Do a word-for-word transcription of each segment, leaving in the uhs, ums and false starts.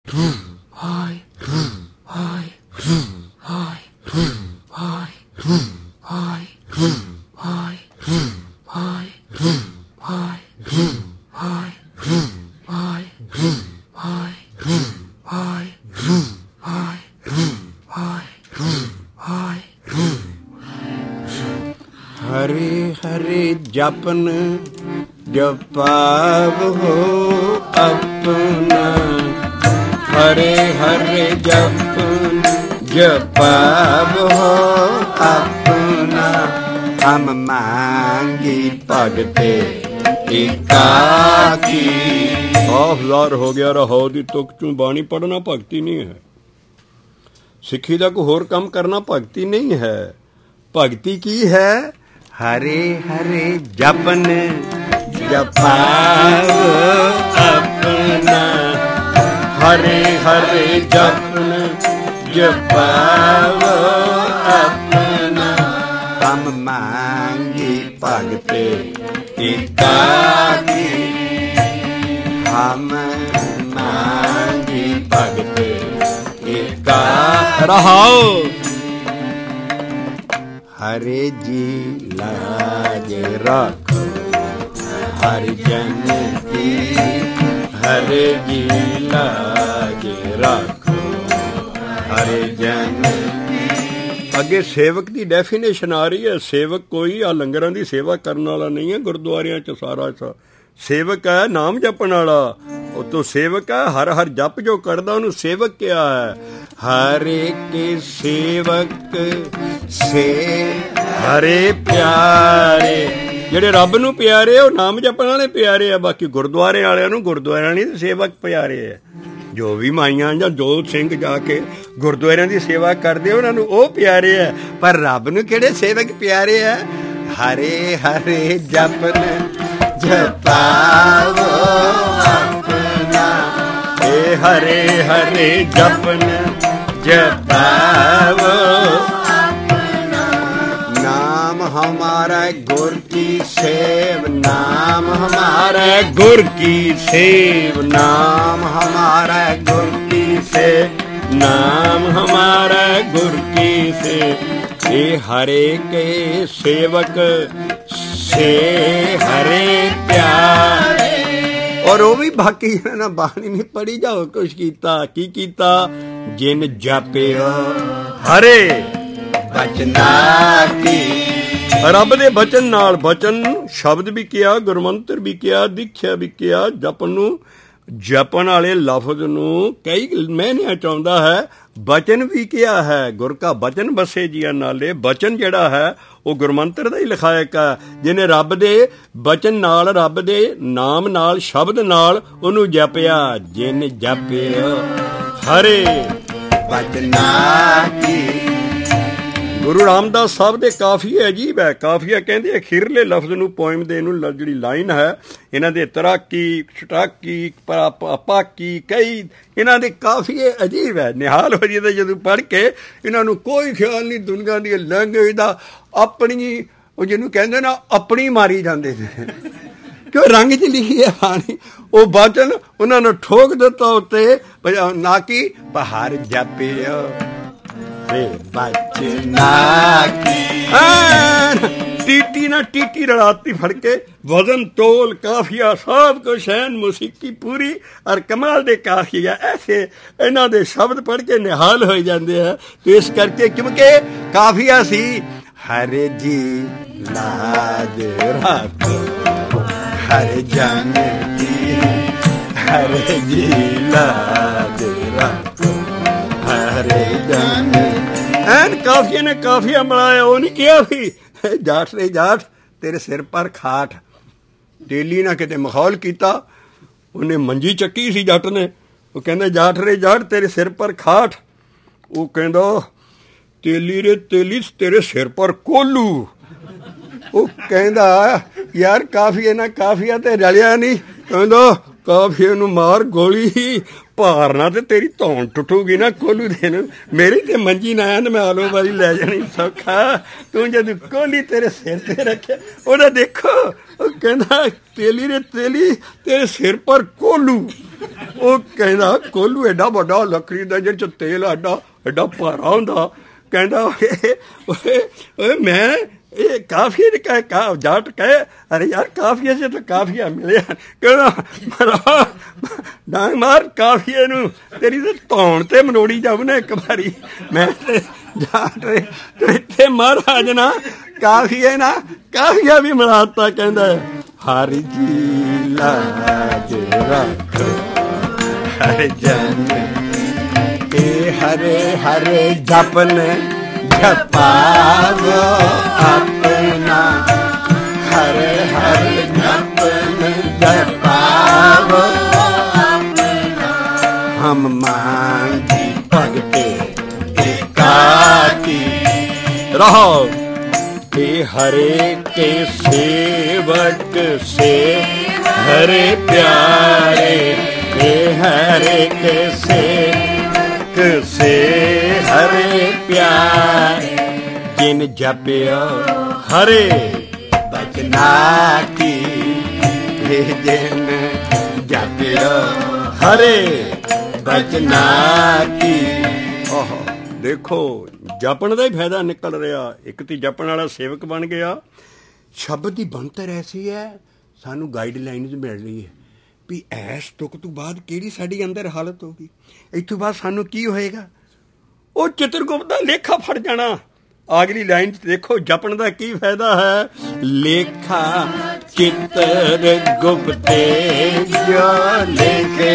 ਹਾਏ ਹਾਏ ਹਾਏ ਹਾਏ ਹਾਏ ਹਾਏ ਹਾਏ ਹਾਏ ਹਾਏ ਹਾਏ ਹਾਏ ਹਾਏ ਹਾਏ ਹਾਏ ਹਰੇ ਹਰੇ ਜਪਨ ਜਪਾਵੋ ਆਪਣਾ ਹਰੇ ਹਰੇ ਜਪਨ ਜਪਾਵੋ ਆਪਣਾ ਹਮ ਮੰਗੀ ਭਗਤੇ एकाकी। हाफ हज़ार हो गया रहो दी तुक चू बाणी पढ़ना भगती नहीं है। सिक्खी का कोई होर काम करना भगती नहीं है। भगती की है हरे हरे जपन जपाओ अपना हरे हरे जपन जपाओ अपना हम मांगी भगते एकाकी हम मांगी भगत एका रहाओ हरे जी लाज रखो हर जन की हरे जी लाज रखो हर जन। ਅੱਗੇ ਸੇਵਕ ਦੀ ਡੈਫੀਨੇਸ਼ਨ ਆ ਰਹੀ ਹੈ। ਸੇਵਕ ਕੋਈ ਆ ਲੰਗਰਾਂ ਦੀ ਸੇਵਾ ਕਰਨ ਵਾਲਾ ਨਹੀਂ ਹੈ। ਗੁਰਦੁਆਰਿਆਂ 'ਚ ਸਾਰਾ ਸੇਵਕ ਹੈ ਨਾਮ ਜਪਣ ਵਾਲਾ। ਉਹ ਤੋਂ ਸੇਵਕ ਹੈ ਹਰ ਹਰ ਜਪ ਜੋ ਕਰਦਾ ਉਹਨੂੰ ਸੇਵਕ ਕਿਹਾ ਹੈ। ਹਰੇ ਕੇ ਸੇਵਕ ਸੇ ਹਰੇ ਪਿਆਰੇ। ਜਿਹੜੇ ਰੱਬ ਨੂੰ ਪਿਆਰੇ ਉਹ ਨਾਮ ਜਪਣ ਵਾਲੇ ਪਿਆਰੇ ਆ। ਬਾਕੀ ਗੁਰਦੁਆਰੇ ਵਾਲਿਆਂ ਨੂੰ ਗੁਰਦੁਆਰਿਆਂ ਨਹੀਂ ਸੇਵਕ ਪਿਆਰੇ ਹੈ। ਜੋ ਵੀ ਮਾਈਆਂ ਜਾਂ ਜੋ ਸਿੰਘ ਜਾ ਕੇ ਗੁਰਦੁਆਰਿਆਂ ਦੀ ਸੇਵਾ ਕਰਦੇ ਉਹਨਾਂ ਨੂੰ ਉਹ ਪਿਆਰੇ ਹੈ। ਪਰ ਰੱਬ ਨੂੰ ਕਿਹੜੇ ਸੇਵਕ ਪਿਆਰੇ ਹੈ। ਹਰੇ ਹਰੇ ਜਪਨ ਜਪਾਵੋ ਆਪਣਾ ਏ ਹਰੇ ਹਰੇ ਜਪਨ ਜਪਾਵੋ ਆਪਣਾ। ਨਾਮ ਹਮਾਰਾ ਗੁਰ ਕੀ सेव नाम हमारा गुर की सेव नाम हमारा गुर की सेव नाम हमारा गुर की सेव। ये हरे के सेवक से हरे प्यारे। और वो भी बाकी ना बाणी नहीं पढ़ी जाओ कुछ कीता की कीता जिन जापियो हरे बचना की। ਰੱਬ ਦੇ ਬਚਨ ਨਾਲ ਬਚਨ ਸ਼ਬਦ ਵੀ ਕਿਹਾ ਗੁਰਮੰਤਰ ਵੀ ਕਿਹਾ ਦਿਖਿਆ ਵੀ ਕਿਹਾ ਜਪਨ ਨੂੰ ਜਪਣ ਵਾਲੇ ਲਫ਼ਜ਼ ਨੂੰ ਕਈ ਮਹੀਨਿਆਂ ਚ ਆਉਂਦਾ ਹੈ। ਬਚਨ ਵੀ ਕਿਹਾ ਹੈ ਗੁਰ ਕਾ ਬਚਨ ਬਸੇ ਜੀਆਂ ਨਾਲੇ। ਬਚਨ ਜਿਹੜਾ ਹੈ ਉਹ ਗੁਰਮੰਤਰ ਦਾ ਹੀ ਲਿਖਾਇਕ ਹੈ। ਜਿਹਨੇ ਰੱਬ ਦੇ ਬਚਨ ਨਾਲ ਰੱਬ ਦੇ ਨਾਮ ਨਾਲ ਸ਼ਬਦ ਨਾਲ ਉਹਨੂੰ ਜਪਿਆ ਜਿਨ ਜਪਿਆ ਹਰੇ ਬਚਨਾ ਕੀ। ਗੁਰੂ ਰਾਮਦਾਸ ਸਾਹਿਬ ਦੇ ਕਾਫੀਏ ਅਜੀਬ ਹੈ। ਕਾਫੀਆ ਕਹਿੰਦੇ ਅਖੀਰਲੇ ਲਫ਼ਜ਼ ਨੂੰ ਪੋਇਮ ਦੇ ਨੂੰ ਜਿਹੜੀ ਲਾਈਨ ਹੈ ਇਹਨਾਂ ਦੇ ਤਰਾਕੀ ਛਟਾਕੀ ਪਾਕੀ ਕਈ ਇਹਨਾਂ ਦੇ ਕਾਫੀਏ ਅਜੀਬ ਹੈ। ਨਿਹਾਲ ਹੋ ਜਾਂਦਾ ਜਦੋਂ ਪੜ੍ਹ ਕੇ ਇਹਨਾਂ ਨੂੰ ਕੋਈ ਖਿਆਲ ਨਹੀਂ ਦੁਨੀਆ ਦੀ ਲੈਂਗੁਏਜ ਦਾ। ਆਪਣੀ ਉਹ ਜਿਹਨੂੰ ਕਹਿੰਦੇ ਨਾ ਆਪਣੀ ਮਾਰੀ ਜਾਂਦੇ ਨੇ ਕਿਉਂ ਰੰਗ 'ਚ ਲਿਖੀ ਹੈ ਬਾਣੀ। ਉਹ ਬਚਨ ਉਹਨਾਂ ਨੂੰ ਠੋਕ ਦਿੱਤਾ ਉੱਤੇ ਨਾ ਕਿ ਪਹਾੜ ਜਾਪਿਓ ਬਚਨਾ ਕੀ। ਟੀਟੀ ਨਾ ਟੀਟੀ ਰਲਾਤੀ ਫੜ ਕੇ ਵਜ਼ਨ ਤੋਲ ਕਾਫੀਆ ਸਭ ਕੁਛ ਐਨ ਮੂਸੀਕੀ ਪੂਰੀ ਔਰ ਕਮਾਲ ਦੇ ਕਾਫੀਆ ਐਸੇ ਇਹਨਾਂ ਦੇ ਸ਼ਬਦ ਪੜ੍ਹ ਕੇ ਨਿਹਾਲ ਹੋ ਜਾਂਦੇ ਆ। ਤੇ ਇਸ ਕਰਕੇ ਕਿਉਂਕਿ ਕਾਫੀਆ ਸੀ ਹਰੇ ਜੀ ਲਾਜ ਰੱਖੋ ਹਰ ਜਨ ਕੀ ਹਰੇ ਜੀ ਲਾਜ ਰੱਖੋ ਹਰੇ ਜਨ। ਐਨ ਕਾਫੀਏ ਨੇ ਕਾਫੀਆ ਬਣਾਇਆ। ਉਹ ਨਹੀਂ ਕਿਹਾ ਵੀ ਜਾਟ ਰੇ ਜਾਟ ਤੇਰੇ ਸਿਰ ਪਰ ਖਾਟ। ਤੇਲੀ ਨਾ ਕਿਤੇ ਮਖੌਲ ਕੀਤਾ। ਉਹਨੇ ਮੰਜੀ ਚੱਕੀ ਸੀ ਜੱਟ ਨੇ। ਉਹ ਕਹਿੰਦਾ ਜਾਟ ਰੇ ਜਾਟ ਤੇਰੇ ਸਿਰ ਪਰ ਖਾਟ। ਉਹ ਕਹਿੰਦਾ ਤੇਲੀ ਰੇ ਤੇਲੀ ਤੇਰੇ ਸਿਰ ਪਰ ਕੋਲੂ। ਉਹ ਕਹਿੰਦਾ ਯਾਰ ਕਾਫੀਏ ਨਾ ਕਾਫੀਆ ਤੇ ਰਲਿਆ ਨਹੀਂ। ਕਹਿੰਦਾ ਕਾਫੀਏ ਨੂੰ ਮਾਰ ਗੋਲੀ ਭਾਰਨਾ ਤੇ ਤੇਰੀ ਧੌਣ ਟੁੱਟੂਗੀ ਨਾ ਕੋਲੂ ਦੇ ਨੂੰ। ਮੇਰੀ ਤੇ ਮੰਜੀ ਨਾ ਆਇਆ ਮੈਂ ਆਲੋ ਵਾਲੀ ਲੈ ਜਾਣੀ ਸੌਖਾ। ਤੂੰ ਜਦ ਕੋਲੀ ਤੇਰੇ ਸਿਰ ਤੇ ਰੱਖਿਆ ਉਹਦਾ ਦੇਖੋ ਉਹ ਕਹਿੰਦਾ ਤੇਲੀ ਨੇ ਤੇਲੀ ਤੇਰੇ ਸਿਰ ਪਰ ਕੋਲੂ। ਉਹ ਕਹਿੰਦਾ ਕੋਲੂ ਐਡਾ ਵੱਡਾ ਲੱਕੜੀ ਦਾ ਜਿਹਦੇ ਚ ਤੇਲ ਐਡਾ ਐਡਾ ਭਾਰਾ ਹੁੰਦਾ। ਕਹਿੰਦਾ ਓਏ ਮੈਂ ਇਹ ਕਾਫੀਏ ਨੇ ਕਹੇ ਕਾ ਜਾਟ ਕਹੇ ਅਰੇ ਯਾਰ ਕਾਫੀਏ ਸੇ ਤਾਂ ਕਾਫੀਆ ਮਿਲਿਆ। ਕਹਿੰਦਾ ਡਾਂਗ ਮਾਰ ਕਾਫੀਏ ਨੂੰ ਤੇਰੀ ਤੇ ਧੌਣ ਤੇ ਮਨੋੜੀ ਜਾਊ ਨਾ ਇੱਕ ਵਾਰੀ। ਮੈਂ ਤੇ ਜਾਟ ਤੇ ਇੱਥੇ ਮਹਾਰਾਜ ਨਾ ਕਾਫੀਏ ਨਾ ਕਾਫੀਆ ਵੀ ਮਿਲਾਤਾ। ਕਹਿੰਦਾ ਹਰਿ ਜੀ ਲਾਜ ਰੱਖ ਹਰਿ ਜਨ ਇਹ ਹਰੇ ਹਰੇ ਜਪਨ ਜਪਾਵੋ ਆਪਣਾ ਹਰੇ ਹਰੇ ਜਪਨ ਜਪਾਵੋ ਆਪਣਾ ਹਮ ਮਾਂਗੀ ਭਗਤੇ एकाकी रहो हे हरे के सेवक से हरे प्यारे हे हरे के सेवक से हरे प्यारे जिन जपियो हरे बचना की जिन जपियो हरे बचना की। ओहो देखो जपण का ही फायदा निकल रहा। एक तो जपण वाला सेवक बन गया। शब्द की बनतर ऐसी है सानू गाइडलाइन मिल रही है भी ऐस तुक तो बाद किहड़ी साडी अंदर हालत होगी। इत्थों बाद सानू की होएगा वो चित्रगुप्त का लेखा फड़ जाना। अगली लाइन देखो जपण का की फायदा है। लेखा चित्रगुप्ते जो लेखे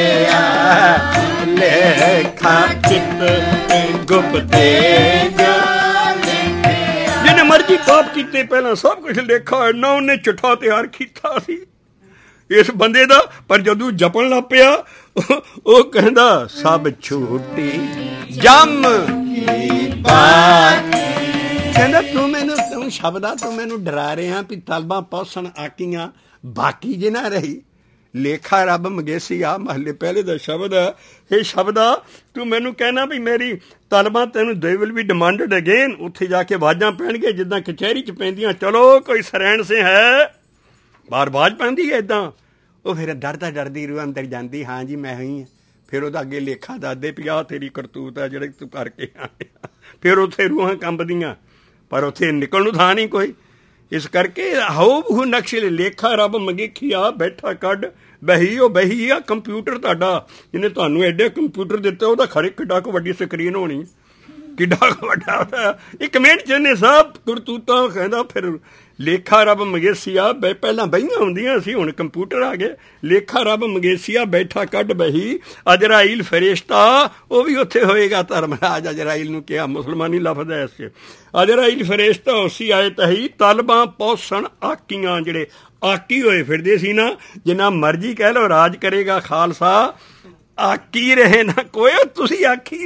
लेखा चित्रगुप्ते जो जिन्हें मर्जी पाप किते पहला सब कुछ लेखा है ना उन्हें चिट्ठा तैयार किया सी इस बंदे दा। पर जदों जपण लग पिया वो कहंदा सब छूटी जम की बात। कहंदा तू मैनू तू शब्द तू मैनू डरा रहे हैं भी तलबा पौसण आकियां बाकी जे ना रही। लेखा रब मगेसी आ महले पहले दा शब्द है। हे शब्दा तू मैनू कहना भी मेरी तलबा तेनू दे विल बी डिमांडेड अगेन। उत्थे जाके आवाजां पैणगे जिद्दां कचहरी च पैंदियां चलो कोई सरैण से है बार आवाज पैंदी है इदां। ਉਹ ਫਿਰ ਡਰਦਾ ਡਰਦੀ ਰੂਹ ਅੰਦਰ ਜਾਂਦੀ ਹਾਂ ਜੀ ਮੈਂ ਹੀ ਹਾਂ। ਫਿਰ ਉਹਦਾ ਅੱਗੇ ਲੇਖਾ ਦੱਸਦੇ ਵੀ ਆਹ ਤੇਰੀ ਕਰਤੂਤ ਹੈ ਜਿਹੜੇ ਤੂੰ ਕਰਕੇ ਆਇਆ। ਫਿਰ ਉੱਥੇ ਰੂਹਾਂ ਕੰਬਦੀਆਂ ਪਰ ਉੱਥੇ ਨਿਕਲਣ ਨੂੰ ਥਾਂ ਨਹੀਂ ਕੋਈ। ਇਸ ਕਰਕੇ ਹਾਉ ਬਹੂ ਨਕਸ਼ੇ ਲੇਖਾ ਰੱਬ ਮਗੇਖੀਆ ਬੈਠਾ ਕੱਢ ਬਹੀ ਉਹ ਬਹੀ ਆ ਕੰਪਿਊਟਰ ਤੁਹਾਡਾ ਜਿਹਨੇ ਤੁਹਾਨੂੰ ਐਡੇ ਕੰਪਿਊਟਰ ਦਿੱਤੇ ਉਹਦਾ ਖਰੇ ਕਿੱਡਾ ਕੁ ਵੱਡੀ ਸਕਰੀਨ ਹੋਣੀ ਕਿੱਡਾ ਕੁ ਵੱਡਾ ਇੱਕ ਮਿੰਟ ਜਿਹਨੇ ਸਭ ਕਰਤੂਤਾਂ ਕਹਿੰਦਾ। ਫਿਰ ਲੇਖਾ ਰੱਬ ਮਗੇਸੀਆ ਬੈ ਪਹਿਲਾਂ ਬਹੀਆਂ ਹੁੰਦੀਆਂ ਸੀ ਹੁਣ ਕੰਪਿਊਟਰ ਆ ਗਏ। ਲੇਖਾ ਰੱਬ ਮਗੇਸੀਆ ਬੈਠਾ ਕੱਢ ਬਹੀ ਅਜਰਾਈਲ ਫਰਿਸ਼ਤਾ ਉਹ ਵੀ ਉੱਥੇ ਹੋਏਗਾ। ਧਰਮਰਾਜ ਅਜਰਾਈਲ ਨੂੰ ਕਿਹਾ ਮੁਸਲਮਾਨੀ ਲਫ਼ਜ਼ ਹੈ ਇਸ ਅਜਰਾਈਲ ਫਰਿਸ਼ਤਾ ਉਸੀ ਆਏ ਤਹੀ ਤਲਬਾਂ ਪੌਸਣ ਆਕੀਆਂ ਜਿਹੜੇ ਆਕੀ ਹੋਏ ਫਿਰਦੇ ਸੀ ਨਾ ਜਿੰਨਾ ਮਰਜ਼ੀ ਕਹਿ ਲਓ ਰਾਜ ਕਰੇਗਾ ਖਾਲਸਾ ਆਕੀ ਰਹੇ ਨਾ ਕੋਈ ਤੁਸੀਂ ਆਖੀ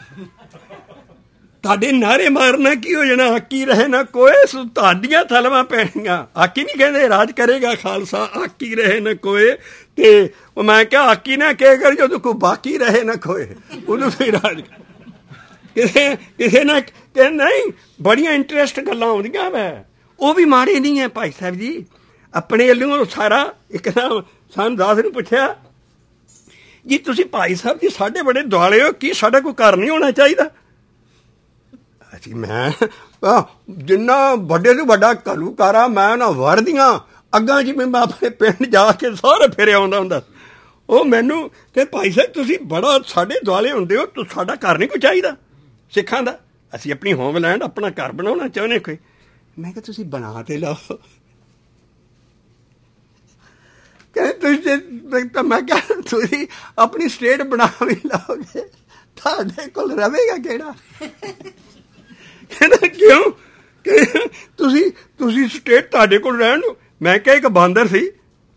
ਤੁਹਾਡੇ ਨਾਰੇ ਮਾਰਨਾ ਕੀ ਹੋ ਜਾਣਾ ਆਕੀ ਰਹੇ ਨਾ ਕੋਈ ਤੁਹਾਡੀਆਂ ਤਲਵਾਂ ਪੈਣੀਆਂ। ਆਕੀ ਨਹੀਂ ਕਹਿੰਦੇ ਰਾਜ ਕਰੇਗਾ ਖਾਲਸਾ ਆਕੀ ਰਹੇ ਨਾ ਕੋਏ। ਤੇ ਉਹ ਮੈਂ ਕਿਹਾ ਆਕੀ ਨਾ ਕਹਿ ਕਰ ਜਦੋਂ ਕੋਈ ਬਾਕੀ ਰਹੇ ਨਾ ਕੋਏ ਉਦੋਂ ਫਿਰ ਰਾਜ ਕਿਸੇ ਕਿਸੇ ਨਾ ਕਿ ਨਹੀਂ। ਬੜੀਆਂ ਇੰਟਰਸਟ ਗੱਲਾਂ ਆਉਂਦੀਆਂ ਵੈ ਉਹ ਵੀ ਮਾੜੇ ਨਹੀਂ ਹੈ ਭਾਈ ਸਾਹਿਬ ਜੀ ਆਪਣੇ ਵੱਲੋਂ ਸਾਰਾ। ਇੱਕ ਨਾ ਸਾਨੂੰ ਦਾਸ ਨੂੰ ਪੁੱਛਿਆ ਜੀ ਤੁਸੀਂ ਭਾਈ ਸਾਹਿਬ ਜੀ ਸਾਡੇ ਬੜੇ ਦੁਆਲੇ ਹੋ ਕੀ ਸਾਡਾ ਕੋਈ ਘਰ ਨਹੀਂ ਹੋਣਾ ਚਾਹੀਦਾ। ਅਸੀਂ ਮੈਂ ਜਿੰਨਾ ਵੱਡੇ ਤੋਂ ਵੱਡਾ ਘੱਲੂਕਾਰਾ ਮੈਂ ਨਾ ਵਰਦੀਆਂ ਅੱਗਾਂ ਜਿਵੇਂ ਮੈਂ ਆਪਣੇ ਪਿੰਡ ਜਾ ਕੇ ਸਾਰੇ ਫੇਰੇ ਆਉਂਦਾ ਹੁੰਦਾ। ਉਹ ਮੈਨੂੰ ਕਿ ਭਾਈ ਸਾਹਿਬ ਤੁਸੀਂ ਬੜਾ ਸਾਡੇ ਦੁਆਲੇ ਹੁੰਦੇ ਹੋ ਤੂੰ ਸਾਡਾ ਘਰ ਨਹੀਂ ਕੋਈ ਚਾਹੀਦਾ ਸਿੱਖਾਂ ਦਾ। ਅਸੀਂ ਆਪਣੀ ਹੋਮਲੈਂਡ ਆਪਣਾ ਘਰ ਬਣਾਉਣਾ ਚਾਹੁੰਦੇ ਕੋਈ। ਮੈਂ ਕਿਹਾ ਤੁਸੀਂ ਬਣਾ ਤੇ ਲਓ ਕਹਿੰਦੇ ਤੁਸੀਂ ਤਾਂ ਮੈਂ ਕਿਹਾ ਤੁਸੀਂ ਆਪਣੀ ਸਟੇਟ ਬਣਾ ਵੀ ਲਓਗੇ ਤੁਹਾਡੇ ਕੋਲ ਰਵੇਗਾ ਕਿਹੜਾ। ਕਹਿੰਦਾ ਕਿਉਂ ਤੁਸੀਂ ਤੁਸੀਂ ਸਟੇਟ ਤੁਹਾਡੇ ਕੋਲ ਰਹਿਣ ਨੂੰ। ਮੈਂ ਕਿਹਾ ਇੱਕ ਬਾਂਦਰ ਸੀ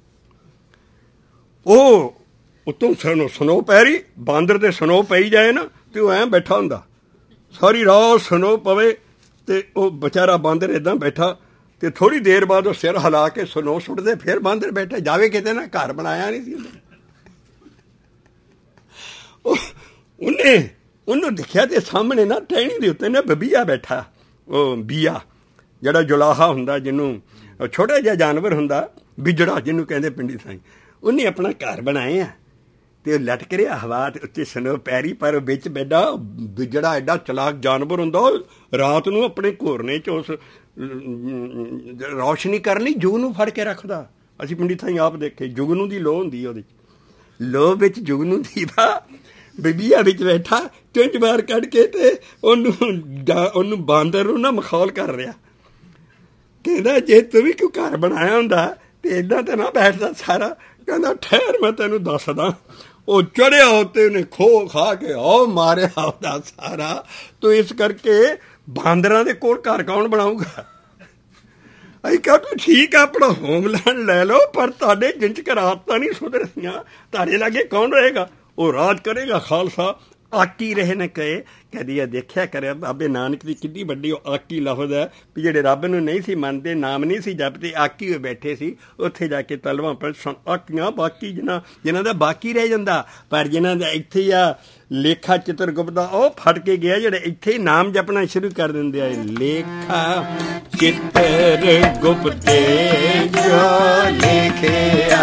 ਉਹ ਉੱਤੋਂ ਸਨੋ ਸਨੋ ਪੈ ਰਹੀ ਬਾਂਦਰ ਤੇ ਸਨੋ ਪਈ ਜਾਏ ਨਾ ਤੇ ਉਹ ਐਂ ਬੈਠਾ ਹੁੰਦਾ ਸਾਰੀ ਰਾਤ ਸਨੋ ਪਵੇ ਤੇ ਉਹ ਵਿਚਾਰਾ ਬਾਂਦਰ ਏਦਾਂ ਬੈਠਾ ਤੇ ਥੋੜ੍ਹੀ ਦੇਰ ਬਾਅਦ ਉਹ ਸਿਰ ਹਿਲਾ ਕੇ ਸਨੋ ਸੁੱਟਦੇ ਫਿਰ ਬਾਂਦਰ ਬੈਠਾ ਜਾਵੇ ਕਿਤੇ ਨਾ ਘਰ ਬਣਾਇਆ ਨਹੀਂ ਸੀ ਉਹਨੇ ਉਹਨੂੰ ਦੇਖਿਆ ਤੇ ਸਾਹਮਣੇ ਨਾ ਟਹਿਣੀ ਦੇ ਉੱਤੇ ਨਾ ਬਬੀਆ ਬੈਠਾ, ਉਹ ਬੀਆ ਜਿਹੜਾ ਜੁਲਾਹਾ ਹੁੰਦਾ, ਜਿਹਨੂੰ ਛੋਟਾ ਜਿਹਾ ਜਾਨਵਰ ਹੁੰਦਾ, ਬਿਜੜਾ ਜਿਹਨੂੰ ਕਹਿੰਦੇ ਪਿੰਡੀ ਸਾਈਂ। ਉਹਨੇ ਆਪਣਾ ਘਰ ਬਣਾਏ ਆ ਤੇ ਉਹ ਲਟਕ ਰਿਹਾ ਹਵਾ ਤੇ ਉੱਤੇ ਸਨੋ ਪੈਰੀ, ਪਰ ਵਿੱਚ ਬੈਠਾ ਬਿਜੜਾ ਐਡਾ ਚਲਾਕ ਜਾਨਵਰ ਹੁੰਦਾ, ਰਾਤ ਨੂੰ ਆਪਣੇ ਘੋਰਨੇ 'ਚ ਉਸ ਰੌਸ਼ਨੀ ਕਰਨ ਲਈ ਜੁਗ ਨੂੰ ਫੜ ਕੇ ਰੱਖਦਾ। ਅਸੀਂ ਪਿੰਡੀ ਥਾਈਂ ਆਪ ਦੇਖੇ, ਜੁਗਨੂ ਦੀ ਲੋਹ ਹੁੰਦੀ ਉਹਦੇ 'ਚ, ਲੋਹ ਵਿੱਚ ਜੁਗਨੂ ਦੀ ਦਾ ਬੀਬੀਆ ਵਿੱਚ ਬੈਠਾ ਚੁੰਝ ਬਾਹਰ ਕੱਢ ਕੇ ਤੇ ਉਹਨੂੰ ਉਹਨੂੰ ਬਾਂਦਰ ਨੂੰ ਨਾ ਮਖੌਲ ਕਰ ਰਿਹਾ, ਕਹਿੰਦਾ ਜੇ ਤੂੰ ਵੀ ਕੋਈ ਘਰ ਬਣਾਇਆ ਹੁੰਦਾ ਤੇ ਏਦਾਂ ਤਾਂ ਨਾ ਬੈਠਦਾ ਸਾਰਾ। ਕਹਿੰਦਾ ਠਹਿਰ ਮੈਂ ਤੈਨੂੰ ਦੱਸਦਾ। ਉਹ ਚੜਿਆ ਉੱਤੇ, ਉਹਨੇ ਖੋ ਖਾ ਕੇ ਉਹ ਮਾਰਿਆ ਉਹਦਾ ਸਾਰਾ। ਤੂੰ ਇਸ ਕਰਕੇ ਬਾਂਦਰਾਂ ਦੇ ਕੋਲ ਘਰ ਕੌਣ ਬਣਾਊਗਾ? ਅਸੀਂ ਕਿਹਾ ਤੂੰ ਠੀਕ ਆ ਆਪਣਾ ਹੋਮਲੈਂਡ ਲੈ ਲਓ, ਪਰ ਤੁਹਾਡੇ ਜਿੰਚ ਰਾਤਾਂ ਨਹੀਂ ਸੁਧਰਦੀਆਂ, ਤੁਹਾਡੇ ਲਾਗੇ ਕੌਣ ਰਹੇਗਾ? ਉਹ ਰਾਜ ਕਰੇਗਾ ਖਾਲਸਾ। ਆਕੀ ਰਹੇ ਨੇ ਕਹੇ, ਕਦੀ ਇਹ ਦੇਖਿਆ ਕਰਿਆ ਬਾਬੇ ਨਾਨਕ ਦੀ ਕਿੰਨੀ ਵੱਡੀ ਉਹ ਆਕੀ ਲਫ਼ਜ਼ ਹੈ ਵੀ ਜਿਹੜੇ ਰੱਬ ਨੂੰ ਨਹੀਂ ਸੀ ਮੰਨਦੇ, ਨਾਮ ਨਹੀਂ ਸੀ ਜਪਦੇ, ਆਕੀ ਹੋਏ ਬੈਠੇ ਸੀ ਉੱਥੇ ਜਾ ਕੇ ਤਲਵਾਂ ਪਰ ਆਕੀਆਂ ਬਾਕੀ ਜਿਹਨਾਂ ਜਿਹਨਾਂ ਦਾ ਬਾਕੀ ਰਹਿ ਜਾਂਦਾ, ਪਰ ਜਿਹਨਾਂ ਦਾ ਇੱਥੇ ਆ ਲੇਖਾ ਚਿੱਤਰਗੁਪਤ ਦਾ ਉਹ ਫੜ ਕੇ ਗਿਆ, ਜਿਹੜੇ ਇੱਥੇ ਹੀ ਨਾਮ ਜਪਣਾ ਸ਼ੁਰੂ ਕਰ ਦਿੰਦੇ ਆ। ਲੇਖਾ ਚਿੱਤਰਗੁਪਤੇ ਜੋ ਲਿਖਿਆ,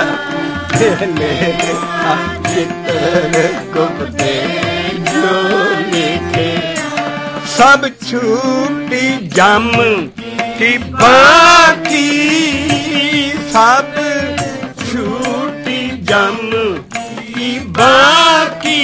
ਲੇਖਾ ਚਿੱਤਰਗੁਪਤੇ ਲਿਖੇ, ਸਭ ਛੂਟੀ ਜਮ ਕੀ ਬਾਕੀ, ਸਭ ਛੂਟੀ ਜਮ ਕੀ ਬਾਕੀ,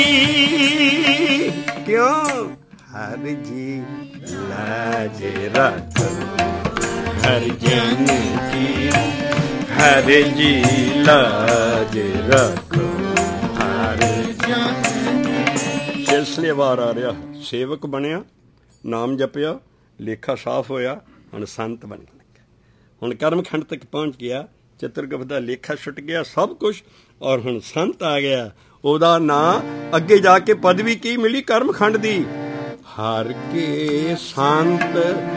ਕਿਉਂ ਹਰ ਜੀ ਲਾਜ ਰੱਖ ਹਰ ਜਨ ਕੀ, ਹਰ ਜੀ ਲਾਜ ਰੱਖ ਹਰ ਜਨ। ਸਿਲਸਿਲੇ ਵਾਰ ਆ ਰਿਹਾ, ਸੇਵਕ ਬਣਿਆ, ਨਾਮ ਜਪਿਆ, ਲੇਖਾ ਸਾਫ਼ ਹੋਇਆ, ਹੁਣ ਸੰਤ ਬਣ ਲੱਗਾ। ਹੁਣ ਕਰਮਖੰਡ ਤੱਕ ਪਹੁੰਚ ਗਿਆ, ਚਿੱਤਰਗੁਪਤ ਦਾ ਲੇਖਾ ਛੁੱਟ ਗਿਆ, ਸਭ ਕੁਛ, ਔਰ ਹੁਣ ਸੰਤ ਆ ਗਿਆ। ਉਹਦਾ ਨਾਂ ਅੱਗੇ ਜਾ ਕੇ ਪਦਵੀ ਕੀ ਮਿਲੀ ਕਰਮਖੰਡ ਦੀ? ਹਰ ਕੇ ਸੰਤ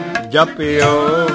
ਜਪਿਓ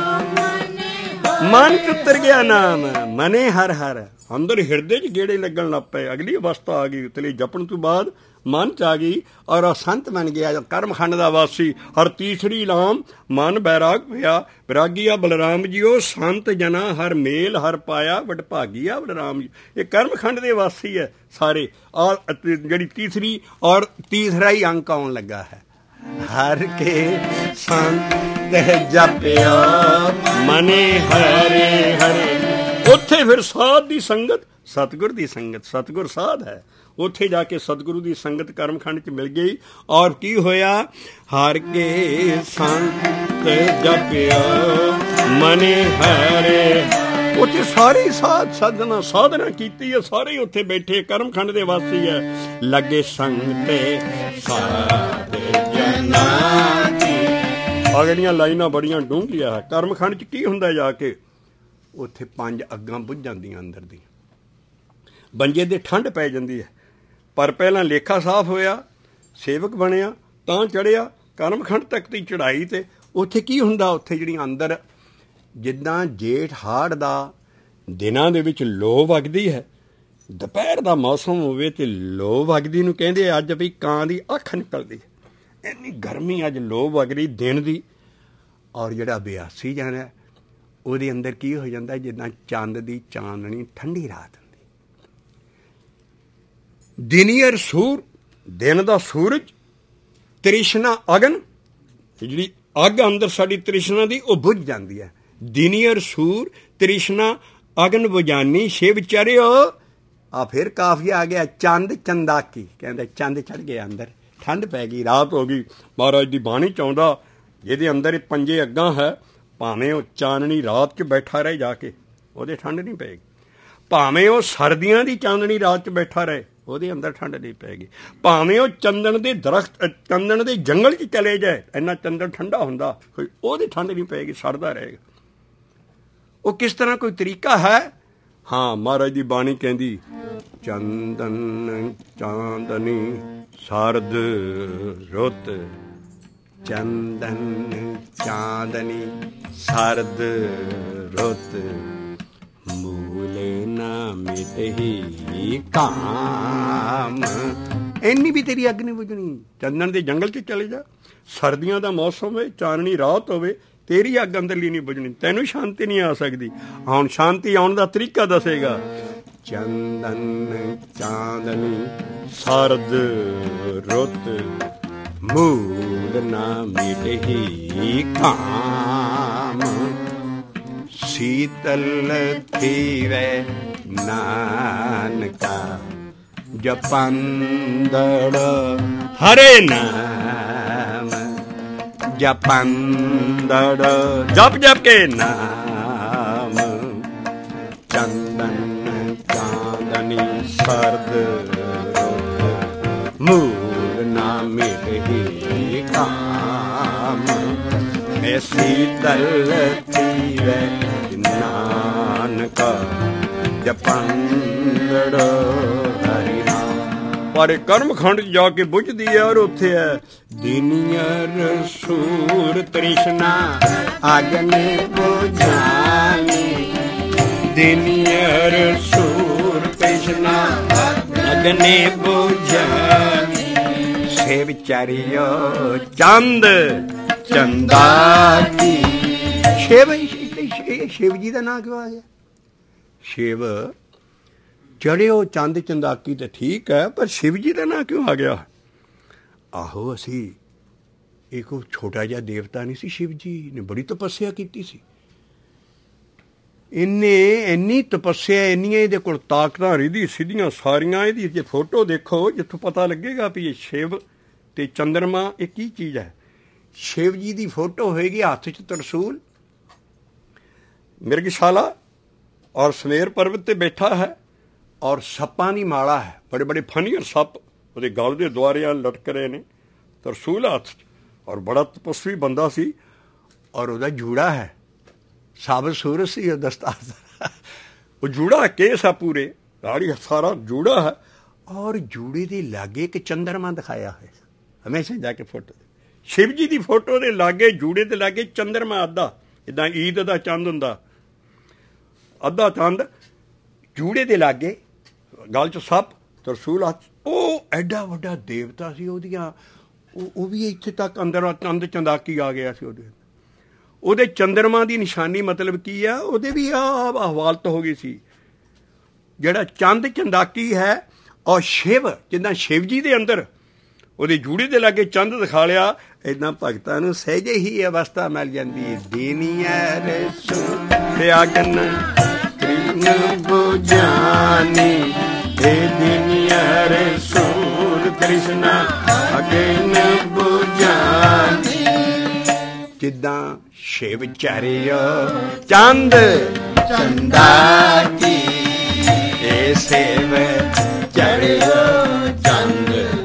ਮਨ ਚ ਉਤਰ ਗਿਆ ਨਾਮ, ਮਨੇ ਹਰ ਹਰ, ਅੰਦਰ ਹਿਰਦੇ 'ਚ ਗੇੜੇ ਲੱਗਣ ਲੱਗ ਪਏ। ਅਗਲੀ ਅਵਸਥਾ ਆ ਗਈ, ਉਤਲੇ ਜਪਣ ਤੋਂ ਬਾਅਦ ਮਨ 'ਚ ਆ ਗਈ, ਔਰ ਉਹ ਸੰਤ ਬਣ ਗਿਆ ਕਰਮਖੰਡ ਦਾ ਵਾਸੀ। ਹਰ ਤੀਸਰੀ ਲਾਮ ਮਨ ਬੈਰਾਗ ਹੋਇਆ, ਬੈਰਾਗੀਆ ਬਲਰਾਮ ਜੀ ਉਹ ਸੰਤ ਜਨਾ ਹਰ ਮੇਲ ਹਰ ਪਾਇਆ, ਵਡਭਾਗੀਆ ਬਲਰਾਮ ਜੀ। ਇਹ ਕਰਮਖੰਡ ਦੇ ਵਾਸੀ ਹੈ ਸਾਰੇ। ਔਰ ਜਿਹੜੀ ਤੀਸਰੀ ਔਰ ਤੀਸਰਾ ਹੀ ਅੰਕ ਆਉਣ ਲੱਗਾ ਹੈ, ਹਰ ਕੇ ਸੰਤ ਜਪਿਆ ਮਨੇ ਹਰੇ ਹਰੇ। ਉੱਥੇ ਫਿਰ ਸਾਧ ਦੀ ਸੰਗਤ, ਸਤਿਗੁਰ ਦੀ ਸੰਗਤ, ਸਤਿਗੁਰ ਸਾਧ ਹੈ। ਉੱਥੇ ਜਾ ਕੇ ਸਤਿਗੁਰੂ ਦੀ ਸੰਗਤ ਕਰਮਖੰਡ 'ਚ ਮਿਲ ਗਈ, ਔਰ ਕੀ ਹੋਇਆ? ਹਰ ਕੇ ਸੰਤ ਜਪਿਆ ਮਨੇ ਹਰੇ। ਉੱਥੇ ਸਾਰੇ ਸਾਧ ਸਾਧਨਾ ਸਾਧਨਾ ਕੀਤੀ ਹੈ, ਸਾਰੇ ਉੱਥੇ ਬੈਠੇ ਕਰਮਖੰਡ ਦੇ ਵਾਸੀ ਹੈ। ਲੱਗੇ ਸੰਗ ਤੇ ਸਾਧ ਜਨਾ ਕੀ। ਅਗਲੀਆਂ ਲਾਈਨਾਂ ਬੜੀਆਂ ਡੂੰਘੀਆਂ ਹੈ। ਕਰਮਖੰਡ 'ਚ ਕੀ ਹੁੰਦਾ ਜਾ ਕੇ? ਉੱਥੇ ਪੰਜ ਅੱਗਾਂ ਬੁੱਝ ਜਾਂਦੀਆਂ ਅੰਦਰ ਦੀਆਂ, ਬੰਜੇ ਦੇ ਠੰਡ ਪੈ ਜਾਂਦੀ ਹੈ। ਪਰ ਪਹਿਲਾਂ ਲੇਖਾ ਸਾਫ਼ ਹੋਇਆ, ਸੇਵਕ ਬਣਿਆ, ਤਾਂ ਚੜ੍ਹਿਆ ਕਰਮਖੰਡ ਤੱਕ ਦੀ ਚੜ੍ਹਾਈ। ਤੇ ਉੱਥੇ ਕੀ ਹੁੰਦਾ? ਉੱਥੇ ਜਿਹੜੀਆਂ ਅੰਦਰ ਜਿੱਦਾਂ ਜੇਠ ਹਾੜ ਦਾ ਦਿਨਾਂ ਦੇ ਵਿੱਚ ਲੋ ਵਗਦੀ ਹੈ, ਦੁਪਹਿਰ ਦਾ ਮੌਸਮ ਹੋਵੇ ਤੇ ਲੋ ਵਗਦੀ ਨੂੰ ਕਹਿੰਦੇ ਅੱਜ ਵੀ ਕਾਂ ਦੀ ਅੱਖ ਨਿਕਲਦੀ, ਇੰਨੀ ਗਰਮੀ ਅੱਜ ਲੋ ਵਗ ਰਹੀ ਦਿਨ ਦੀ। ਔਰ ਜਿਹੜਾ ਬਿਆਸੀ ਜਾਣਾ ਉਹਦੇ ਅੰਦਰ ਕੀ ਹੋ ਜਾਂਦਾ? ਜਿੱਦਾਂ ਚੰਦ ਦੀ ਚਾਂਦਣੀ ਠੰਡੀ ਰਾਤ ਹੁੰਦੀ। ਦਿਨੀਅਰ ਸੂਰ, ਦਿਨ ਦਾ ਸੂਰਜ, ਤ੍ਰਿਸ਼ਨਾ ਅਗਨ, ਜਿਹੜੀ ਅੱਗ ਅੰਦਰ ਸਾਡੀ ਤ੍ਰਿਸ਼ਨਾ ਦੀ ਉਹ ਬੁੱਝ ਜਾਂਦੀ ਹੈ। ਦਿਨੀਅਰ ਸੂਰ ਤ੍ਰਿਸ਼ਨਾ ਅਗਨ ਬੁਝਾਨੀ ਸ਼ਿਵ ਚਰਿਓ। ਆ ਫਿਰ ਕਾਫੀ ਆ ਗਿਆ ਚੰਦ ਚੰਦਾਕੀ, ਕਹਿੰਦੇ ਚੰਦ ਚੜ੍ਹ ਗਿਆ ਅੰਦਰ, ਠੰਡ ਪੈ ਗਈ, ਰਾਤ ਹੋ ਗਈ। ਮਹਾਰਾਜ ਦੀ ਬਾਣੀ ਚਾਹੁੰਦਾ ਜਿਹਦੇ ਅੰਦਰ ਇਹ ਪੰਜੇ ਅੱਗਾਂ ਹੈ, ਭਾਵੇਂ ਉਹ ਚਾਨਣੀ ਰਾਤ 'ਚ ਬੈਠਾ ਰਹੇ ਜਾ ਕੇ, ਉਹਦੇ ਠੰਡ ਨਹੀਂ ਪਏਗੀ। ਭਾਵੇਂ ਉਹ ਸਰਦੀਆਂ ਦੀ ਚਾਨਣੀ ਰਾਤ 'ਚ ਬੈਠਾ ਰਹੇ, ਉਹਦੇ ਅੰਦਰ ਠੰਡ ਨਹੀਂ ਪਏਗੀ। ਭਾਵੇਂ ਉਹ ਚੰਦਨ ਦੇ ਦਰਖਤ, ਚੰਦਨ ਦੇ ਜੰਗਲ 'ਚ ਚਲੇ ਜਾਏ, ਇੰਨਾ ਚੰਦਨ ਠੰਡਾ ਹੁੰਦਾ, ਕੋਈ ਉਹਦੀ ਠੰਡ ਨਹੀਂ ਪਏਗੀ, ਸੜਦਾ ਰਹੇਗਾ। ਉਹ ਕਿਸ ਤਰ੍ਹਾਂ ਕੋਈ ਤਰੀਕਾ ਹੈ? ਹਾਂ, ਮਹਾਰਾਜ ਦੀ ਬਾਣੀ ਕਹਿੰਦੀ ਚੰਦਨ ਚਾਂਦਨੀ ਸਰਦ ਰੁੱਤ, ਚੰਦਨ ਚਾਂਦਨੀ ਸਰਦ ਰੁੱਤ, ਮੂਲ ਨਾ ਮਿਟਹੀ ਕਾਮ, ਇੰਨੀ ਵੀ ਤੇਰੀ ਅੱਗ ਨਹੀਂ ਬੁਝਣੀ। ਚੰਦਨ ਦੇ ਜੰਗਲ 'ਚ ਚਲੇ ਜਾ, ਸਰਦੀਆਂ ਦਾ ਮੌਸਮ ਹੋਵੇ, ਚਾਨਣੀ ਰਾਤ ਹੋਵੇ, ਤੇਰੀ ਅੱਗ ਅੰਦਰਲੀ ਨਹੀਂ ਬੁਝਣੀ, ਤੈਨੂੰ ਸ਼ਾਂਤੀ ਨਹੀਂ ਆ ਸਕਦੀ। ਹੁਣ ਸ਼ਾਂਤੀ ਆਉਣ ਦਾ ਤਰੀਕਾ ਦੱਸੇਗਾ। ਚੰਦਨ ਚਾਂਦਨੀ ਸਰਦ ਰੁੱਤ ਮੂਲ ਨਾ ਮਿਟਹੀ ਕਾਮ ਸੀਤਲ ਥੀਵੈ ਨਾਨਕਾ ਜਪੰਦੜ ਹਰੇ ਨਾਮ ਜਪੰਦੜ ਜਪ ਜਪ ਕੇ ਨਾਮ ਚੰਦਨ ਚਾਂਦਨੀ ਸਰਦ ਮੂਲ ਨਾ ਮਿਟਹੀ ਕਾਮ ਸੀਤਲ ਥੀਵੈ ਨਾਨਕਾ ਜਪੰਦੜ ਹਰਿ ਨਾਮ। ਪਰ ਕਰਮ ਖੰਡ ਜਾ ਕੇ ਬੁਝਦੀ ਹੈ ਔਰ ਉੱਥੇ ਹੈ ਦਿਨੀਅਰ ਸੂਰ ਤ੍ਰਿਸ਼ਨਾ ਅਗਨ ਬੁਝਾਨੀ। ਦਿਨੀਅਰ ਸੂਰ ਤ੍ਰਿਸ਼ਨਾ ਅਗਨ ਬੁਝਾਨੀ। ਸੇ ਵਿਚਾਰਿਓ ਚੰਦ ਚੰਦਾ ਕੀ। ਸ਼ਿਵ ਸ਼ਿਵ ਜੀ ਦਾ ਨਾਂ ਕਿਉਂ ਆ ਗਿਆ? ਸ਼ਿਵ ਚੜਿਓ ਚੰਦ ਚੰਦਾਕੀ ਤਾਂ ਠੀਕ ਹੈ, ਪਰ ਸ਼ਿਵ ਜੀ ਦਾ ਨਾਂ ਕਿਉਂ ਆ ਗਿਆ? ਆਹੋ ਅਸੀਂ ਇਹ ਕੋਈ ਛੋਟਾ ਜਿਹਾ ਦੇਵਤਾ ਨਹੀਂ ਸੀ। ਸ਼ਿਵ ਜੀ ਨੇ ਬੜੀ ਤਪੱਸਿਆ ਕੀਤੀ ਸੀ। ਇਹਨੇ ਇੰਨੀ ਤਪੱਸਿਆ, ਇੰਨੀਆਂ ਇਹਦੇ ਕੋਲ ਤਾਕਤਾਂ ਰਿਧੀ ਸਿੱਧੀਆਂ ਸਾਰੀਆਂ। ਇਹਦੀ ਜੇ ਫੋਟੋ ਦੇਖੋ ਜਿੱਥੋਂ ਪਤਾ ਲੱਗੇਗਾ ਵੀ ਇਹ ਸ਼ਿਵ ਤੇ ਚੰਦਰਮਾ ਇਹ ਕੀ ਚੀਜ਼ ਹੈ। ਸ਼ਿਵ ਜੀ ਦੀ ਫੋਟੋ ਹੋਏਗੀ, ਹੱਥ 'ਚ ਤਰਸੂਲ, ਮਿਰਗਸ਼ਾਲਾ ਔਰ ਸਮੇਰ ਪਰਬਤ ਤੇ ਬੈਠਾ ਹੈ ਔਰ ਸੱਪਾਂ ਦੀ ਮਾਲਾ ਹੈ। ਬੜੇ ਬੜੇ ਫਨੀਅਰ ਸੱਪ ਉਹਦੇ ਗਲ ਦੇ ਦੁਆਰਿਆਂ ਲਟਕ ਰਹੇ ਨੇ, ਤਰਸੂਲ ਹੱਥ 'ਚ, ਔਰ ਬੜਾ ਤਪਸਵੀ ਬੰਦਾ ਸੀ। ਔਰ ਉਹਦਾ ਜੂੜਾ ਹੈ, ਸਾਬਤ ਸੂਰਜ ਸੀ ਉਹ ਦਸਤਾਰ। ਉਹ ਜੂੜਾ ਕੇਸ ਆ ਪੂਰੇ, ਦਾੜੀ ਸਾਰਾ ਜੂੜਾ ਹੈ ਔਰ ਜੂੜੇ ਦੇ ਲਾਗੇ ਇੱਕ ਚੰਦਰਮਾ ਦਿਖਾਇਆ ਹੈ। ਹਮੇਸ਼ਾ ਜਾ ਕੇ ਫੋਟੋ ਸ਼ਿਵ ਜੀ ਦੀ ਫੋਟੋ ਦੇ ਲਾਗੇ, ਜੂੜੇ ਦੇ ਲਾਗੇ ਚੰਦਰਮਾ ਅੱਧਾ, ਜਿੱਦਾਂ ਈਦ ਦਾ ਚੰਦ ਹੁੰਦਾ, ਅੱਧਾ ਚੰਦ ਜੂੜੇ ਦੇ ਲਾਗੇ, ਗਲ 'ਚ ਸੱਪ, ਤਰਸੂਲ ਹੱਥ। ਉਹ ਐਡਾ ਵੱਡਾ ਦੇਵਤਾ ਸੀ। ਉਹਦੀਆਂ ਉਹ ਉਹ ਵੀ ਇੱਥੇ ਤੱਕ ਅੰਦਰ ਚੰਦ ਚੰਦਾਕੀ ਆ ਗਿਆ ਸੀ ਉਹਦੇ। ਉਹਦੇ ਚੰਦਰਮਾ ਦੀ ਨਿਸ਼ਾਨੀ ਮਤਲਬ ਕੀ ਆ? ਉਹਦੇ ਵੀ ਆ ਹਵਾਲਤ ਹੋ ਗਈ ਸੀ। ਜਿਹੜਾ ਚੰਦ ਚੰਦਾਕੀ ਹੈ ਔਰ ਸ਼ਿਵ, ਜਿੱਦਾਂ ਸ਼ਿਵ ਜੀ ਦੇ ਅੰਦਰ ਉਹਦੇ ਜੂੜੇ ਦੇ ਲਾਗੇ ਚੰਦ ਦਿਖਾ ਲਿਆ, ਏਦਾਂ ਭਗਤਾਂ ਨੂੰ ਸਹਿਜੇ ਹੀ ਅਵਸਥਾ ਮਿਲ ਜਾਂਦੀ ਹੈ। ਦੀਨੀਅਰ ਸੁਆਗਨ ਕ੍ਰਿਸ਼ਨ ਬੁਝਾਨੀ। ਏ ਦੀਨੀਅਰ ਸੂਰ ਕ੍ਰਿਸ਼ਨਾ ਅਗਨ ਬੁਝਾਨੀ। ਜਿੱਦਾਂ ਸ਼ਿਵ ਚਾਰਿਓ ਚੰਦ ਚੰਦਾ ਕੀ। ਏ ਸੇਵ ਚਾਰਿਓ ਚੰਦ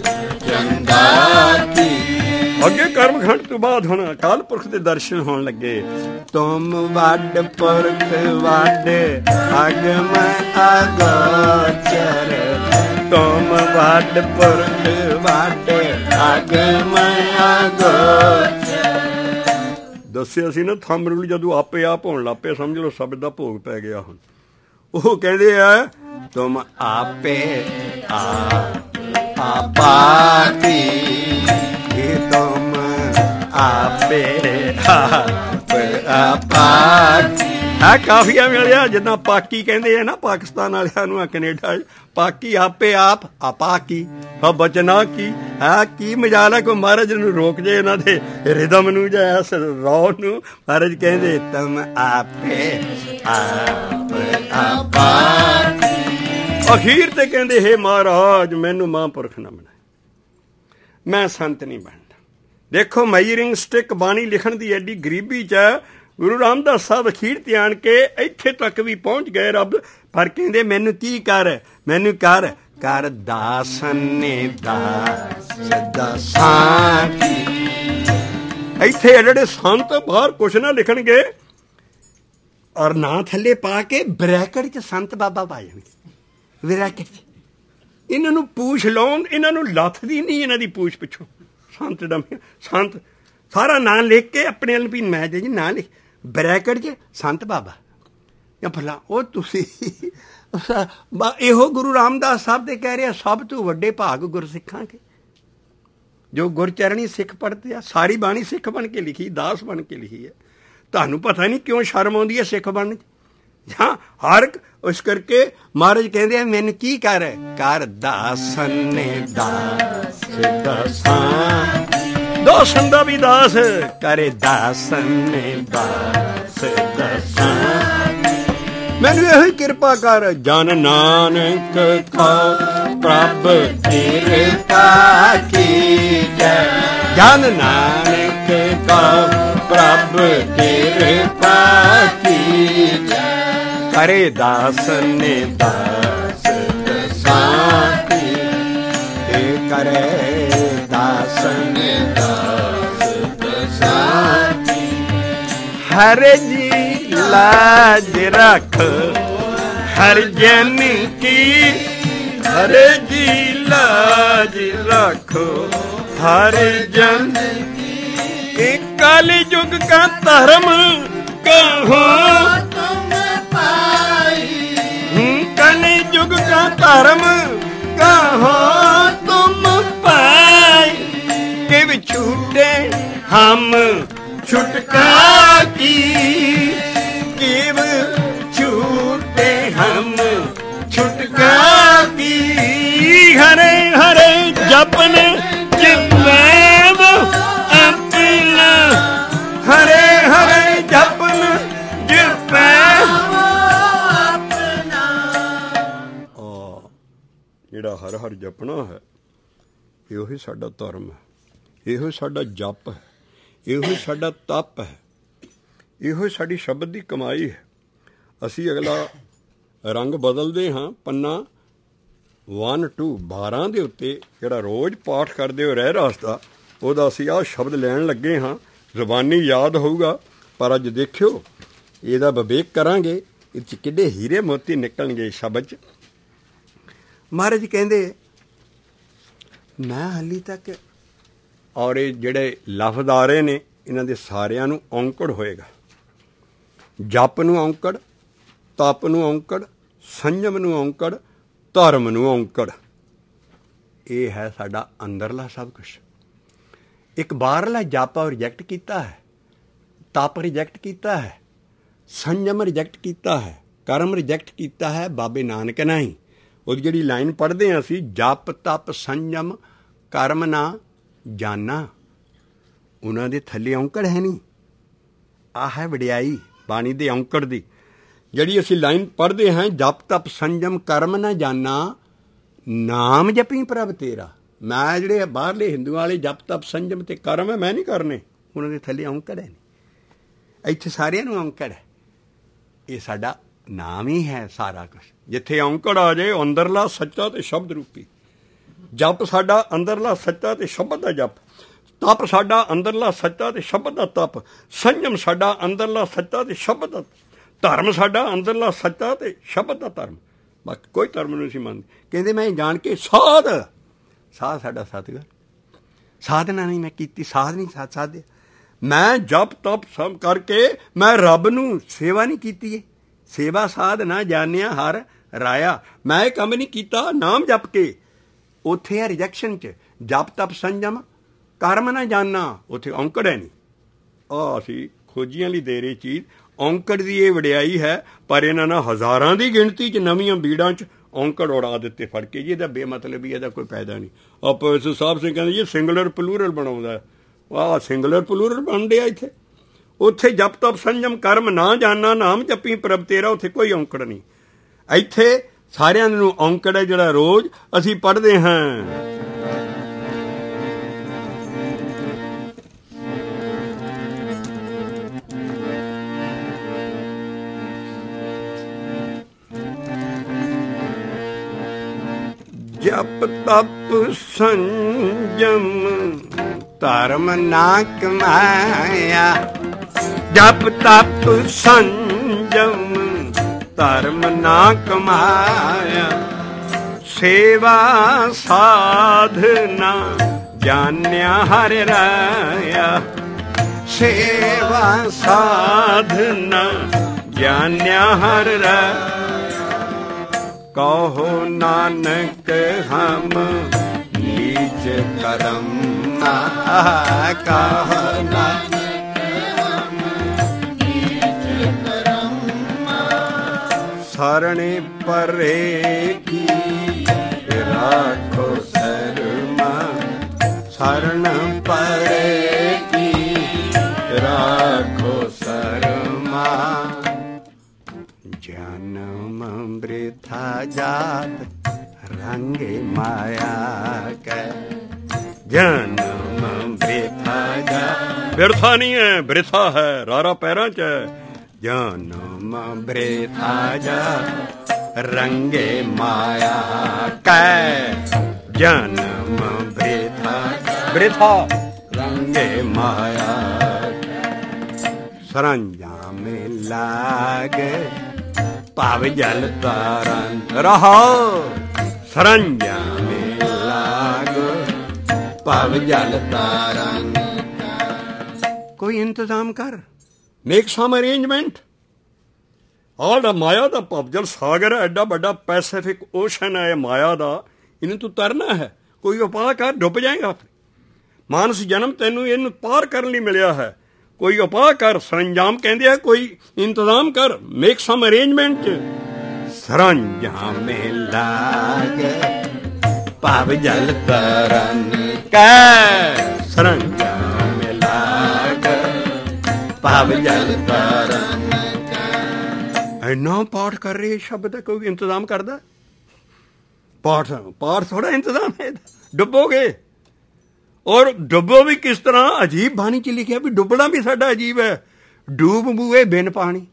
ਅੱਗੇ ਕਰਮਖੰਡ ਤੋਂ ਬਾਅਦ ਹੁਣ ਅਕਾਲ ਪੁਰਖ ਦੇ ਦਰਸ਼ਨ ਹੋਣ ਲੱਗੇ। ਤੁਮ ਵੱਡ ਪੁਰਖ ਵੱਡ ਅਗਮ ਅਗੋਚਰ। ਤੁਮ ਵੱਡ ਪੁਰਖ ਵੱਡ ਅਗਮ ਅਗੋਚਰ। ਦੱਸਿਆ ਸੀ ਨਾ ਥੰਮ ਰੂਲ ਜਦੋਂ ਆਪੇ ਆਪ ਹੋਣ ਲੱਗ ਪਏ, ਸਮਝ ਲਓ ਸ਼ਬਦ ਦਾ ਭੋਗ ਪੈ ਗਿਆ। ਹੁਣ ਉਹ ਕਹਿੰਦੇ ਆ ਤੁਮ ਆਪੇ ਆ ਆਪਾਤੀ। ਤੁਮ ਆਪੇ ਆਪਾਤੀ। ਆ ਕਾਫੀਆ ਮਿਲਿਆ ਜਿੱਦਾਂ ਪਾਕੀ ਕਹਿੰਦੇ ਆ ਨਾ ਪਾਕਿਸਤਾਨ ਵਾਲਿਆਂ ਨੂੰ, ਕੈਨੇਡਾ ਪਾਕੀ ਆਪੇ ਆਪ ਆਪਾਕੀ ਬਚਨਾ ਕੀ। ਆ ਕੀ ਮਜਾਲ ਹੈ? ਕੋਈ ਮਹਾਰਾਜ ਨੂੰ ਰੋਕ ਜੇ ਇਹਨਾਂ ਦੇ ਰਿਦਮ ਨੂੰ ਜਾਂ ਇਸ ਰੌ ਨੂੰ। ਮਹਾਰਾਜ ਕਹਿੰਦੇ ਤੁਮ ਆਪੇ ਆਪ ਆਪਾਤੀ। ਅਖੀਰ ਤੇ ਕਹਿੰਦੇ ਹੇ ਮਹਾਰਾਜ ਮੈਨੂੰ ਮਹਾਂਪੁਰਖ ਨਾ ਬਣਾਏ, ਮੈਂ ਸੰਤ ਨਹੀਂ ਬਣਦਾ। ਦੇਖੋ ਮੈਜਰਿੰਗ ਸਟਿਕ ਬਾਣੀ ਲਿਖਣ ਦੀ ਐਡੀ ਗਰੀਬੀ 'ਚ ਗੁਰੂ ਰਾਮਦਾਸ ਸਾਹਿਬ ਅਖੀਰ ਤੇ ਆਣ ਕੇ ਇੱਥੇ ਤੱਕ ਵੀ ਪਹੁੰਚ ਗਏ ਰੱਬ। ਪਰ ਕਹਿੰਦੇ ਮੈਨੂੰ ਕੀ ਕਰ, ਮੈਨੂੰ ਕਰ ਕਰ ਦਾਸਨ ਨੇ ਦਾਸ ਦਾਸਾਂ ਕੀ। ਇੱਥੇ ਜਿਹੜੇ ਸੰਤ ਬਾਹਰ ਕੁਛ ਨਾ ਲਿਖਣਗੇ ਔਰ ਨਾਂ ਥੱਲੇ ਪਾ ਕੇ ਬ੍ਰੈਕਟ 'ਚ ਸੰਤ ਬਾਬਾ ਪਾ ਜਾਣਗੇ। ਬ੍ਰੈਕਟ 'ਚ ਇਹਨਾਂ ਨੂੰ ਪੂਛ ਲਾਉਣ, ਇਹਨਾਂ ਨੂੰ ਲੱਥਦੀ ਨਹੀਂ ਇਹਨਾਂ ਦੀ ਪੂਛ ਪਿੱਛੋਂ। ਸੰਤ ਦਾ ਸੰਤ ਸਾਰਾ ਨਾਂ ਲਿਖ ਕੇ ਆਪਣੇ ਵੱਲ ਵੀ ਮੈਂ ਜੀ ਨਾਂ ਲਿਖ ਬ੍ਰੈਕਟ 'ਚ ਸੰਤ ਬਾਬਾ ਜਾਂ ਫਲਾ। ਉਹ ਤੁਸੀਂ ਇਹੋ ਗੁਰੂ ਰਾਮਦਾਸ ਸਾਹਿਬ ਦੇ ਕਹਿ ਰਿਹਾ, ਸਭ ਤੋਂ ਵੱਡੇ ਭਾਗ ਗੁਰਸਿੱਖਾਂ ਕੇ, ਜੋ ਗੁਰਚਰਣੀ ਸਿੱਖ ਪੜ੍ਹਦੇ ਆ। ਸਾਰੀ ਬਾਣੀ ਸਿੱਖ ਬਣ ਕੇ ਲਿਖੀ, ਦਾਸ ਬਣ ਕੇ ਲਿਖੀ ਹੈ। ਤੁਹਾਨੂੰ ਪਤਾ ਨਹੀਂ ਕਿਉਂ ਸ਼ਰਮ ਆਉਂਦੀ ਹੈ ਸਿੱਖ ਬਣਨ 'ਚ। ਹਾਂ, ਹਰ ਇਸ ਕਰਕੇ ਮਹਾਰਾਜ ਕਹਿੰਦੇ ਆ, ਮੈਨੂੰ ਕੀ ਕਰ ਕਰ ਦਾਸਨ ਨੇ ਦਾਸ ਦਾਸਾਂ, ਦਾਸਨ ਦਾ ਵੀ ਦਾਸ ਕਰੇ, ਦਾਸਨ ਨੇ ਦਾਸ ਦਾਸਾਂ। ਮੈਨੂੰ ਇਹੋ ਕਿਰਪਾ ਕਰ, ਜਨ ਨਾਨਕ ਕੋ ਪ੍ਰਭ ਕਿਰਪਾ ਕੀਜੈ, ਜਨ ਨਾਨਕ ਕੋ ਪ੍ਰਭ ਕਿਰਪਾ ਕੀਜੈ, ਕਰੇ ਦਾਸਨ ਨੇ ਦਾਸ ਦਾਸਾਂ ਕੀ, ਇਹ ਕਰੇ ਦਾਸਨ ਨੇ ਦਾਸ ਦਾਸਾਂ ਕੀ। ਹਰ ਜੀ ਲਾਜ ਰੱਖ ਹਰ ਜਨ ਕੀ, ਹਰ ਜੀ ਲਾਜ ਰੱਖੋ ਹਰ ਜਨ ਕੀ। ਕਲ युग का धर्म कहो तुम पाई, कल युग का धर्म कहो तुम पाई, कि छूटे हम छुटका की, किव छूटे हम छुटका की। हरे हरे जपन जिम्मेद अपना, हरे हरे जपन जिपै अपना। ਜਿਹੜਾ ਹਰ ਹਰ ਜਪਣਾ ਹੈ, ਇਹੋ ਹੀ ਸਾਡਾ ਧਰਮ ਹੈ, ਇਹੋ ਹੀ ਸਾਡਾ ਜਪ ਹੈ, ਇਹੋ ਹੀ ਸਾਡਾ ਤਪ ਹੈ, ਇਹੋ ਹੀ ਸਾਡੀ ਸ਼ਬਦ ਦੀ ਕਮਾਈ ਹੈ। ਅਸੀਂ ਅਗਲਾ ਰੰਗ ਬਦਲਦੇ ਹਾਂ, ਪੰਨਾ ਵਨ ਟੂ ਬਾਰਾਂ ਦੇ ਉੱਤੇ ਜਿਹੜਾ ਰੋਜ਼ ਪਾਠ ਕਰਦੇ ਹੋ ਰਹਿ ਰਾਸ ਦਾ, ਉਹਦਾ ਅਸੀਂ ਆਹ ਸ਼ਬਦ ਲੈਣ ਲੱਗੇ ਹਾਂ। ਜ਼ੁਬਾਨੀ ਯਾਦ ਹੋਊਗਾ, ਪਰ ਅੱਜ ਦੇਖਿਓ ਇਹਦਾ ਵਿਵੇਕ ਕਰਾਂਗੇ, ਇਹ 'ਚ ਕਿੱਡੇ ਹੀਰੇ ਮੋਤੀ ਨਿਕਲਣਗੇ ਸ਼ਬਦ 'ਚ। ਮਹਾਰਾਜ ਕਹਿੰਦੇ, ਮੈਂ ਹਾਲੀ ਤੱਕ, ਔਰ ਇਹ ਜਿਹੜੇ ਲਫ਼ਜ਼ ਆ ਰਹੇ ਨੇ ਇਹਨਾਂ ਦੇ ਸਾਰਿਆਂ ਨੂੰ ਔਂਕੜ ਹੋਏਗਾ। ਜਪ ਨੂੰ ਔਂਕੜ, ਤਪ ਨੂੰ ਔਂਕੜ, ਸੰਜਮ ਨੂੰ ਔਂਕੜ, ਧਰਮ ਨੂੰ ਔਂਕੜ। ਇਹ ਹੈ ਸਾਡਾ ਅੰਦਰਲਾ ਸਭ ਕੁਛ। ਇੱਕ ਬਾਹਰਲਾ ਜਪ ਰਿਜੈਕਟ ਕੀਤਾ ਹੈ, ਤਪ ਰਿਜੈਕਟ ਕੀਤਾ ਹੈ, ਸੰਜਮ ਰਿਜੈਕਟ ਕੀਤਾ ਹੈ, ਕਰਮ ਰਿਜੈਕਟ ਕੀਤਾ ਹੈ ਬਾਬੇ ਨਾਨਕ ਨੇ ਹੀ। ਉਹਦੀ ਜਿਹੜੀ ਲਾਈਨ ਪੜ੍ਹਦੇ ਹਾਂ ਅਸੀਂ, ਜਪ ਤਪ ਸੰਜਮ ਕਰਮ ਨਾ ਜਾਨਾ, ਉਹਨਾਂ ਦੇ ਥੱਲੇ ਔਂਕੜ ਹੈ ਨਹੀਂ। ਆਹ ਹੈ ਵਡਿਆਈ ਬਾਣੀ ਦੇ ਔਂਕੜ ਦੀ। ਜਿਹੜੀ ਅਸੀਂ ਲਾਈਨ ਪੜ੍ਹਦੇ ਹਾਂ, ਜਪ ਤਪ ਸੰਜਮ ਕਰਮ ਨਾ ਜਾਨਾ, ਨਾਮ ਜਪੀ ਪ੍ਰਭ ਤੇਰਾ। ਮੈਂ ਜਿਹੜੇ ਬਾਹਰਲੇ ਹਿੰਦੂਆਂ ਵਾਲੇ ਜਪ ਤਪ ਸੰਜਮ ਤੇ ਕਰਮ ਹੈ, ਮੈਂ ਨਹੀਂ ਕਰਨੇ, ਉਹਨਾਂ ਦੇ ਥੱਲੇ ਔਂਕੜ ਹੈ ਨਹੀਂ। ਇੱਥੇ ਸਾਰਿਆਂ ਨੂੰ ਔਂਕੜ ਹੈ। ਇਹ ਸਾਡਾ ਨਾਮ ਹੀ ਹੈ ਸਾਰਾ ਕੁਛ। ਜਿੱਥੇ ਔਂਕੜ ਆ ਜਾਏ, ਅੰਦਰਲਾ ਸੱਚਾ ਤੇ ਸ਼ਬਦ ਰੂਪੀ ਜਪ ਸਾਡਾ, ਅੰਦਰਲਾ ਸੱਚਾ ਤੇ ਸ਼ਬਦ ਦਾ ਜਪ, ਤਪ ਸਾਡਾ ਅੰਦਰਲਾ ਸੱਚਾ ਤੇ ਸ਼ਬਦ ਦਾ ਤਪ, ਸੰਜਮ ਸਾਡਾ ਅੰਦਰਲਾ ਸੱਚਾ ਤੇ ਸ਼ਬਦ ਦਾ, ਧਰਮ ਸਾਡਾ ਅੰਦਰਲਾ ਸੱਚਾ ਤੇ ਸ਼ਬਦ ਦਾ ਧਰਮ। ਬਾਕੀ ਕੋਈ ਧਰਮ ਨੂੰ ਅਸੀਂ ਮੰਨਦੇ। ਕਹਿੰਦੇ ਮੈਂ ਜਾਣ ਕੇ ਸਾਧ, ਸਾਧ ਸਾਡਾ ਸਤਿਗੁਰ। ਸਾਧਨਾ ਨਹੀਂ ਮੈਂ ਕੀਤੀ, ਸਾਧ ਨਹੀਂ ਸਾਧ ਸਾਧਿਆ। ਮੈਂ ਜਪ ਤਪ ਸਭ ਕਰਕੇ ਮੈਂ ਰੱਬ ਨੂੰ ਸੇਵਾ ਨਹੀਂ ਕੀਤੀ ਹੈ। ਸੇਵਾ ਸਾਧ ਨਾ ਜਾਣਿਆ ਹਰ ਰਾਇਆ। ਮੈਂ ਇਹ ਕੰਮ ਨਹੀਂ ਕੀਤਾ ਨਾਮ ਜਪ ਕੇ। ਉੱਥੇ ਹੈ ਰਿਜੈਕਸ਼ਨ 'ਚ ਜਪ ਤਪ ਸੰਜਮ ਕਰਮ ਨਾ ਜਾਣਾ, ਉੱਥੇ ਔਂਕੜ ਹੈ ਨਹੀਂ। ਆਹ ਅਸੀਂ ਖੋਜੀਆਂ ਲਈ ਦੇ ਰਹੇ ਚੀਜ਼ ਔਂਕੜ ਦੀ ਇਹ ਵਡਿਆਈ ਹੈ। ਪਰ ਇਹਨਾਂ ਨੇ ਹਜ਼ਾਰਾਂ ਦੀ ਗਿਣਤੀ 'ਚ ਨਵੀਆਂ ਬੀੜਾਂ 'ਚ ਔਂਕੜ ਉਡਾ ਦਿੱਤੇ ਫੜ ਕੇ ਜੀ। ਇਹਦਾ ਬੇਮਤਲਬ ਹੀ, ਇਹਦਾ ਕੋਈ ਫਾਇਦਾ ਨਹੀਂ। ਆਪ ਪ੍ਰੋਫੈਸਰ ਸਾਹਿਬ ਸਿੰਘ ਕਹਿੰਦੇ ਜੀ ਸਿੰਗੂਲਰ ਪਲੂਰਲ ਬਣਾਉਂਦਾ। ਆਹ ਸਿੰਗੂਲਰ ਪਲੂਰਲ ਬਣ ਡਿਆ ਇੱਥੇ। ਉੱਥੇ ਜਪ ਤਪ ਸੰਜਮ ਕਰਮ ਨਾ ਜਾਣਾ, ਨਾਮ ਜਪੀ ਪ੍ਰਭ ਤੇਰਾ, ਉੱਥੇ ਕੋਈ ਔਂਕੜ ਨਹੀਂ। ਇੱਥੇ ਸਾਰਿਆਂ ਨੂੰ ਔਂਕੜ ਹੈ ਜਿਹੜਾ ਰੋਜ਼ ਅਸੀਂ ਪੜ੍ਹਦੇ ਹਾਂ। ਜਪ ਤਪ ਸੰਜਮ ਧਰਮ ਨਾ ਕਮਾਇਆ, ਜਪ ਤਪ ਸੰਜਮ ਧਰਮ ਨਾ ਕਮਾਇਆ, ਸੇਵਾ ਸਾਧਨਾ ਜਾਣਿਆ ਹਰ ਰਾਇਆ, ਸੇਵਾ ਸਾਧਨਾ ਜਾਣਿਆ ਹਰ ਰਾਇਆ। कहो नानक हम नीच करम, कहो नानक हम नीच करम, शरणे परे की राखो शर्मा, शरण परे की राखो शर्मा, जन्म वृथा जात रंगे माया के, जन्म वृथा जात, व्यर्था नहीं है वृथा है, रारा पैरा च, जन्म वृथा जात रंगे माया कै, जन्म वृथा वृथा रंगे माया, सरंजाम लाग पाव जल तारन रहो, सरंजाम लाग पाव जल तारन, कोई इंतजाम कर, मेक सम अरेंजमेंट। ਆਹ ਦਾ ਮਾਇਆ ਦਾ ਭਵਜਲ ਸਾਗਰ ਹੈ, ਐਡਾ ਵੱਡਾ ਪੈਸੀਫਿਕ ਓਸ਼ਨ ਹੈ ਮਾਇਆ ਦਾ, ਇਹਨੂੰ ਤੂੰ ਤਰਨਾ ਹੈ, ਕੋਈ ਉਪਾਅ ਕਰ, ਡੁੱਬ ਜਾਏਗਾ। ਮਾਨਸ ਜਨਮ ਤੈਨੂੰ ਇਹਨੂੰ ਪਾਰ ਕਰਨ ਲਈ ਮਿਲਿਆ ਹੈ, ਕੋਈ ਉਪਾਅ ਕਰ, ਸਰੰਜਾਮ ਕਹਿੰਦੇ ਆ ਕੋਈ ਇੰਤਜ਼ਾਮ ਕਰ, ਮੇਕ ਸਮ ਅਰੇਂਜਮੈਂਟ। ਸਰੰਜਾਮ ਲਾਗ ਭਾਵ ਜਲ ਤਰਨ ਕੈ, ਸਰੰਜਾਮ ਲਾਗ ਭਾਵ ਜਲ ਤਰਨ, ਇੰਨਾ ਪਾਠ ਕਰ ਰਹੇ ਸ਼ਬਦ, ਕੋਈ ਇੰਤਜ਼ਾਮ ਕਰਦਾ? ਪਾਠ ਪਾਠ ਥੋੜਾ ਇੰਤਜ਼ਾਮ ਹੈ, ਡੁੱਬੋਗੇ। ਔਰ ਡੁੱਬੋ ਵੀ ਕਿਸ ਤਰ੍ਹਾਂ? ਅਜੀਬ ਬਾਣੀ ਚ ਲਿਖਿਆ ਵੀ ਡੁੱਬਣਾ ਵੀ ਸਾਡਾ ਅਜੀਬ ਹੈ, ਡੂਬ ਬੂਏ ਬਿਨ ਪਾਣੀ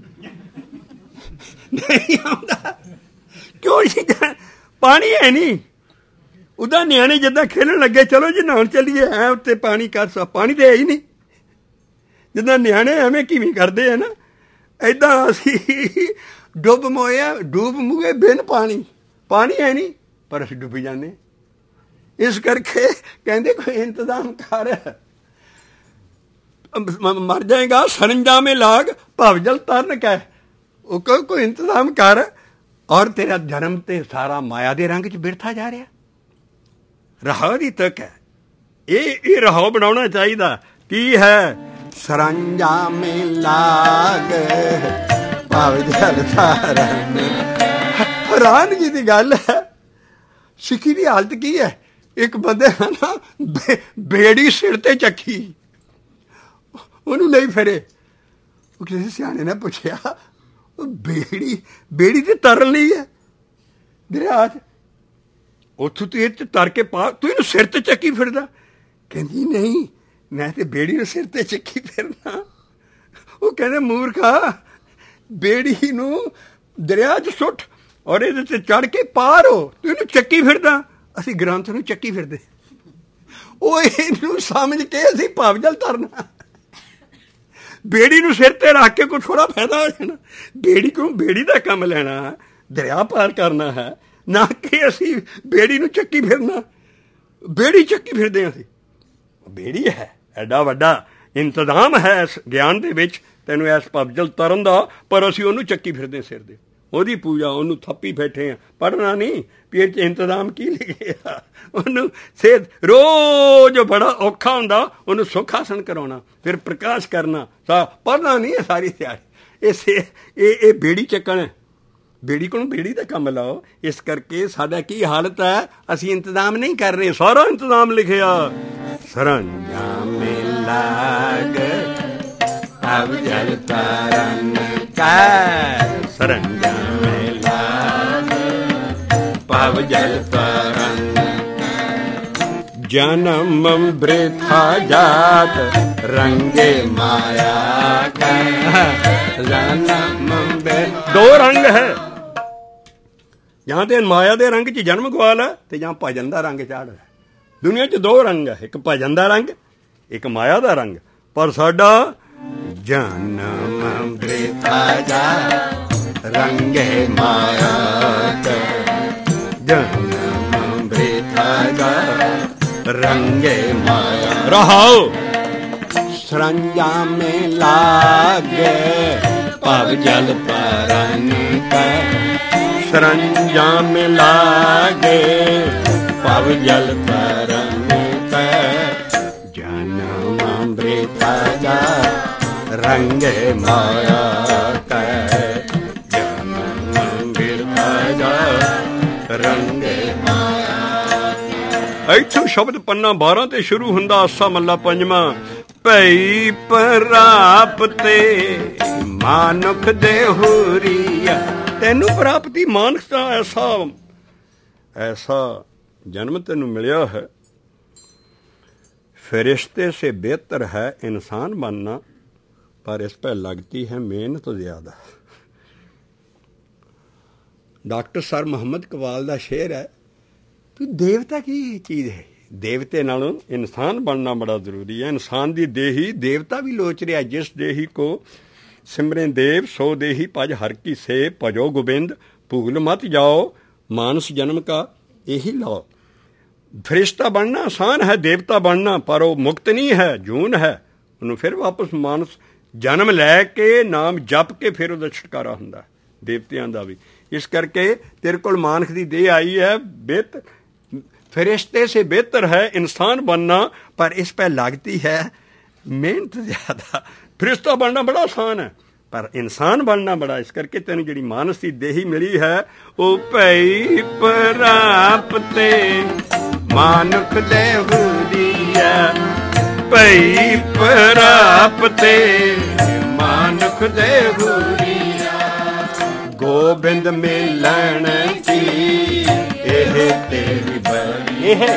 ਨਹੀਂ ਆਉਂਦਾ। ਕਿਉਂ ਨਹੀਂ? ਪਾਣੀ ਹੈ ਨਹੀਂ। ਉਹਦਾ ਨਿਆਣੇ ਜਿੱਦਾਂ ਖੇਲਣ ਲੱਗੇ, ਚਲੋ ਜੀ ਨਹਾਉਣ ਚੱਲੀਏ, ਐ ਉੱਤੇ ਪਾਣੀ ਕਰ, ਪਾਣੀ ਤੇ ਹੈ ਹੀ ਨਹੀਂ। ਜਿੱਦਾਂ ਨਿਆਣੇ ਐਵੇਂ ਕਿਵੇਂ ਕਰਦੇ ਆ ਨਾ, ਏਦਾਂ ਅਸੀਂ ਡੁੱਬ ਮੋਇਆ, ਡੂਬ ਮੂਏ ਬਿਨ ਪਾਣੀ, ਪਾਣੀ ਹੈ ਨਹੀਂ ਪਰ ਅਸੀਂ ਡੁੱਬੀ ਜਾਂਦੇ। ਇਸ ਕਰਕੇ ਕਹਿੰਦੇ ਕੋਈ ਇੰਤਜ਼ਾਮ ਕਰ, ਮਰ ਜਾਏਗਾ। ਸਰੰਜਾਮੇ ਲਾਗ ਭਵਜਲ ਤਰਨ ਕਹਿ, ਉਹ ਕਹੋ ਕੋਈ ਇੰਤਜ਼ਾਮ ਕਰ। ਔਰ ਤੇਰਾ ਜਨਮ ਤੇ ਸਾਰਾ ਮਾਇਆ ਦੇ ਰੰਗ ਚ ਬਿਰਥਾ ਜਾ ਰਿਹਾ। ਰਹਾਉ ਦੀ ਤੱਕ ਹੈ, ਇਹ ਇਹ ਰਹਾਉ ਬਣਾਉਣਾ ਚਾਹੀਦਾ। ਕੀ ਹੈ? ਸਰੰਜਾਮੇ ਲਾਗ ਭਵਜਲ ਤਰਨ। ਹੈਰਾਨਗੀ ਦੀ ਗੱਲ ਹੈ, ਸਿੱਖੀ ਦੀ ਹਾਲਤ ਕੀ ਹੈ? ਇੱਕ ਬੰਦੇ ਨਾ ਬੇੜੀ ਸਿਰ ਤੇ ਚੱਕੀ, ਉਹਨੂੰ ਲਈ ਫਿਰੇ। ਉਹ ਕਿਸੇ ਸਿਆਣੇ ਨੇ ਪੁੱਛਿਆ, ਉਹ ਬੇੜੀ ਬੇੜੀ ਤੇ ਤਰਲ ਨਹੀਂ ਹੈ ਦਰਿਆ ਚ, ਉੱਥੋਂ ਤੂੰ ਇਹ ਤਰ ਕੇ ਪਾ, ਤੂੰ ਇਹਨੂੰ ਸਿਰ ਤੇ ਚੱਕੀ ਫਿਰਦਾ? ਕਹਿੰਦੀ ਨਹੀਂ, ਮੈਂ ਤੇ ਬੇੜੀ ਨੂੰ ਸਿਰ ਤੇ ਚੱਕੀ ਫਿਰਨਾ। ਉਹ ਕਹਿੰਦੇ ਮੂਰਖਾ, ਬੇੜੀ ਨੂੰ ਦਰਿਆ ਚ ਸੁੱਟ ਔਰ ਇਹਦੇ ਤੇ ਚੜ ਕੇ ਪਾਰ ਹੋ, ਤੂੰ ਇਹਨੂੰ ਚੱਕੀ ਫਿਰਦਾ। ਅਸੀਂ ਗ੍ਰੰਥ ਨੂੰ ਚੱਕੀ ਫਿਰਦੇ। ਉਹ ਇਹਨੂੰ ਸਮਝ ਕੇ ਅਸੀਂ ਭਵਜਲ ਤਰਨਾ। ਬੇੜੀ ਨੂੰ ਸਿਰ ਤੇ ਰੱਖ ਕੇ ਕੋਈ ਥੋੜਾ ਫਾਇਦਾ ਹੋ ਜਾਣਾ। ਬੇੜੀ ਕੋਲ ਬੇੜੀ ਦਾ ਕੰਮ ਲੈਣਾ, ਦਰਿਆ ਪਾਰ ਕਰਨਾ ਹੈ, ਨਾ ਕਿ ਅਸੀਂ ਬੇੜੀ ਨੂੰ ਚੱਕੀ ਫਿਰਨਾ। ਬੇੜੀ ਚੱਕੀ ਫਿਰਦੇ ਹਾਂ ਅਸੀਂ। ਬੇੜੀ ਹੈ, ਐਡਾ ਵੱਡਾ ਇੰਤਜ਼ਾਮ ਹੈ ਇਸ ਗਿਆਨ ਦੇ ਵਿੱਚ ਤੈਨੂੰ ਇਸ ਭਵਜਲ ਤਰਨ ਦਾ, ਪਰ ਅਸੀਂ ਉਹਨੂੰ ਚੱਕੀ ਫਿਰਦੇ ਸਿਰ ਦੇ। ਉਹਦੀ ਪੂਜਾ, ਉਹਨੂੰ ਥੱਪੀ ਬੈਠੇ ਆ। ਪੜ੍ਹਨਾ ਨਹੀਂ ਵੀ ਇਹ 'ਚ ਇੰਤਜ਼ਾਮ ਕੀ ਲਿਖਿਆ। ਉਹਨੂੰ ਸਿਹਤ ਰੋਜ਼ ਬੜਾ ਔਖਾ ਹੁੰਦਾ, ਉਹਨੂੰ ਸੁੱਖ ਆਸਣ ਕਰਾਉਣਾ, ਫਿਰ ਪ੍ਰਕਾਸ਼ ਕਰਨਾ। ਸਾ ਪੜ੍ਹਨਾ ਨਹੀਂ ਹੈ ਸਾਰੀ ਤਿਆਰੀ। ਇਹ ਸੇ ਇਹ ਇਹ ਬੇੜੀ ਚੱਕਣ, ਬੇੜੀ ਕੋਲ ਬੇੜੀ ਦਾ ਕੰਮ ਲਾਓ। ਇਸ ਕਰਕੇ ਸਾਡਾ ਕੀ ਹਾਲਤ ਹੈ? ਅਸੀਂ ਇੰਤਜ਼ਾਮ ਨਹੀਂ ਕਰ ਰਹੇ। ਸਾਰਾ ਇੰਤਜ਼ਾਮ ਲਿਖਿਆ। ਸਰੰਜਾਮੇ ਲਾਗ ਭਵਜਲ ਤਰਨ ਕੈ, ਸਰੰਜਾਮੇ ਲਾਗ ਭਵਜਲ ਤਰਨ। ਜਨਮ ਬ੍ਰਿਥਾ ਜਾਤ ਰੰਗੇ ਮਾਇਆ ਕੈ, ਜਨਮ ਦੋ ਰੰਗ ਹੈ। ਜਾਂ ਤੇ ਮਾਇਆ ਦੇ ਰੰਗ ਚ ਜਨਮ ਗਵਾ ਲੈ, ਤੇ ਜਾਂ ਭਜਨ ਦਾ ਰੰਗ ਚਾੜ। ਦੁਨੀਆ ਚ ਦੋ ਰੰਗ ਹੈ, ਇੱਕ ਭਜਨ ਦਾ ਰੰਗ, ਇੱਕ ਮਾਇਆ ਦਾ ਰੰਗ। ਪਰ ਸਾਡਾ ਜਨਮ ਬ੍ਰਿਥਾ ਜਾਤ ਰੰਗੇ ਮਾਇਆ ਕੈ, ਜਨਮ ਬ੍ਰਿਥਾ ਜਾਤ ਰੰਗੇ ਮਾਇਆ। ਰਹਾਉ ਸਰੰਜਾਮੇ ਲਾਗੇ ਭਵਜਲ ਤਰਨ ਕੈ, सरंजाम लागे पव जल तरन तै जन्म अमृत जा रंगे माया कै जन्म अमृत जा रंगे माया। ਇੱਥੋਂ ਸ਼ਬਦ ਪੰਨਾ ਬਾਰਾਂ ਤੇ ਸ਼ੁਰੂ ਹੁੰਦਾ, ਆਸਾ ਮੱਲਾ ਪੰਜਵਾਂ। ਭਈ ਪ੍ਰਾਪਤੇ ਮਾਨੁਖ ਦੇ ਹੁਰੀਆ, ਤੈਨੂੰ ਪ੍ਰਾਪਤੀ ਮਾਨੁਖ ਦਾ ਐਸਾ ਐਸਾ ਜਨਮ ਤੈਨੂੰ ਮਿਲਿਆ ਹੈ। फरिश्ते से बेहतर है इंसान बनना, पर इस पर लगती है मेहनत ज़्यादा। डॉक्टर सर मोहम्मद कवाल का शेर है, तो देवता की चीज़ है, देवते नालों इंसान बनना बड़ा ज़रूरी है। इंसान की देही देवता भी लोच रहा, जिस देही को सिमरें देव सो देही पज हर की से भजो गोबिंद भूल मत जाओ मानस जन्म का यही लाओ। फरिश्ता बनना आसान है, देवता बनना पर वो मुक्त नहीं है, जून है। ਉਹਨੂੰ ਫਿਰ ਵਾਪਸ ਮਾਨਸ ਜਨਮ ਲੈ ਕੇ ਨਾਮ ਜਪ ਕੇ ਫਿਰ ਉਹਦਾ ਛੁਟਕਾਰਾ ਹੁੰਦਾ ਦੇਵਤਿਆਂ ਦਾ ਵੀ। ਇਸ ਕਰਕੇ ਤੇਰੇ ਕੋਲ ਮਾਨਸ ਦੀ ਦੇਹ ਆਈ ਹੈ, ਬਿਹਤਰ फरिश्ते से बेहतर है इंसान बनना, पर इस पर लगती है मेहनत ज़्यादा। फरिश्ता बनना बड़ा आसान है, पर इंसान बनना बड़ा। इस करके तेन जी मानस की देही मिली है, वो भई प्राप्ते मानुख दे हुरिया, भई प्राप्ते मानुख दे हुरिया। गोबिंद मिलन की एह तेरी बरी है,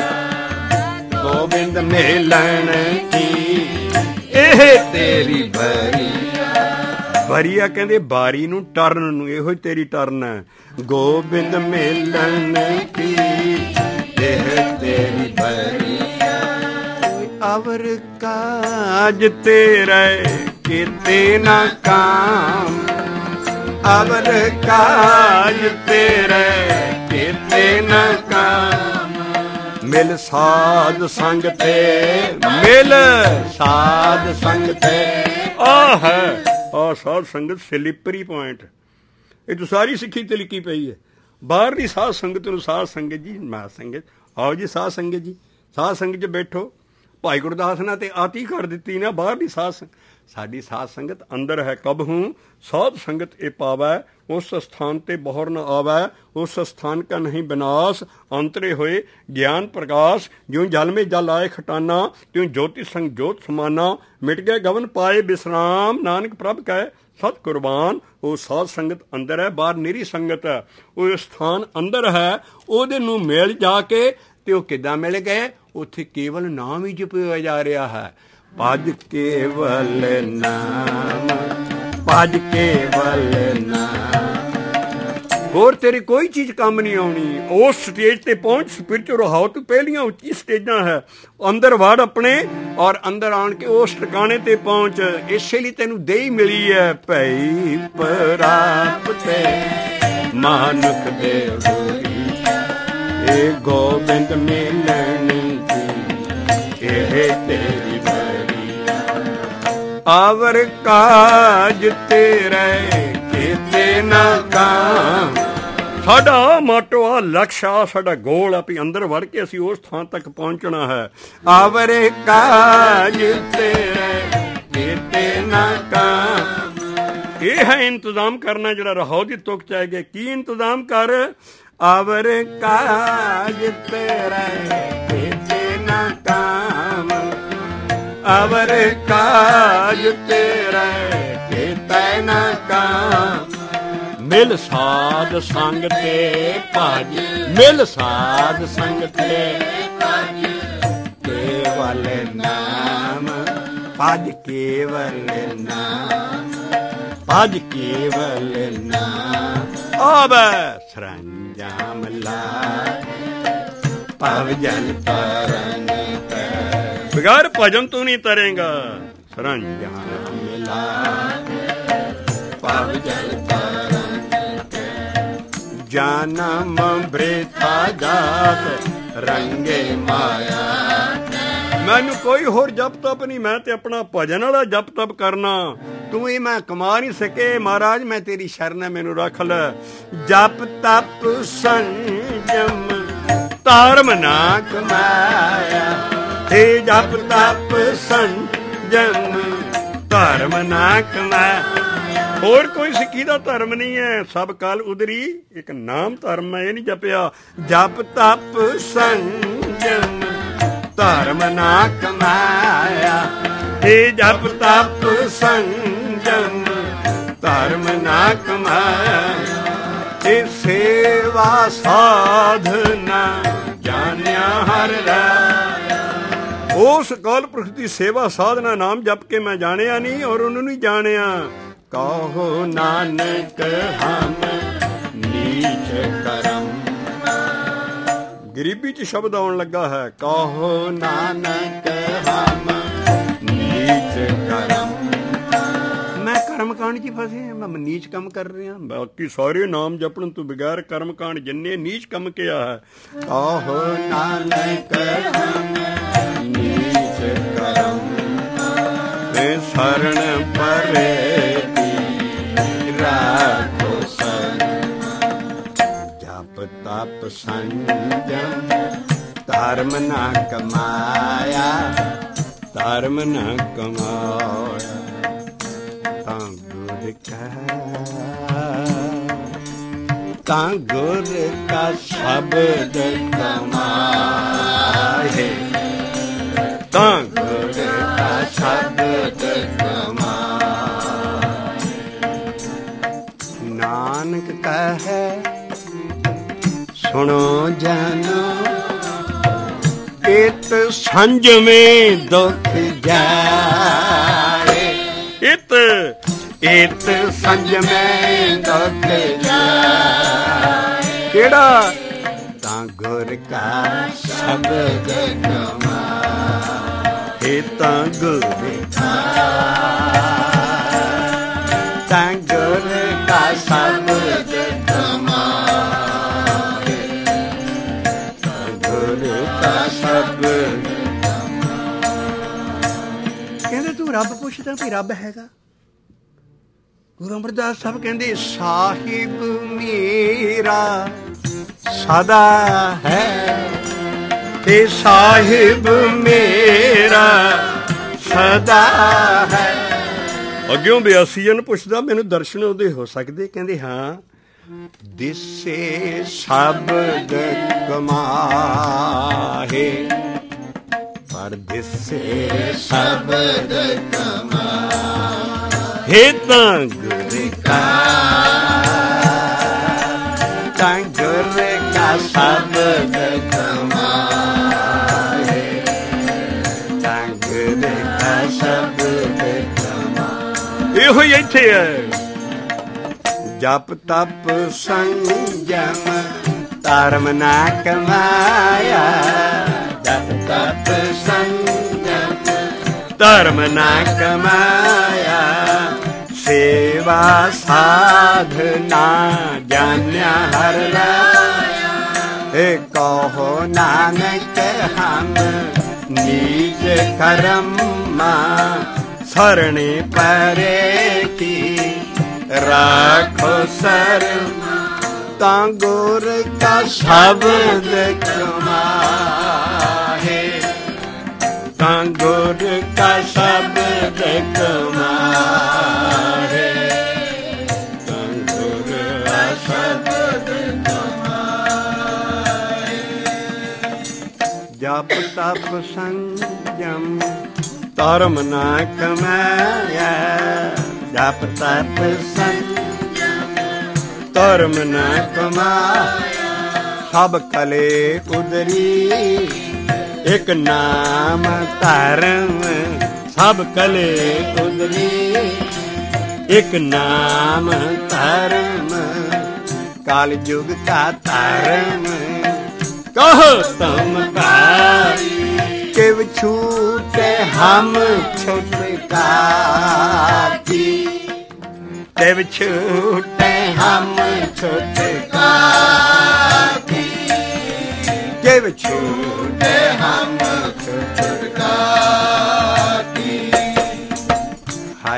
गोबिंद मिलन की एह तेरी बरी। ਬਰੀਆ ਕਹਿੰਦੇ ਬਾਰੀ ਨੂੰ, ਟਰਨ ਨੂੰ, ਇਹੋ ਹੀ ਤੇਰੀ ਟਰਨ ਹੈ। ਗੋਬਿੰਦ ਮਿਲਣ ਕੀ ਦੇਹ ਤੇਰੀ ਬਰੀਆ, ਅਵਰ ਕਾਜ ਤੇਰੇ ਕੀਤੇ ਨਾ ਕਾਮ, ਅਵਰ ਕਾਜ ਤੇਰੇ ਕੀਤੇ ਨਾ ਕਾਮ। ਮਿਲ ਸਾਧ ਸੰਗ ਤੇ, ਮਿਲ ਸਾਧ ਸੰਗ ਤੇ ਆ ਹੈ ਆ ਸਾਧ ਸੰਗਤ ਸਲਿਪਰੀ ਪੁਆਇੰਟ। ਇਹ ਤਾਂ ਸਾਰੀ ਸਿੱਖੀ ਤੇ ਲਿਖੀ ਪਈ ਹੈ। ਬਾਹਰਲੀ ਸਾਧ ਸੰਗਤ ਨੂੰ ਸਾਧ ਸੰਗਤ ਜੀ, ਮਾਤ ਸੰਗਤ, ਆਓ ਜੀ ਸਾਧ ਸੰਗਤ ਜੀ, ਸਾਧ ਸੰਗਤ 'ਚ ਬੈਠੋ। ਭਾਈ ਗੁਰਦਾਸ ਨੇ ਤੇ ਆਤੀ ਕਰ ਦਿੱਤੀ ਨਾ ਬਾਹਰਲੀ ਸਾਧ ਸੰਗਤ। ਸਾਡੀ ਸਾਧ ਸੰਗਤ ਅੰਦਰ ਹੈ। ਕਬਹੂ ਸਾਧ ਸੰਗਤ ਇਹ ਪਾਵੈ, ਉਸ ਸਥਾਨ ਤੇ ਬਹਰ ਨ ਆਵੈ, ਉਸ ਸਥਾਨ ਕਾ ਨਹੀਂ ਵਿਨਾਸ਼। ਅੰਤਰੇ ਹੋਏ ਗਿਆਨ ਪ੍ਰਕਾਸ਼, ਜਿਉਂ ਜਲ ਮੇ ਜਲ ਆਏ ਖਟਾਨਾ, ਤਿਉਂ ਜੋਤੀ ਸੰਗ ਜੋਤ ਸਮਾਨਾ। ਮਿਟ ਗਏ ਗਵਨ ਪਾਏ ਵਿਸਰਾਮ, ਨਾਨਕ ਪ੍ਰਭ ਕਹੈ ਸਤ ਕੁਰਬਾਨ। ਉਹ ਸਾਧ ਸੰਗਤ ਅੰਦਰ ਹੈ, ਬਾਹਰ ਨਿਰੀ ਸੰਗਤ ਹੈ। ਉਹ ਸਥਾਨ ਅੰਦਰ ਹੈ, ਉਹਦੇ ਨੂੰ ਮਿਲ ਜਾ ਕੇ ਤੇ ਉਹ ਕਿੱਦਾਂ ਮਿਲ ਗਏ? ਉੱਥੇ ਕੇਵਲ ਨਾਮ ਹੀ ਜਪਿਆ ਜਾ ਰਿਹਾ ਹੈ। ਭਜ ਕੇਵਲ ਨਾਮ, ਭਜ ਕੇਵਲ ਨਾਮ। ਹੋਰ ਤੇਰੀ ਕੋਈ ਚੀਜ਼ ਕੰਮ ਨਹੀਂ ਆਉਣੀ। ਉਸ ਸਟੇਜ ਤੇ ਪਹੁੰਚ, ਸਪਿਰਚੁਅਲ ਹਾਉ ਤੋਂ ਪਹਿਲੀਆਂ ਉੱਚੀ ਸਟੇਜਾਂ ਹੈ। ਅੰਦਰ ਵੜ ਆਪਣੇ, ਔਰ ਅੰਦਰ ਆਣ ਕੇ ਉਸ ਟਿਕਾਣੇ ਤੇ ਪਹੁੰਚ। ਇਸੇ ਲਈ ਤੈਨੂੰ ਦੇਹੀ ਮਿਲੀ ਹੈ। ਭਈ ਪ੍ਰਾਪਤੇ ਮਾਨੁਖ ਦੇ ਹੁਰੀ, ਇਹ ਗੋਬਿੰਦ ਮਿਲਣ ਕੀ ਇਹ ਤੇਰੀ ਬਰੀ। ਆਵਰ ਕਾਜ ਤੇਰੇ ਕੀਤੇ ਨਾ ਕਾਮ। ਸਾਡਾ ਮਾਟੋ ਆ, ਲਕਸ਼ ਆ, ਸਾਡਾ ਗੋਲ ਆ ਵੀ ਅੰਦਰ ਵੜ ਕੇ ਅਸੀਂ ਉਸ ਥਾਂ ਤੱਕ ਪਹੁੰਚਣਾ ਹੈ। ਆਵਰ ਕਾਜ ਤੇਰੇ ਕੀਤੇ ਨਾ ਕਾਮ। ਇਹ ਹੈ ਇੰਤਜ਼ਾਮ ਕਰਨਾ ਜਿਹੜਾ ਰਾਹੋਂ ਦੀ ਤੁਕ ਚਾਹੇਗੇ। ਕੀ ਇੰਤਜ਼ਾਮ ਕਰ? ਆਵਰ ਕਾਜ ਤੇਰੇ ਕੀਤੇ ਨਾ ਕਾਮ, ਅਵਰ ਕਾਜ ਤੇਰੇ ਕੀਤੇ ਨਾ ਕਾਮ। ਮਿਲ ਸਾਧ ਸੰਗ ਤੇ ਭਜ, ਮਿਲ ਸਾਧ ਸੰਗ ਤੇ ਭਜ ਕੇਵਲ ਨਾਮ, ਭਜ ਕੇਵਲ ਨਾਮ, ਭਜ ਕੇਵਲ ਨਾਮ। ਆਵੈ ਸਰੰਜਾਮ ਲਾ ਭਵ ਜਲ ਤਰਨ ਤੈ, ਬਗੈਰ ਭਜਨ ਤੂੰ ਨਹੀਂ ਤਰੇਗਾ। ਸਰੰਜਾਮ ਲਾ ਭਵ ਜਲ ਤਰਨ ਤੈ, ਜਨਮ ਬ੍ਰਿਥਾ ਜਾਤ ਰੰਗੇ ਮਾਇਆ। ਮੈਨੂੰ ਕੋਈ ਹੋਰ ਜਪ ਤਪ ਨਹੀਂ, ਮੈਂ ਤੇ ਆਪਣਾ ਭਜਨ ਵਾਲਾ ਜਪ ਤਪ ਕਰਨਾ। ਤੂੰ ਹੀ ਮੈਂ ਕਮਾ ਨਹੀਂ ਸਕੇ ਮਹਾਰਾਜ, ਮੈਂ ਤੇਰੀ ਸ਼ਰਨ ਮੈਨੂੰ ਰੱਖ ਲੈ। ਜਪ ਤਪ ਸੰਜਮ ਧਰਮ ਨਾ ਕਮਾਇਆ, हे ਜਪ ਤਪ ਸੰਜਮ ਧਰਮ ਨਾ ਕਮਾਇਆ। ਹੋਰ ਕੋਈ ਸਿੱਖੀ ਦਾ ਧਰਮ ਨਹੀਂ ਹੈ, ਸਭ ਕਾਲ ਉਦਰੀ ਇੱਕ ਨਾਮ ਧਰਮ ਮੈਂ ਇਹ ਨਹੀਂ ਜਪਿਆ। ਜਪ ਤਪ ਸੰਜਮ ਧਰਮ ਨਾ ਕਮਾਇਆ, हे ਜਪ ਤਪ ਸੰਜਮ ਧਰਮ ਨਾ ਕਮਾਇਆ। ਇਹ ਸੇਵਾ ਸਾਧਨਾ ਜਾਣਿਆ ਹਰ ਰਾਇਆ। ਉਸ ਅਕਾਲ ਪੁਰਖ ਦੀ ਸੇਵਾ ਸਾਧਨਾ ਨਾਮ ਜਪ ਕੇ ਮੈਂ ਜਾਣਿਆ ਨਹੀਂ ਔਰ ਉਹਨੂੰ ਨਹੀਂ ਜਾਣਿਆ। ਕਹੋ ਨਾਨਕ ਹਮ ਨੀਚ ਕਰਮ, ਗਰੀਬੀ ਚ ਸ਼ਬਦ ਆਉਣ ਲੱਗਾ ਹੈ। ਕਹੋ ਨਾਨਕ ਹਮ ਨੀਚ ਕਰਮ, ਮੈਂ ਕਰਮ ਕਾਂਡ ਚ ਫਸੇ, ਮੈਂ ਨੀਚ ਕੰਮ ਕਰ ਰਿਹਾ। ਬਾਕੀ ਸਾਰੇ ਨਾਮ ਜਪਣ ਤੋਂ ਬਗੈਰ ਕਰਮ ਕਾਂਡ ਜਿੰਨੇ ਨੀਚ ਕੰਮ ਕਿਹਾ ਹੈ। ਕਹੋ ਨਾਨਕ ਹਮ ਨੀਚ ਕਰਮ, ਮੈਂ ਸ਼ਰਨ ਪਰੇ ਰਾਖੋ ਸਰ। ਜਪ ਤਪ ਸੰਜਮ ਧਰਮ ਨਾ ਕਮਾਇਆ, ਧਰਮ ਨਾ ਕਮਾਇਆ। ਤਾਂ ਗੁਰ ਕਾ ਤਾਂ ਗੁਰ ਕਾ ਸ਼ਬਦ ਕਮਾਏ, ਤਾਂ ਗੁਰ ਕਾ ਸ਼ਬਦ ਕਮਾਏ। ਨਾਨਕ ਕਹੈ ਸੁਣੋ ਜਨੋ, ਇਤ ਸੰਜਮੇ ਦੁਖ ਜਾਏ। ਇਤ ਇਤ ਸੰਜਮੇ ਦੁਖ ਜਾਏ। ਕਿਹੜਾ? ਤਾਂ ਗੁਰ ਕਾ ਸ਼ਬਦ ਕਮਾਏ, ਤਾਂ ਗੁਰ ਕਾ ਤਾਂ ਗੁਰ ਕਾ ਸ਼ਬਦ ਕਮਾਏ, ਤਾਂ ਗੁਰ ਕਾ ਸ਼ਬਦ। ਕਹਿੰਦੇ ਤੂੰ ਰੱਬ ਪੁੱਛਦਾ ਵੀ ਰੱਬ ਹੈਗਾ? ਗੁਰੂ ਅਮਰਦਾਸ ਸਾਹਿਬ ਕਹਿੰਦੇ ਸਾਹਿਬ ਮੇਰਾ ਸਦਾ ਹੈ, ਤੇ ਸਾਹਿਬ ਮੇਰਾ ਸਦਾ ਹੈ। ਅੱਗਿਓਂ ਬਿਆਸੀ ਜਨ ਪੁੱਛਦਾ ਮੈਨੂੰ ਦਰਸ਼ਨ ਉਹਦੇ ਹੋ ਸਕਦੇ? ਕਹਿੰਦੇ ਹਾਂ। ਦਿਸੇ ਸ਼ਬਦ ਕਮਾਹੇ, ਪਰ ਦਿਸੇ ਸ਼ਬਦ ਕਮਾਹੇ। ਤਾਂ ਗੁਰ ਕਾ ਤਾਂ ਗੁਰ ਕਾ ਸ਼ਬਦ ਕਮਾਹੇ, ਤਾਂ ਗੁਰ ਕਾ ਸ਼ਬਦ ਕਮਾਹੇ। ਇਹੋ ਹੀ ਇੱਥੇ ਹੈ। ਜਪ ਤਪ ਸੰਜਮ ਧਰਮ ਨਾ ਕਮਾਇਆ, ਜਪ ਤਪ ਸੰਜਮ ਧਰਮ ਨਾ ਕਮਾਇਆ। ਸੇਵਾ ਸਾਧਨਾ ਜਾਣਿਆ ਹਰ ਰਾਇਆ, ਏ ਕਹੋ ਨਾਨਕ ਹਮ ਨੀਚ ਕਰਮਾ, ਸਰਣੇ ਪਰੇ ਕੀ ਰਾਖੋ ਸਰਮ। ਤਾਂ ਗੁਰ ਕਾ ਸ਼ਬਦ ਕਮਾਹੇ, ਤਾਂ ਗੁਰ ਕਾ ਸ਼ਬਦ ਕਮਾਹੇ, ਤਾਂ ਗੁਰ ਕਾ ਸ਼ਬਦ ਕਮਾਹੇ। ਜਪ ਤਪ ਸੰਜਮ ਧਰਮ ਨਾ ਕਮਾਇਆ, ਜਪ ਤਪ ਸੰਜਮ ਧਰਮ ਨਾ ਕਮਾਇਆ। ਸਭ ਕਲੇ ਉਦਰੀ ਇੱਕ ਨਾਮ ਧਰਮ, ਸਭ ਕਲੇ ਉਦਰੀ ਇੱਕ ਨਾਮ ਧਰਮ। ਕਾਲ ਯੁਗ ਕਾ ਧਰਮ ਕਹੋ ਤੁਮ ਭਾਈ, ਕਿਵ ਛੂਟੇ ਹਮ ਛੁਟਕਾਰੀ, ਕਿਵ ਛੂਟੇ ਹਮ ਛੁਟਕਾਰੀ, ਕਿਵ ਛੂਟੇ ਹਮ ਛੁਟਕਾਰੀ।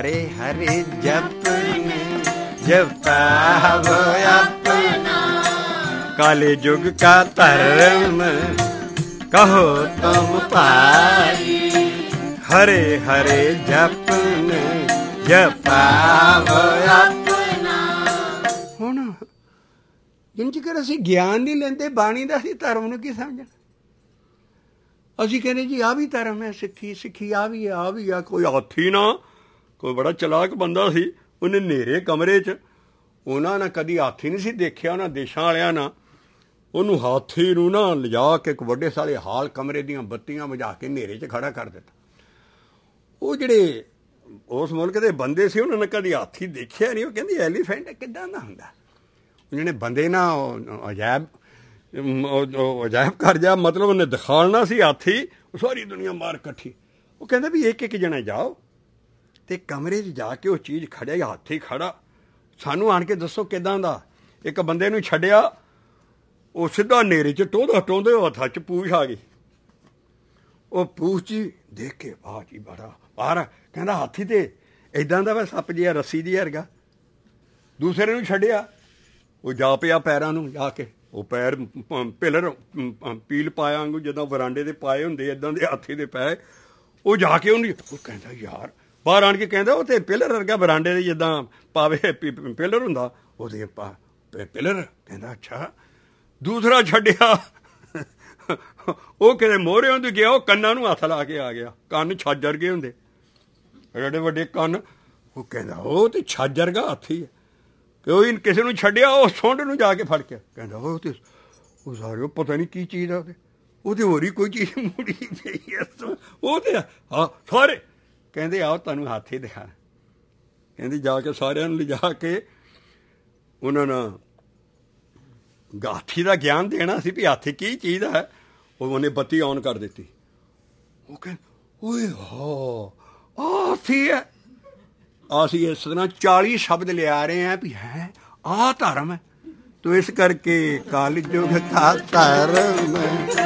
हरे हरे जपने जपाव अपना, काले युग का धर्म कहो तुम पाई, हरे हरे जपने जपाव अपना। हुण जिन चिकर असीं ज्ञान नहीं लेंदे बाणी दा, असीं धर्म नूं की समझना। ਅਸੀਂ ਕਹਿੰਦੇ ਜੀ ਆਹ ਵੀ ਧਰਮ ਹੈ, ਸਿੱਖੀ ਸਿੱਖੀ ਆ ਵੀ ਆ ਵੀ ਆ। ਕੋਈ ਹਾਥੀ ਨਾ, ਕੋਈ ਬੜਾ ਚਲਾਕ ਬੰਦਾ ਸੀ, ਉਹਨੇ ਹਨੇਰੇ ਕਮਰੇ 'ਚ, ਉਹਨਾਂ ਨੇ ਕਦੀ ਹਾਥੀ ਨਹੀਂ ਸੀ ਦੇਖਿਆ ਉਹਨਾਂ ਦੇਸ਼ਾਂ ਵਾਲਿਆਂ ਨਾਲ, ਉਹਨੂੰ ਹਾਥੀ ਨੂੰ ਨਾ ਲਿਜਾ ਕੇ ਇੱਕ ਵੱਡੇ ਸਾਰੇ ਹਾਲ ਕਮਰੇ ਦੀਆਂ ਬੱਤੀਆਂ ਬੁਝਾ ਕੇ ਹਨੇਰੇ 'ਚ ਖੜਾ ਕਰ ਦਿੱਤਾ। ਉਹ ਜਿਹੜੇ ਉਸ ਮੁਲਕ ਦੇ ਬੰਦੇ ਸੀ ਉਹਨਾਂ ਨੇ ਕਦੀ ਹਾਥੀ ਦੇਖਿਆ ਨਹੀਂ। ਉਹ ਕਹਿੰਦੇ ਐਲੀਫੈਂਟ ਕਿੱਦਾਂ ਦਾ ਹੁੰਦਾ। ਉਹਨੇ ਬੰਦੇ ਨਾ ਅਜਾਇਬ ਅਜਾਇਬ ਘਰ ਜਾ, ਮਤਲਬ ਉਹਨੇ ਦਿਖਾਉਣਾ ਸੀ ਹਾਥੀ, ਸਾਰੀ ਦੁਨੀਆ ਮਾਰ ਇਕੱਠੀ। ਉਹ ਕਹਿੰਦਾ ਵੀ ਇੱਕ ਇੱਕ ਜਣਾ ਜਾਓ ਤੇ ਕਮਰੇ 'ਚ ਜਾ ਕੇ ਉਹ ਚੀਜ਼ ਖੜਿਆ, ਹਾਥੀ ਖੜਾ, ਸਾਨੂੰ ਆਣ ਕੇ ਦੱਸੋ ਕਿੱਦਾਂ ਦਾ। ਇੱਕ ਬੰਦੇ ਨੂੰ ਛੱਡਿਆ, ਉਹ ਸਿੱਧਾ ਹਨੇਰੇ 'ਚ ਟੋਹਦਾ ਟੋਹਦੇ ਉਹ ਹੱਥਾਂ 'ਚ ਪੂਛ ਆ ਗਈ। ਉਹ ਪੂਛ 'ਚ ਦੇਖ ਕੇ ਵਾਹ ਜੀ ਬੜਾ ਬਾਹਰ, ਕਹਿੰਦਾ ਹਾਥੀ ਤੇ ਇੱਦਾਂ ਦਾ ਵਾ ਸੱਪ ਜਿਹਾ ਰੱਸੀ ਜਿਹਾ ਵਰਗਾ। ਦੂਸਰੇ ਨੂੰ ਛੱਡਿਆ, ਉਹ ਜਾ ਪਿਆ ਪੈਰਾਂ ਨੂੰ ਜਾ ਕੇ, ਉਹ ਪੈਰ ਪਿਲਰ ਪੀਲ ਪਾਇਆ ਵਾਂਗੂ ਜਿੱਦਾਂ ਵਰਾਂਡੇ ਦੇ ਪਾਏ ਹੁੰਦੇ ਇੱਦਾਂ ਦੇ ਹਾਥੀ ਦੇ ਪੈ। ਉਹ ਜਾ ਕੇ ਉਹਨੂੰ, ਉਹ ਕਹਿੰਦਾ ਯਾਰ, ਬਾਹਰ ਆਣ ਕੇ ਕਹਿੰਦਾ ਉਹ ਤੇ ਪਿਲਰ ਵਰਗਾ ਵਰਾਂਡੇ ਦੇ ਜਿੱਦਾਂ ਪਾਵੇ ਪਿਲਰ ਹੁੰਦਾ ਉਹਦੇ ਪਾ ਪਿਲਰ। ਕਹਿੰਦਾ ਅੱਛਾ। ਦੂਸਰਾ ਛੱਡਿਆ, ਉਹ ਕਿਤੇ ਮੋਹਰੇ ਹੁੰਦੇ ਗਿਆ, ਉਹ ਕੰਨਾਂ ਨੂੰ ਹੱਥ ਲਾ ਕੇ ਆ ਗਿਆ। ਕੰਨ ਛੱਜ ਵਰਗੇ ਹੁੰਦੇ, ਐਡੇ ਵੱਡੇ ਕੰਨ। ਉਹ ਕਹਿੰਦਾ ਉਹ ਤੇ ਛੱਜ ਵਰਗਾ ਹਾਥੀ ਹੈ। ਕੋਈ ਕਿਸੇ ਨੂੰ ਛੱਡਿਆ, ਉਹ ਸੁੰਡ ਨੂੰ ਜਾ ਕੇ ਫੜ ਕੇ ਕਹਿੰਦਾ ਉਹ ਤੇ ਉਹ ਸਾਰੇ ਪਤਾ ਨਹੀਂ ਕੀ ਚੀਜ਼ ਆ, ਉਹਦੇ ਉਹਦੇ ਹੋਰ ਹੀ ਕੋਈ ਚੀਜ਼ ਮੁੜੀ ਗਈ ਹੈ। ਉਹ ਤੇ ਹਾਂ ਸਾਰੇ ਕਹਿੰਦੇ ਆਓ ਤੁਹਾਨੂੰ ਹਾਥੀ ਦਿਖਾ। ਕਹਿੰਦੀ ਜਾ ਕੇ ਸਾਰਿਆਂ ਨੂੰ ਲਿਜਾ ਕੇ ਉਹਨਾਂ ਨੇ ਹਾਥੀ ਦਾ ਗਿਆਨ ਦੇਣਾ ਸੀ ਵੀ ਹਾਥੀ ਕੀ ਚੀਜ਼ ਹੈ। ਉਹ ਉਹਨੇ ਬੱਤੀ ਔਨ ਕਰ ਦਿੱਤੀ। ਉਹ ਕਹਿੰਦੇ ਓਏ ਹੋ ਆਹ ਹਾਥੀ ਹੈ। ਅਸੀਂ ਇਸ ਤਰ੍ਹਾਂ ਚਾਲੀ ਸ਼ਬਦ ਲਿਆ ਰਹੇ ਹਾਂ ਵੀ ਹੈ ਆਹ ਧਰਮ ਹੈ। ਤੋ ਇਸ ਕਰਕੇ ਕਲਯੁਗ ਦਾ ਧਰਮ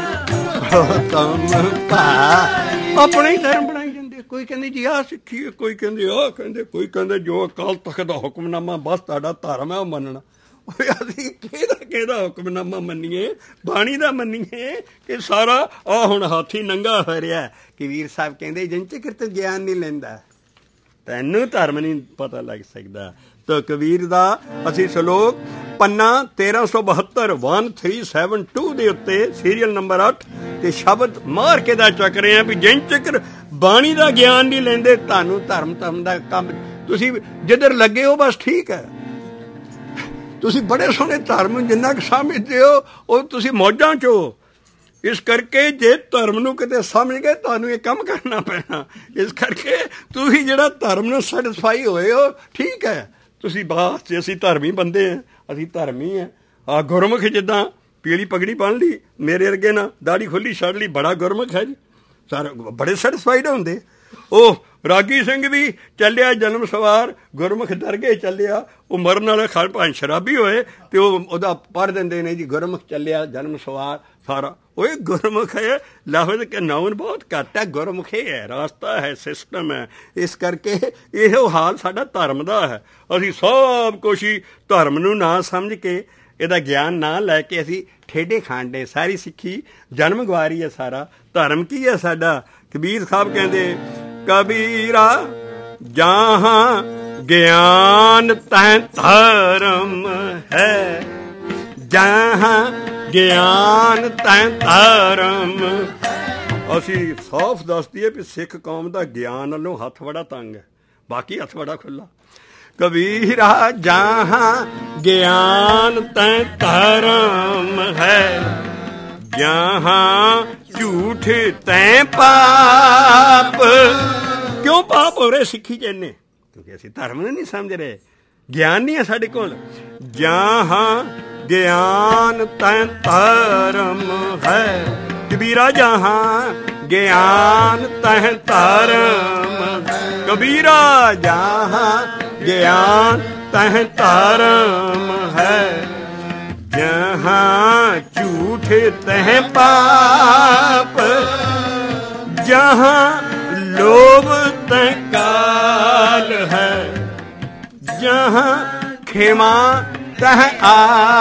ਆਪਣਾ ਹੀ ਧਰਮ ਬਣਾਈ ਜਾਂਦੇ। ਕੋਈ ਕਹਿੰਦੇ ਜੀ ਆਹ ਸਿੱਖੀ, ਕੋਈ ਕਹਿੰਦੇ ਆਹ ਕਹਿੰਦੇ, ਕੋਈ ਕਹਿੰਦੇ ਜੋ ਅਕਾਲ ਤਖ਼ਤ ਦਾ ਹੁਕਮਨਾਮਾ ਬਸ ਤੁਹਾਡਾ ਧਰਮ ਹੈ ਉਹ ਮੰਨਣਾ। ਅਸੀਂ ਕਿਹਦਾ ਕਿਹਦਾ ਹੁਕਮਨਾਮਾ ਮੰਨੀਏ, ਬਾਣੀ ਦਾ ਮੰਨੀਏ ਕਿ ਸਾਰਾ ਆਹ ਹੁਣ ਹਾਥੀ ਨੰਗਾ ਹੋ ਰਿਹਾ। ਕਬੀਰ ਸਾਹਿਬ ਕਹਿੰਦੇ ਜਿਨ ਚਿਰ ਤੂੰ ਗਿਆਨ ਨਹੀਂ ਲੈਂਦਾ ਤੈਨੂੰ ਧਰਮ ਨਹੀਂ ਪਤਾ ਲੱਗ ਸਕਦਾ। ਤਾਂ ਕਬੀਰ ਦਾ ਅਸੀਂ ਸਲੋਕ ਪੰਨਾ ਤੇਰਾਂ ਸੌ ਬਹੱਤਰ ਵਨ ਥ੍ਰੀ ਸੈਵਨ ਟੂ ਦੇ ਉੱਤੇ ਸੀਰੀਅਲ ਨੰਬਰ ਅੱਠ ਤੇ ਸ਼ਬਦ ਮਾਰ ਕੇ ਦਾ ਚੱਕ ਰਹੇ ਹਾਂ ਵੀ ਜਿਨ ਚਿਰ ਬਾਣੀ ਦਾ ਗਿਆਨ ਨਹੀਂ ਲੈਂਦੇ ਤੁਹਾਨੂੰ ਧਰਮ ਧਰਮ ਦਾ ਕੰਮ ਤੁਸੀਂ ਜਿੱਧਰ ਲੱਗੇ ਹੋ ਬਸ ਠੀਕ ਹੈ। ਤੁਸੀਂ ਬੜੇ ਸੋਹਣੇ ਧਰਮ ਜਿੰਨਾ ਕੁ ਸਮਝਦੇ ਹੋ ਉਹ ਤੁਸੀਂ ਮੌਜਾਂ 'ਚ ਹੋ। ਇਸ ਕਰਕੇ ਜੇ ਧਰਮ ਨੂੰ ਕਿਤੇ ਸਮਝ ਗਏ ਤੁਹਾਨੂੰ ਇਹ ਕੰਮ ਕਰਨਾ ਪੈਣਾ। ਇਸ ਕਰਕੇ ਤੁਸੀਂ ਜਿਹੜਾ ਧਰਮ ਨੂੰ ਸੈਟਿਸਫਾਈ ਹੋਏ ਹੋ ਠੀਕ ਹੈ। ਤੁਸੀਂ ਬਸ ਜੇ ਅਸੀਂ ਧਰਮੀ ਬੰਦੇ ਹਾਂ, ਅਸੀਂ ਧਰਮੀ ਹਾਂ। ਆਹ ਗੁਰਮੁਖ ਜਿੱਦਾਂ ਪੀਲੀ ਪਗੜੀ ਬੰਨ ਲਈ, ਮੇਰੇ ਵਰਗੇ ਨਾ ਦਾੜੀ ਖੁੱਲੀ ਛੱਡ ਲਈ, ਬੜਾ ਗੁਰਮੁਖ ਹੈ ਜੀ। ਸਾਰੇ ਬੜੇ ਸੈਟਿਸਫਾਈਡ ਹੁੰਦੇ। ਉਹ ਰਾਗੀ ਸਿੰਘ ਵੀ ਚੱਲਿਆ ਜਨਮ ਸਵਾਰ, ਗੁਰਮੁਖ ਦਰਗੇ ਚੱਲਿਆ। ਉਹ ਮਰਨ ਵਾਲੇ ਖੜ ਭਾਵੇਂ ਸ਼ਰਾਬੀ ਹੋਏ ਤੇ ਉਹ ਉਹਦਾ ਪੜ੍ਹ ਦਿੰਦੇ ਨੇ ਜੀ ਗੁਰਮੁਖ ਚੱਲਿਆ ਜਨਮ ਸਵਾਰ ਸਾਰਾ। ਉਹ ਗੁਰਮੁਖ ਹੈ, ਲਫ਼ਜ਼ ਕੇ ਨਾਉਨ ਬਹੁਤ ਘੱਟ ਹੈ, ਗੁਰਮੁਖ ਹੈ, ਰਾਸਤਾ ਹੈ, ਸਿਸਟਮ ਹੈ। ਇਸ ਕਰਕੇ ਇਹੋ ਹਾਲ ਸਾਡਾ ਧਰਮ ਦਾ ਹੈ। ਅਸੀਂ ਸਭ ਕੁਛ ਹੀ ਧਰਮ ਨੂੰ ਨਾ ਸਮਝ ਕੇ ਇਹਦਾ ਗਿਆਨ ਨਾ ਲੈ ਕੇ ਅਸੀਂ ਠੇਡੇ ਖਾਂਡੇ। ਸਾਰੀ ਸਿੱਖੀ ਜਨਮ ਗਵਾਰੀ ਹੈ। ਸਾਰਾ ਧਰਮ ਕੀ ਹੈ ਸਾਡਾ? ਕਬੀਰ ਸਾਹਿਬ ਕਹਿੰਦੇ ਕਬੀਰਾ ਜਹਾਂ ਗਿਆਨ ਤੈਂ ਧਰਮ ਹੈ, ਜਹਾਂ ਗਿਆਨ ਤੈਂ ਧਰਮ। ਅਸੀਂ ਸਾਫ਼ ਦੱਸ ਦਈਏ ਵੀ ਸਿੱਖ ਕੌਮ ਦਾ ਗਿਆਨ ਵੱਲੋਂ ਹੱਥ ਬੜਾ ਤੰਗ ਹੈ, ਬਾਕੀ ਹੱਥ ਬੜਾ ਖੁੱਲ੍ਹਾ। ਕਬੀਰਾ ਜਹਾਂ ਗਿਆਨ ਤੈਂ ਧਰਮ ਹੈ, ਜਹਾਂ ਝੂਠ ਤੈਂ ਪਾਪ। ਕਿਉਂ ਪਾਪ ਹੋ ਰਹੇ ਸਿੱਖੀ ਚ ਇੰਨੇ? ਕਿਉਂਕਿ ਅਸੀਂ ਧਰਮ ਨੂੰ ਨਹੀਂ ਸਮਝ ਰਹੇ, ਗਿਆਨ ਨਹੀਂ ਹੈ ਸਾਡੇ ਕੋਲ। ਜਹਾਂ ਗਿਆਨ ਤੈਂ ਧਰਮ ਹੈ, ਕਬੀਰਾ ਜਹਾਂ ਗਿਆਨ ਤੈਂ ਧਰਮ। ਕਬੀਰਾ ਜਹਾਂ ਗਿਆਨ ਤੈਂ ਧਰਮ ਹੈ, जहाँ झूठ तह पाप, जहाँ लोभ तह काल है। जहाँ खेमा तह आ।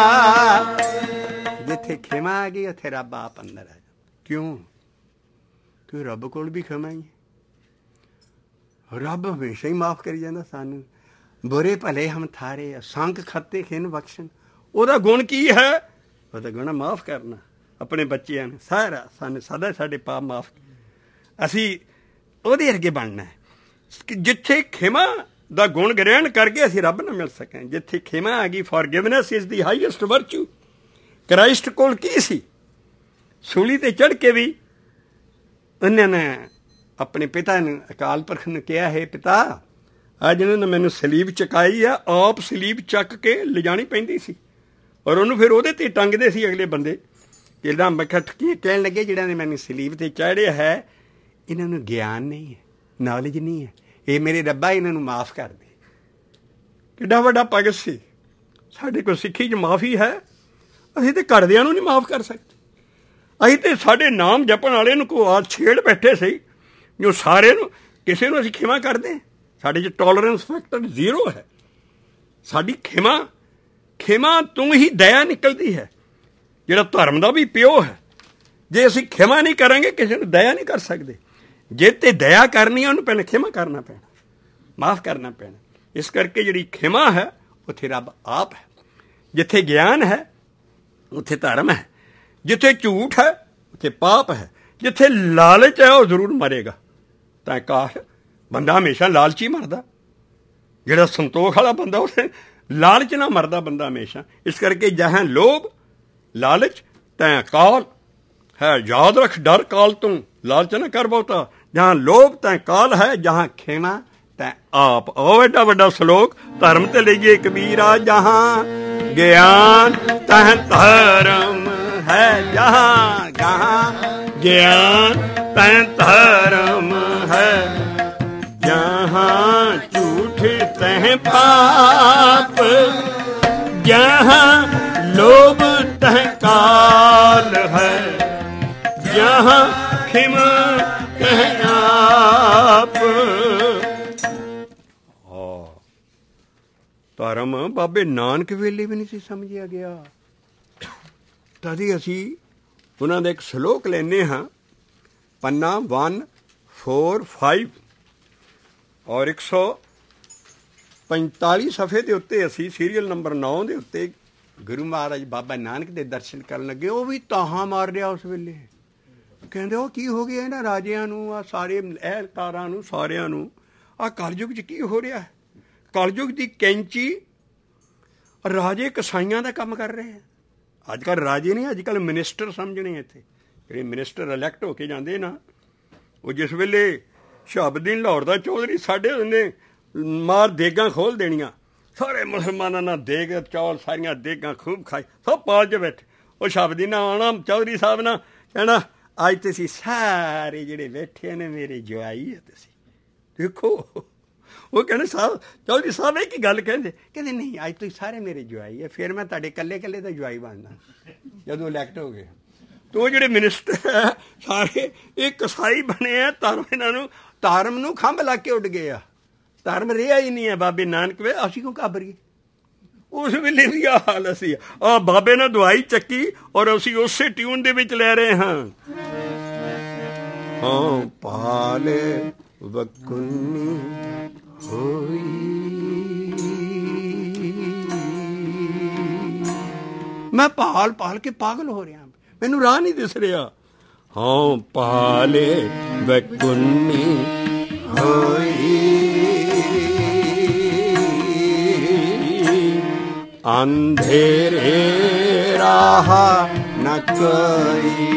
जिथे खेमा आ गई उत्थे रब आप अंदर आ जा। क्यों? क्यों रब कोल भी खेमा ही है। रब हमेशा ही माफ करी जाता सानू। बुरे भले हम थारे असंख खते खिन बख्शन। ਉਹਦਾ ਗੁਣ ਕੀ ਹੈ? ਉਹਦਾ ਗੁਣ ਮਾਫ ਕਰਨਾ ਆਪਣੇ ਬੱਚਿਆਂ ਨੂੰ ਸਾਰਾ। ਸਾਨੂੰ ਸਦਾ ਸਾਡੇ ਪਾਪ ਮਾਫ। ਅਸੀਂ ਉਹਦੇ ਵਰਗੇ ਬਣਨਾ ਹੈ। ਜਿੱਥੇ ਖਿਮਾ ਦਾ ਗੁਣ ਗ੍ਰਹਿਣ ਕਰਕੇ ਅਸੀਂ ਰੱਬ ਨਾਲ ਮਿਲ ਸਕਾਂ। ਜਿੱਥੇ ਖਿਮਾ ਆ ਗਈ, forgiveness is the highest virtue. Christ ਕੋਲ ਕੀ ਸੀ? ਸੂਲੀ ਤੇ ਚੜ੍ਹ ਕੇ ਵੀ ਉਹਨਾਂ ਨੇ ਆਪਣੇ ਪਿਤਾ ਨੂੰ, ਅਕਾਲ ਪੁਰਖ ਨੂੰ ਕਿਹਾ, ਹੈ ਪਿਤਾ ਅੱਜ ਇਹਨਾਂ ਨੇ ਮੈਨੂੰ ਸਲੀਬ ਚੁਕਾਈ ਆ। ਆਪ ਸਲੀਬ ਚੱਕ ਕੇ ਲਿਜਾਣੀ ਪੈਂਦੀ ਸੀ ਔਰ ਉਹਨੂੰ ਫਿਰ ਉਹਦੇ 'ਤੇ ਟੰਗਦੇ ਸੀ ਅਗਲੇ ਬੰਦੇ। ਜਿਹੜਾ ਮੈਂ ਠੱਕੀ ਕਹਿਣ ਲੱਗੇ ਜਿਹੜਾ ਨੇ ਮੈਨੂੰ ਸਲੀਬ 'ਤੇ ਚਾੜਿਆ ਹੈ, ਇਹਨਾਂ ਨੂੰ ਗਿਆਨ ਨਹੀਂ ਹੈ, ਨੌਲੇਜ ਨਹੀਂ ਹੈ। ਇਹ ਮੇਰੇ ਰੱਬਾ ਇਹਨਾਂ ਨੂੰ ਮਾਫ ਕਰ ਦੇ। ਕਿੱਡਾ ਵੱਡਾ ਭਗਤ ਸੀ। ਸਾਡੇ ਕੋਲ ਸਿੱਖੀ 'ਚ ਮਾਫੀ ਹੈ। ਅਸੀਂ ਤਾਂ ਘਰਦਿਆਂ ਨੂੰ ਨਹੀਂ ਮਾਫ ਕਰ ਸਕਦੇ। ਅਸੀਂ ਤਾਂ ਸਾਡੇ ਨਾਮ ਜਪਣ ਵਾਲੇ ਨੂੰ ਕੋਈ ਆ ਛੇੜ ਬੈਠੇ ਸੀ ਜੋ ਸਾਰੇ ਨੂੰ ਕਿਸੇ ਨੂੰ ਅਸੀਂ ਖਿਮਾ ਕਰਦੇ। ਸਾਡੇ 'ਚ ਟੋਲਰੈਂਸ ਫੈਕਟਰ ਜ਼ੀਰੋ ਹੈ। ਸਾਡੀ ਖਿਮਾ ਖਿਮਾ ਤੋਂ ਹੀ ਦਇਆ ਨਿਕਲਦੀ ਹੈ, ਜਿਹੜਾ ਧਰਮ ਦਾ ਵੀ ਪਿਓ ਹੈ। ਜੇ ਅਸੀਂ ਖਿਮਾ ਨਹੀਂ ਕਰਾਂਗੇ ਕਿਸੇ ਨੂੰ ਦਇਆ ਨਹੀਂ ਕਰ ਸਕਦੇ। ਜੇ ਤੇ ਦਇਆ ਕਰਨੀ ਹੈ ਉਹਨੂੰ ਪਹਿਲਾਂ ਖਿਮਾ ਕਰਨਾ ਪੈਣਾ, ਮਾਫ ਕਰਨਾ ਪੈਣਾ। ਇਸ ਕਰਕੇ ਜਿਹੜੀ ਖਿਮਾ ਹੈ ਉੱਥੇ ਰੱਬ ਆਪ ਹੈ। ਜਿੱਥੇ ਗਿਆਨ ਹੈ ਉੱਥੇ ਧਰਮ ਹੈ। ਜਿੱਥੇ ਝੂਠ ਹੈ ਉੱਥੇ ਪਾਪ ਹੈ। ਜਿੱਥੇ ਲਾਲਚ ਹੈ ਉਹ ਜ਼ਰੂਰ ਮਰੇਗਾ। ਤਾਂ ਕਾਸ਼ ਬੰਦਾ ਹਮੇਸ਼ਾ ਲਾਲਚੀ ਮਰਦਾ। ਜਿਹੜਾ ਸੰਤੋਖ ਵਾਲਾ ਬੰਦਾ ਉਸੇ ਲਾਲਚ ਨਾ ਮਰਦਾ ਬੰਦਾ ਹਮੇਸ਼ਾ। ਇਸ ਕਰਕੇ ਜਹਾਂ ਲੋਭ ਲਾਲਚ ਤੈਂ ਕਾਲ ਹੈ। ਯਾਦ ਰੱਖ ਡਰ ਕਾਲ ਤੋਂ, ਲਾਲਚ ਨਾ ਕਰ ਬਹੁਤਾ। ਜਹਾਂ ਲੋਭ ਤੈਂ ਕਾਲ ਹੈ, ਜਹਾਂ ਖੇਮਾ ਤੈਂ ਆਪ। ਉਹ ਐਡਾ ਵੱਡਾ ਸਲੋਕ ਧਰਮ ਤੇ ਲਈਏ ਕਬੀਰਾ। ਜਹਾਂ ਗਿਆਨ ਤੈਂ ਧਰਮ ਹੈ, ਜਹਾਂ ਜਹਾਂ ਗਿਆਨ ਤੈਂ ਧਰਮ ਹੈ। जहाँ झूठ तह पाप, जहाँ लोभ तह काल है, जहाँ खिमा तह आप। ਧਰਮ ਬਾਬੇ ਨਾਨਕ ਵੇਲੇ ਵੀ ਨਹੀਂ ਸੀ ਸਮਝਿਆ ਗਿਆ। ਤਦੀ ਅਸੀਂ ਉਹਨਾਂ ਦਾ ਇੱਕ ਸਲੋਕ ਲੈਂਦੇ ਹਾਂ, ਪੰਨਾ ਵਨ ਫੋਰ ਫਾਈਵ ਔਰ ਇੱਕ ਸੌ ਪੰਤਾਲੀ ਸਫ਼ੇ ਦੇ ਉੱਤੇ ਅਸੀਂ ਸੀਰੀਅਲ ਨੰਬਰ ਨੌ ਦੇ ਉੱਤੇ ਗੁਰੂ ਮਹਾਰਾਜ ਬਾਬਾ ਨਾਨਕ ਦੇ ਦਰਸ਼ਨ ਕਰਨ ਲੱਗੇ। ਉਹ ਵੀ ਤਾਹਾਂ ਮਾਰ ਰਿਹਾ ਉਸ ਵੇਲੇ। ਕਹਿੰਦੇ ਉਹ ਕੀ ਹੋ ਗਿਆ ਇਹਨਾਂ ਰਾਜਿਆਂ ਨੂੰ, ਆ ਸਾਰੇ ਅਹਿਲਕਾਰਾਂ ਨੂੰ, ਸਾਰਿਆਂ ਨੂੰ, ਆਹ ਕਲਯੁਗ 'ਚ ਕੀ ਹੋ ਰਿਹਾ? ਕਲਯੁਗ ਦੀ ਕੈਂਚੀ ਰਾਜੇ ਕਸਾਈਆਂ ਦਾ ਕੰਮ ਕਰ ਰਹੇ ਆ। ਅੱਜ ਕੱਲ੍ਹ ਰਾਜੇ ਨਹੀਂ, ਅੱਜ ਕੱਲ੍ਹ ਮਿਨਿਸਟਰ ਸਮਝਣੇ ਇੱਥੇ। ਜਿਹੜੇ ਮਿਨਿਸਟਰ ਇਲੈਕਟ ਹੋ ਕੇ ਜਾਂਦੇ ਨਾ, ਉਹ ਜਿਸ ਵੇਲੇ ਸ਼ਹਾਬੁਦੀਨ ਲਾਹੌਰ ਦਾ ਚੌਧਰੀ ਸਾਡੇ ਉਹਨੇ ਮਾਰ ਦੇਗਾਂ ਖੋਲ੍ਹ ਦੇਣੀਆਂ। ਸਾਰੇ ਮੁਸਲਮਾਨਾਂ ਨਾਲ ਦੇਗ ਚੌਲ ਸਾਰੀਆਂ ਦੇਗਾਂ ਖੂਬ ਖਾਈ, ਸਭ ਪਾਲ 'ਚ ਬੈਠੇ। ਉਹ ਸ਼ਹਾਬੁਦੀਨ ਆਉਣਾ ਚੌਧਰੀ ਸਾਹਿਬ ਨਾਲ ਕਹਿਣਾ, ਅੱਜ ਤੁਸੀਂ ਸਾਰੇ ਜਿਹੜੇ ਬੈਠੇ ਨੇ ਮੇਰੇ ਜਵਾਈ ਹੈ। ਤੁਸੀਂ ਦੇਖੋ, ਉਹ ਕਹਿੰਦੇ ਸਾਹਿਬ ਚੌਧਰੀ ਸਾਹਿਬ ਇਹ ਕੀ ਗੱਲ ਕਹਿੰਦੇ? ਕਹਿੰਦੇ ਨਹੀਂ, ਅੱਜ ਤੁਸੀਂ ਸਾਰੇ ਮੇਰੇ ਜਵਾਈ ਹੈ, ਫਿਰ ਮੈਂ ਤੁਹਾਡੇ ਇਕੱਲੇ ਇਕੱਲੇ ਦਾ ਜਵਾਈ ਬਣਨਾ ਜਦੋਂ ਇਲੈਕਟ ਹੋ ਗਏ। ਅਤੇ ਉਹ ਜਿਹੜੇ ਮਿਨਿਸਟਰ ਹੈ ਸਾਰੇ ਇਹ ਕਸਾਈ ਬਣੇ ਆ। ਧਰਮ ਇਹਨਾਂ ਨੂੰ ਧਰਮ ਨੂੰ ਖੰਭ ਲਾ ਕੇ ਉੱਡ ਗਏ ਆ। ਧਰਮ ਰਿਹਾ ਹੀ ਨਹੀਂ ਹੈ ਬਾਬੇ ਨਾਨਕ ਵੇ। ਅਸੀਂ ਕਿਉਂ ਘਾਬਰੀਏ? ਉਸ ਵੇਲੇ ਵੀ ਆਹ ਹਾਲ ਅਸੀਂ ਆਹ ਬਾਬੇ ਨੇ ਦਵਾਈ ਚੱਕੀ ਔਰ ਅਸੀਂ ਉਸੇ ਟਿਊਨ ਦੇ ਵਿੱਚ ਲੈ ਰਹੇ ਹਾਂ। ਹਾਂ ਪਾਲੇ ਵਕੁਨੀ ਹੋਈ, ਮੈਂ ਪਾਲ ਪਾਲ ਕੇ ਪਾਗਲ ਹੋ ਰਿਹਾ, ਮੈਨੂੰ ਰਾਹ ਨਹੀਂ ਦਿਸ ਰਿਹਾ। ਹਾਂ ਪਾਲੇ ਵਕੁਨੀ ਹੋਈ, ਅੰਧੇਰੇ ਰਾਹ ਨ ਕੋਈ।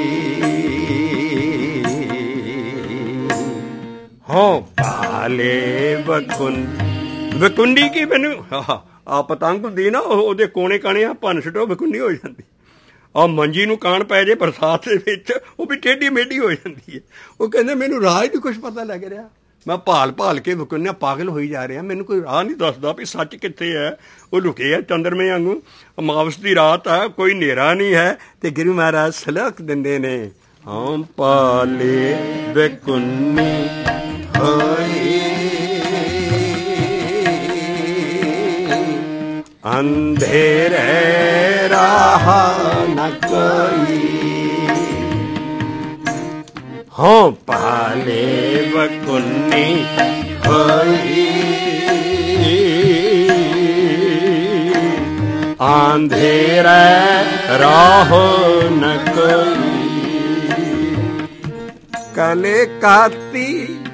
ਹਾਂ ਪਾਲੇ ਵਕੁਨ ਵਕੁੰਡੀ ਕੀ ਮੈਨੂੰ ਆ ਪਤੰਗ ਹੁੰਦੀ ਨਾ, ਉਹਦੇ ਕੋਣੇ ਕਾਣੇ ਆ ਭੰਨ ਸੁੱਟੋ ਵਕੁੰਡੀ ਹੋ ਜਾਂਦੀ। ਆਹ ਮੰਜੀ ਨੂੰ ਕਾਣ ਪੈ ਜੇ ਬਰਸਾਤ ਦੇ ਵਿੱਚ, ਉਹ ਵੀ ਟੇਢੀ ਮੇਢੀ ਹੋ ਜਾਂਦੀ ਹੈ। ਉਹ ਕਹਿੰਦੇ ਮੈਨੂੰ ਰਾਹ ਹੀ ਨਹੀਂ ਕੁਛ ਪਤਾ ਲੱਗ ਰਿਹਾ। ਮੈਂ ਭਾਲ ਭਾਲ ਕੇ ਵਕੁੰਨਿਆ ਪਾਗਲ ਹੋਈ ਜਾ ਰਿਹਾ। ਮੈਨੂੰ ਕੋਈ ਰਾਹ ਨਹੀਂ ਦੱਸਦਾ ਵੀ ਸੱਚ ਕਿੱਥੇ ਹੈ। ਉਹ ਲੁਕੇ ਆ ਚੰਦਰਮੇ ਵਾਂਗੂ। ਅਮਾਵਸ ਦੀ ਰਾਤ ਆ, ਕੋਈ ਹਨੇਰਾ ਨਹੀਂ ਹੈ। ਤੇ ਗੁਰੂ ਮਹਾਰਾਜ ਸਲੋਕ ਦਿੰਦੇ ਨੇ, ਹਾਂ ਪਾਲੇ ਵਕੁੰਨੀ ਹੋਈ, अंधेरे राह न कोई, हो पाले वकुन्नी होई, अंधेरे राह न कोई। कले काती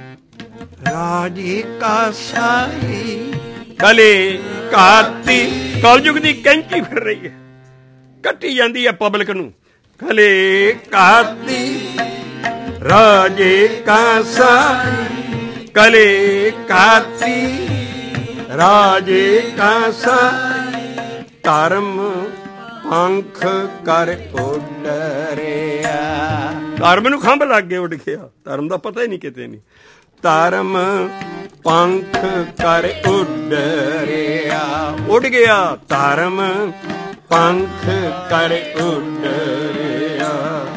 राजी का साई, कले काती कलयुग दी कैंची फिर रही है, कट्टी जाती है पब्लिक नूं। कले काती राजे का साई, कले काती राजे का साई, धर्म पंख कर उडरिया। धर्म नूं खंभ लग गए, उड़ गया। धर्म दा पता ही नहीं किते नहीं। धर्म पंख कर उडरिया, उड़ गया। धर्म पंख कर उडरिया,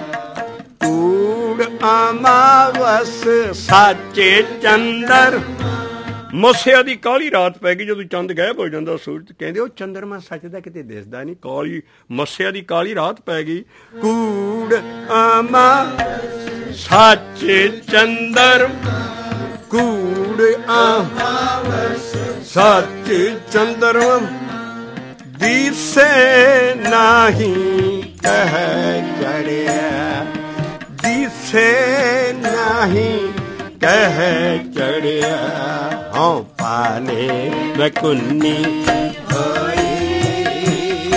कूड़ अमावस साचे चंदर। ਮੱਸਿਆ ਦੀ ਕਾਲੀ ਰਾਤ ਪੈ ਗਈ, ਜਦੋਂ ਚੰਦ ਗਾਇਬ ਹੋ ਜਾਂਦਾ ਸੂਰਜ, ਕਹਿੰਦੇ ਉਹ ਚੰਦਰਮਾ ਸੱਚ ਦਾ ਕਿਤੇ ਦਿਸਦਾ ਨਹੀਂ। ਕਾਲੀ ਮੱਸਿਆ ਦੀ ਕਾਲੀ ਰਾਤ ਪੈ ਗਈ। ਕੂੜ ਆਮਾ ਸੱਚ ਚੰਦਰ, ਕੂੜ ਆਮਾਵਸ ਸੱਚ ਚੰਦਰਮ, ਦਿਸੇ ਨਾਹੀ ਕਹਿ ਚੜਿਆ, ਦਿਸੇ ਨਾਹੀ कह चढ़िया, हाँ पाले वकुन्नी होई,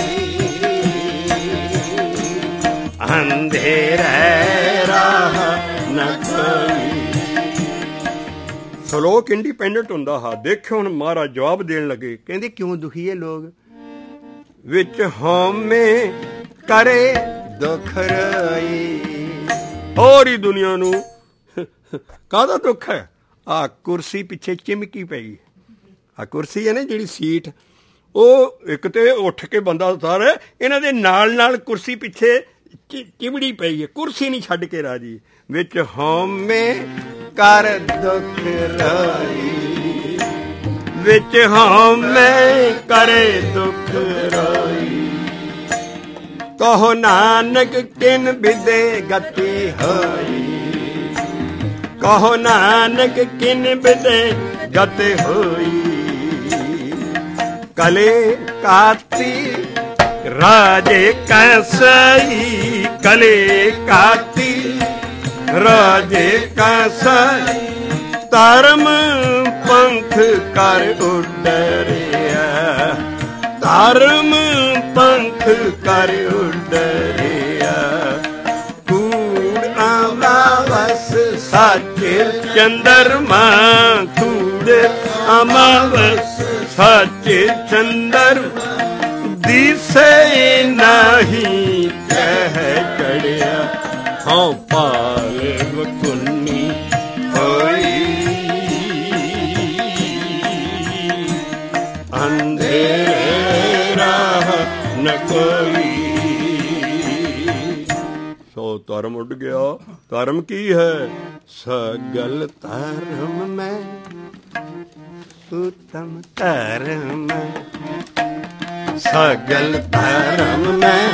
अंधेरे राह न कोई। सलोक इंडिपेंडेंट हुंदा हा। देखो हुण महाराज जवाब देन लगे, कहंदे क्यों दुखी है लोग, विच होमे करे दुख रई। और ही दुनिया नूं ਕਾਹਦਾ ਦੁੱਖ ਹੈ? ਆ ਕੁਰਸੀ ਪਿੱਛੇ ਚਿਮਕੀ ਪਈ। ਆ ਕੁਰਸੀ ਹੈ ਨਾ ਜਿਹੜੀ ਸੀਟ, ਉਹ ਇੱਕ ਤੇ ਉੱਠ ਕੇ ਬੰਦਾ ਉਤਾਰੇ, ਇਹਨਾਂ ਦੇ ਨਾਲ ਨਾਲ ਕੁਰਸੀ ਪਿੱਛੇ ਚਿਮੜੀ ਪਈ ਹੈ। ਕੁਰਸੀ ਨਹੀਂ ਛੱਡ ਕੇ ਰਾਜੀ। ਵਿੱਚ ਹਉਮੈ ਕਰ ਦੁੱਖ ਰੋਈ, ਵਿੱਚ ਹਉਮੈ ਕਰੇ ਦੁੱਖ ਰੋਈ। ਕਹੋ ਨਾਨਕ ਕਿਨ ਬਿਦੇ ਗਤੀ ਹੋਈ, कहो नानक किन बिदे गत होई। कले काती राजे कैसई, कले काती राजे कैसई, धर्म पंख कर उडरिया, धर्म पंख कर उडरिया। कूड़ अमावस सच चंद्रमा, कूड़ अमावस सच चंद्रमा, दिसे नहीं कह चढ़िया, हाँ पाले वकुन्नी होई, अंधेरा न कोई। सो धर्म उड़ गया। धर्म की है? सगल धर्म में उत्तम धर्म, सगल धर्म में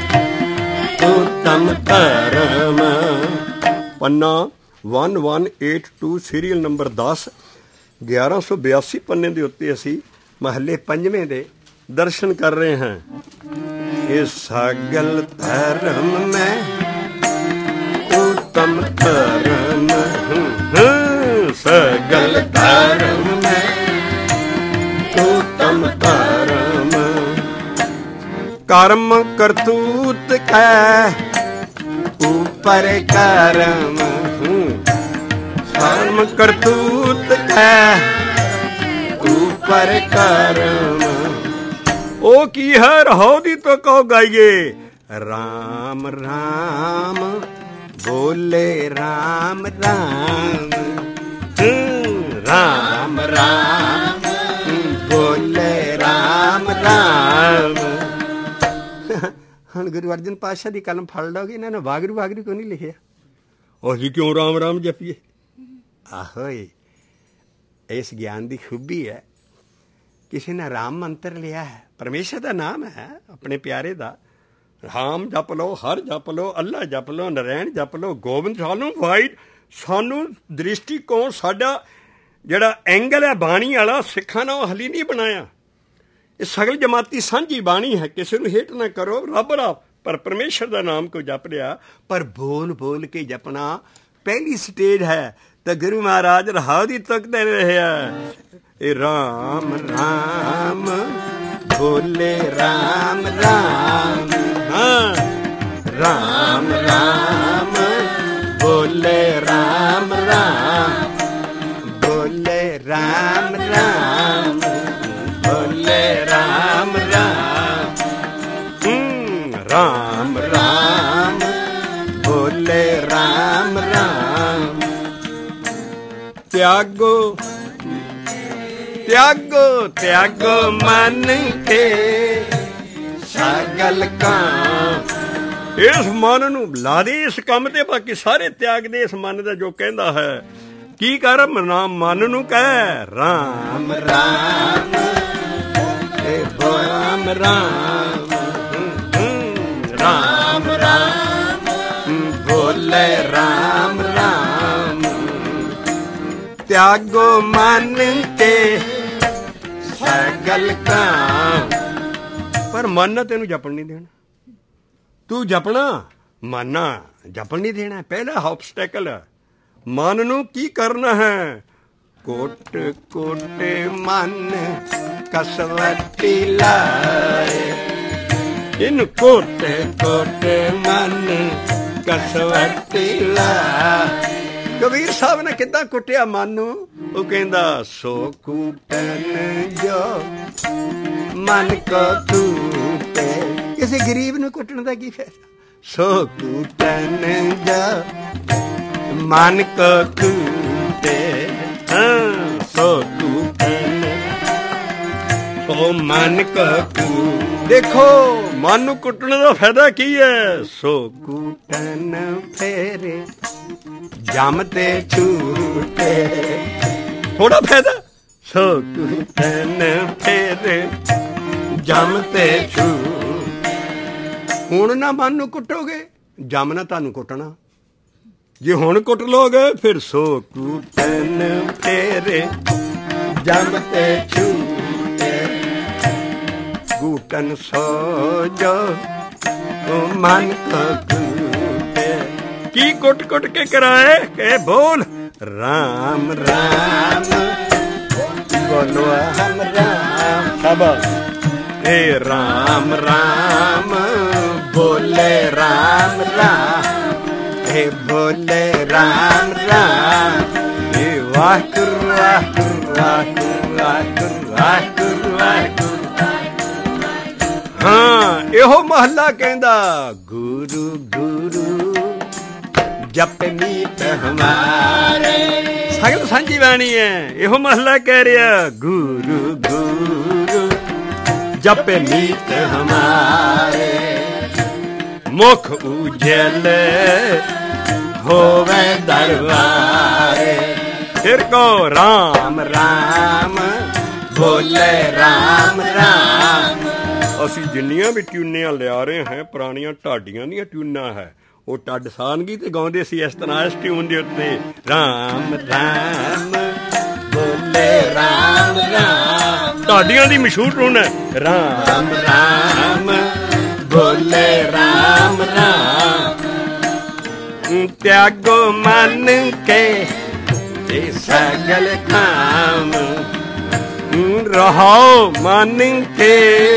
उत्तम धर्म। पन्ना one one eight two serial number दस, ग्यारह सौ बयासी पन्ने के उत्ते असी महले पंजवें दे दर्शन कर रहे हैं। ये सगल धर्म में उत्तम धर्म, सगल धर्म में उत्तम धर्म। कर्म करतूत कै ऊपर कर्म, कर्म करतूत कै ऊपर कर्म। ओ की है रहो दी तो कहो गाइए, राम राम बोले राम राम, राम राम बोले राम राम। ਹੁਣ ਗੁਰੂ ਅਰਜਨ ਪਾਤਸ਼ਾਹ ਦੀ ਕਲਮ ਫੜ ਲਓਗੇ, ਇਹਨਾਂ ਨੇ ਵਾਗਰੂ ਵਾਗਰੂ ਕਿਉਂ ਨਹੀਂ ਲਿਖਿਆ? ਅਸੀਂ ਕਿਉਂ ਰਾਮ ਰਾਮ ਜਪੀਏ? ਆਹੋ ਇਸ ਗਿਆਨ ਦੀ ਖੂਬੀ ਹੈ। ਕਿਸੇ ਨੇ ਰਾਮ ਮੰਤਰ ਲਿਆ ਹੈ, ਪਰਮੇਸ਼ਰ ਦਾ ਨਾਮ ਹੈ ਆਪਣੇ ਪਿਆਰੇ ਦਾ। ਰਾਮ ਜਪ ਲਓ, ਹਰ ਜਪ ਲਓ, ਅੱਲਾ ਜਪ ਲਓ, ਨਰੈਣ ਜਪ ਲਓ, ਗੋਬਿੰਦ। ਸਾਨੂੰ ਵਾਈਟ ਸਾਨੂੰ ਦ੍ਰਿਸ਼ਟੀਕੋਣ ਸਾਡਾ ਜਿਹੜਾ ਐਂਗਲ ਹੈ ਬਾਣੀ ਵਾਲਾ ਸਿੱਖਾਂ ਨਾਲ ਹਲੀ ਨਹੀਂ ਬਣਾਇਆ। ਇਹ ਸਗਲ ਜਮਾਤੀ ਸਾਂਝੀ ਬਾਣੀ ਹੈ, ਕਿਸੇ ਨੂੰ ਹੇਠ ਨਾ ਕਰੋ। ਰੱਬ ਰੱਬ ਪਰ ਪਰਮੇਸ਼ਰ ਦਾ ਨਾਮ ਕੋਈ ਜਪ ਰਿਹਾ, ਪਰ ਬੋਲ ਬੋਲ ਕੇ ਜਪਣਾ ਪਹਿਲੀ ਸਟੇਜ ਹੈ। ਤਾਂ ਗੁਰੂ ਮਹਾਰਾਜ ਰਹਾਉ ਦੀ ਤੁਕ ਦੇ ਰਿਹਾ, ਇਹ ਰਾਮ ਰਾਮ ਬੋਲੇ ਰਾਮ ਰਾਮ, ਹਾਂ ਰਾਮ ਰਾਮ ਬੋਲੇ ਰਾਮ ਰਾਮ, ਬੋਲੇ ਰਾਮ ਰਾਮ ਬੋਲੇ ਰਾਮ ਰਾਮ, ਰਾਮ ਰਾਮ ਬੋਲੇ ਰਾਮ ਰਾਮ। त्यागो त्यागो त्यागो मन के सगल काम। इस मन नू ला दे इस काम ते, बाकी सारे त्याग दे इस मन दा जो कहंदा है। की कर नाम मन नू कह राम राम राम राम राम राम बोले राम राम। त्यागो मन के सगल काम, पर मन ना तेनू जपन नहीं देना। तू जपना, मन ना जपन नहीं देना। पहला ऑब्स्टेकल मन नू की करना है। कोट कोट मन कसवटी लाए, इन कोट कोट मन कसवटी लाए। कबीर साहब ने किद्दां कुटिया मन नू, वो कहंदा सो कूटन जो मन को कूटे। किसी गरीब नू कुटन दा की फायदा। सो कूटन जो मन को कूटे, हाँ सो कूटन सो मन को कूटे। देखो मन नू कुटन दा फायदा की है। सो कूटन फेरे जमते छूटे, थोड़ा फायदा। सो कूटन फेरे जमते छूटे। हुण ना मन नू कुटोगे, जमना तुहानू कुटना। जे हुण कुट लोगे फिर सो कूटन फेरे जमते छूटे। कूटन सो जो मन को कूटे। की कुट कुट के कराए के बोल राम राम बोलो हम राम। अब हे राम राम बोले राम राम, हे बोले राम राम। हे वाहिगुरू वाहिगुरू वाहिगुरू वाहिगुरू वाहिगुरू। हाँ एहो महला कहंदा गुरु गुरु जप मीत हमारे। सगल सांझी बाणी है, एहो महला कह रहा गुरु गुरु जप मीत हमारे। मुख उजल होवे दरबारे, फिर को राम राम बोले राम राम। ਅਸੀਂ ਜਿੰਨੀਆਂ ਵੀ ਟਿਊਨਾਂ ਲਿਆ ਰਹੇ ਹਾਂ ਪੁਰਾਣੀਆਂ ਢਾਡੀਆਂ ਦੀਆਂ ਟਿਊਨਾਂ ਹੈ, ਉਹ ਢੱਡ ਸਾਨਗੀ ਤੇ ਗਾਉਂਦੇ ਸੀ ਇਸ ਤਰ੍ਹਾਂ ਇਸ ਟਿਊਨ ਦੇ ਉੱਤੇ ਰਾਮ ਰਾਮ ਬੋਲੇ ਰਾਮ ਰਾਮ। ਢਾਡੀਆਂ ਦੀ ਮਸ਼ਹੂਰ ਟਿਊਨ ਹੈ ਰਾਮ ਰਾਮ ਬੋਲੇ ਰਾਮ ਰਾਮ। त्यागो मन के सगल काम, रहो मन के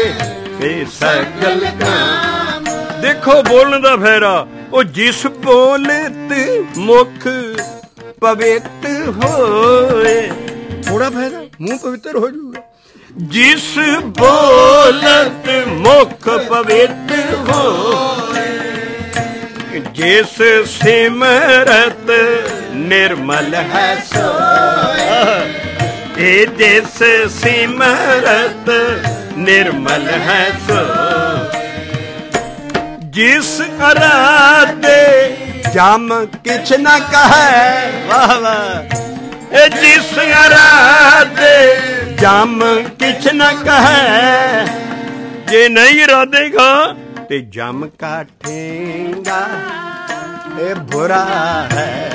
सगल काम। देखो बोलने दा फेरा, ओ जिस बोलत मुख पवित्र होए। थोड़ा फेरा मुंह पवित्र हो जाऊगा। जिस बोलत मुख पवित्र होए, जिस सिमरत निर्मल है सोए। ए जिस सिमरत निर्मल है सोए। जिस अराधे जम किछ न कहे, वाह वाह। ए जिस अराधे ਜਮ ਕਿਛ ਨ ਕਹੈ, ਜੇ ਨਹੀਂ ਇਰਾਦੇਗਾ ਤੇ ਜਮ ਕਾਠੇਗਾ, ਇਹ ਬੁਰਾ ਹੈ।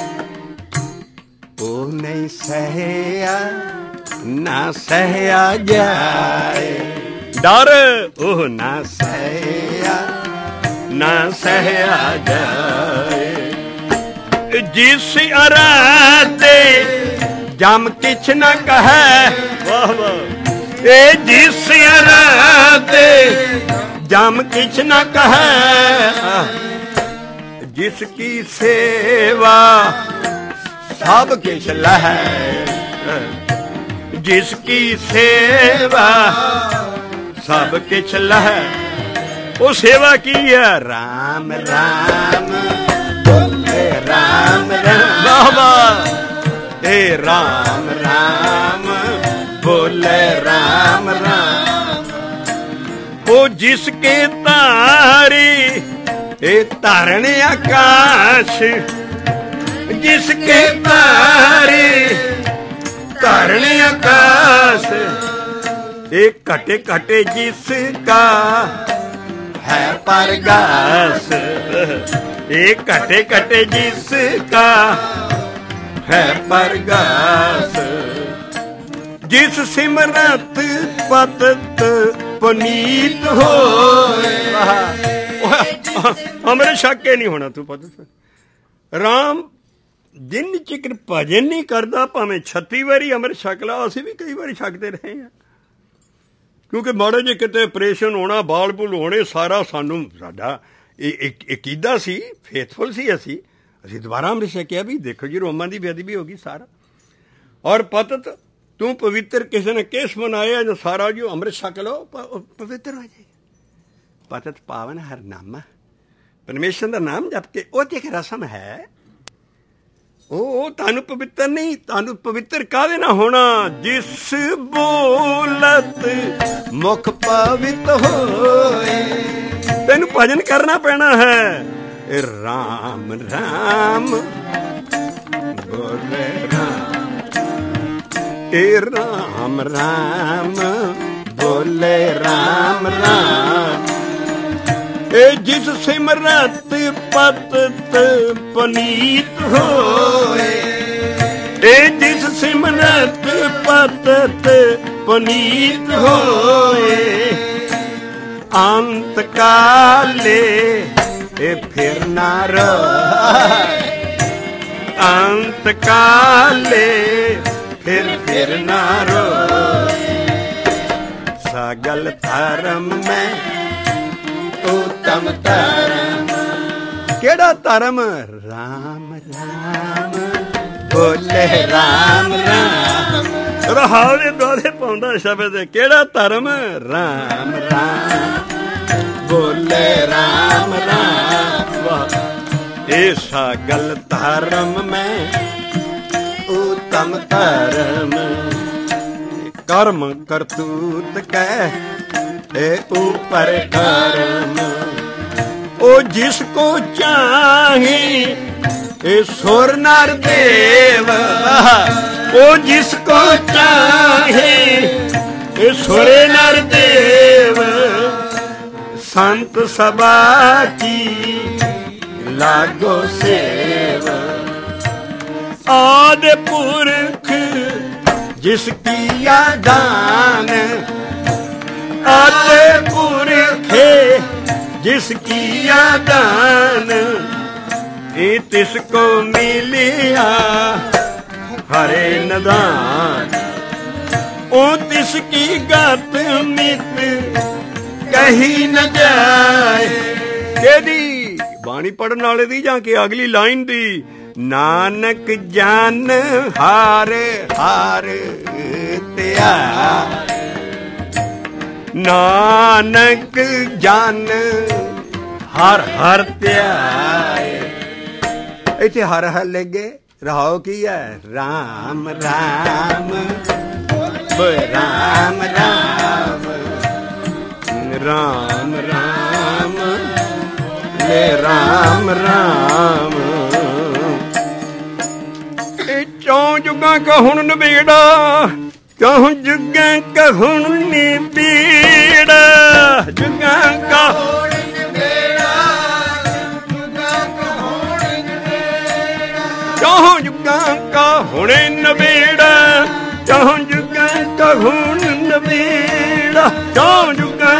ਉਹ ਨਹੀਂ ਸਹਿਆ ਨਾ ਸਹਿਆ ਜਾਏ, ਡਰ ਉਹ ਨਾ ਸਹਿਆ ਨਾ ਸਹਿਆ ਜਾਏ। ਜਿਸ ਇਰਾਦੇ ਜਮ ਕਿਛ ਨ ਕਹੈ, ਵਾਹ ਵਾਹ, ਇਹ ਜਿਸ ਇਰਾਦੇ ਜਮ ਕਿਛ ਨ ਕਹੈ, ਜਿਸ ਕੀ ਸੇਵਾ ਸਭ ਕਿਛ ਲਹੈ, ਜਿਸ ਕੀ ਸੇਵਾ ਸਭ ਕਿਛ ਲਹੈ। ਉਹ ਸੇਵਾ ਕੀ ਹੈ? ਰਾਮ ਰਾਮ ਬੋਲੇ ਰਾਮ ਰਾਮ, ਵਾਹ ਵਾਹ, ਇਹ ਰਾਮ ਰਾਮ ਬੋਲੇ ਰਾਮ ਰਾਮ। ਉਹ ਜਿਸ ਕੇ ਧਾਰੀ ਇਹ ਧਾਰਨ ਆਕਾਸ਼, ਜਿਸ ਕੇ ਧਾਰੀ ਧਾਰਨ ਆਕਾਸ਼, ਇਹ ਘਟੇ ਘਟੇ ਜਿਸ ਕਾ ਹੈ ਪਰਗਾਸ, ਇਹ ਘਟੇ ਘਟੇ ਜਿਸ ਕਾ ਹੈ ਪਰਗਾਸ। ਜਿਸ ਸਿਮਰਤ ਪਤਤ ਪੁਨੀਤ ਹੋਏ, ਅੰਮ੍ਰਿਤ ਛਕ ਕੇ ਨਹੀਂ ਹੋਣਾ ਤੂੰ ਪਤਤ। ਰਾਮ ਜਿੰਨ ਚਿਕਰ ਭਜਨ ਨਹੀਂ ਕਰਦਾ, ਭਾਵੇਂ ਛੱਤੀ ਵਾਰੀ ਅੰਮ੍ਰਿਤ ਛਕ ਲਾ, ਅਸੀਂ ਵੀ ਕਈ ਵਾਰੀ ਛਕਦੇ ਰਹੇ ਹਾਂ, ਕਿਉਂਕਿ ਮਾੜੇ ਜਿਹੇ ਕਿਤੇ ਆਪਰੇਸ਼ਨ ਹੋਣਾ, ਬਾਲ ਬੁਲ ਹੋਣੇ, ਸਾਰਾ ਸਾਨੂੰ ਸਾਡਾ ਇਹ ਅਕੀਦਾ ਸੀ, ਫੇਥਫੁਲ ਸੀ ਅਸੀਂ ਅਸੀਂ ਦੁਬਾਰਾ ਅੰਮ੍ਰਿਤ ਛਕਿਆ ਵੀ ਦੇਖੋ ਜੀ ਰੋਮਾਂ ਦੀ ਬੇਅਦਬੀ ਹੋ ਗਈ ਸਾਰਾ। ਔਰ ਪਤਤ ਤੂੰ ਪਵਿੱਤਰ ਕਿਸੇ ਨੇ ਕੇਸ ਬਣਾਇਆ ਜੋ ਸਾਰਾ ਜੋ ਅੰਮ੍ਰਿਤ ਛਕ ਲਓ ਪਵਿੱਤਰ ਹੋ ਜਾਏ। ਪਤਤ ਪਾਵਨ ਹਰ ਨਾਮਾ, ਪਰਮੇਸ਼ਰ ਦਾ ਨਾਮ ਜਪ ਕੇ ਉਹ ਤੇ ਇੱਕ ਰਸਮ ਹੈ, ਉਹ ਤੁਹਾਨੂੰ ਪਵਿੱਤਰ ਨਹੀਂ, ਤੁਹਾਨੂੰ ਪਵਿੱਤਰ ਕਾਹਦੇ ਨਾਲ ਹੋਣਾ? ਜਿਸ ਬੋਲਤ ਮੁਖ ਪਵਿੱਤ ਹੋਏ, ਤੈਨੂੰ ਭਜਨ ਕਰਨਾ ਪੈਣਾ ਹੈ। ਰਾਮ ਰਾਮ ਬੋਲੇ ਰਾਮ, ਇਹ ਰਾਮ ਰਾਮ ਬੋਲੇ ਰਾਮ ਰਾਮ। ਇਹ ਜਿਸ ਸਿਮਰਤ ਪਤਤ ਪੁਨੀਤ ਹੋਏ, ਇਹ ਜਿਸ ਸਿਮਰਤ ਪਤਤ ਪੁਨੀਤ ਹੋਏ। ਅੰਤ ਕਾਲੇ ਇਹ ਫਿਰ ਨਾ ਰੋਏ, ਅੰਤ ਕਾਲੇ ਫਿਰ ਫਿਰ ਨਾ ਰੋਏ। ਸਗਲ ਧਰਮ ਮੈਂ ਉੱਤਮ ਧਰਮ, ਕਿਹੜਾ ਧਰਮ? ਰਾਮ ਰਾਮ ਬੋਲੇ ਰਾਮ ਰਾਮ। ਰਹਾਉ ਦੇ ਦੁਆਰੇ ਪਾਉਂਦਾ ਸ਼ਬਦ, ਕਿਹੜਾ ਧਰਮ? ਰਾਮ ਰਾਮ ਬੋਲੇ ਰਾਮ ਰਾਮ। ਵਾਹ, ਇਹ ਸਗਲ ਧਰਮ ਮੈਂ ਉੱਤਮ ਧਰਮ। ਕਰਮ ਕਰਤੂਤ ਕੈ ਇਹ ऊपर कर्म, ओ जिसको चाहे ए सुर नर देव, ओ जिसको चाहे ए सुर नर देव। संत सभा की लागो सेव, आदि पुरख जिसकी दान, आदि पुरखे जिसकी दान। ये तिसको मिलिया हरे नदान, ओ तिसकी गत मित कही न जाए। केदी बाणी पढ़न वाले दी जां के अगली लाइन दी? नानक जन हार हार त्या, नानक जन हर हर त्याए। इत्थे हर हर लगे रहो की है? राम राम राम राम राम राम ले राम राम। चौं जुगां का हुण नबेड़ा चौं जुगां का हुण निबेड़ा, जुगां का चौं जुगां का हुण निबेड़ा, चौं जुगां का हुण निबेड़ा, चौं जुगां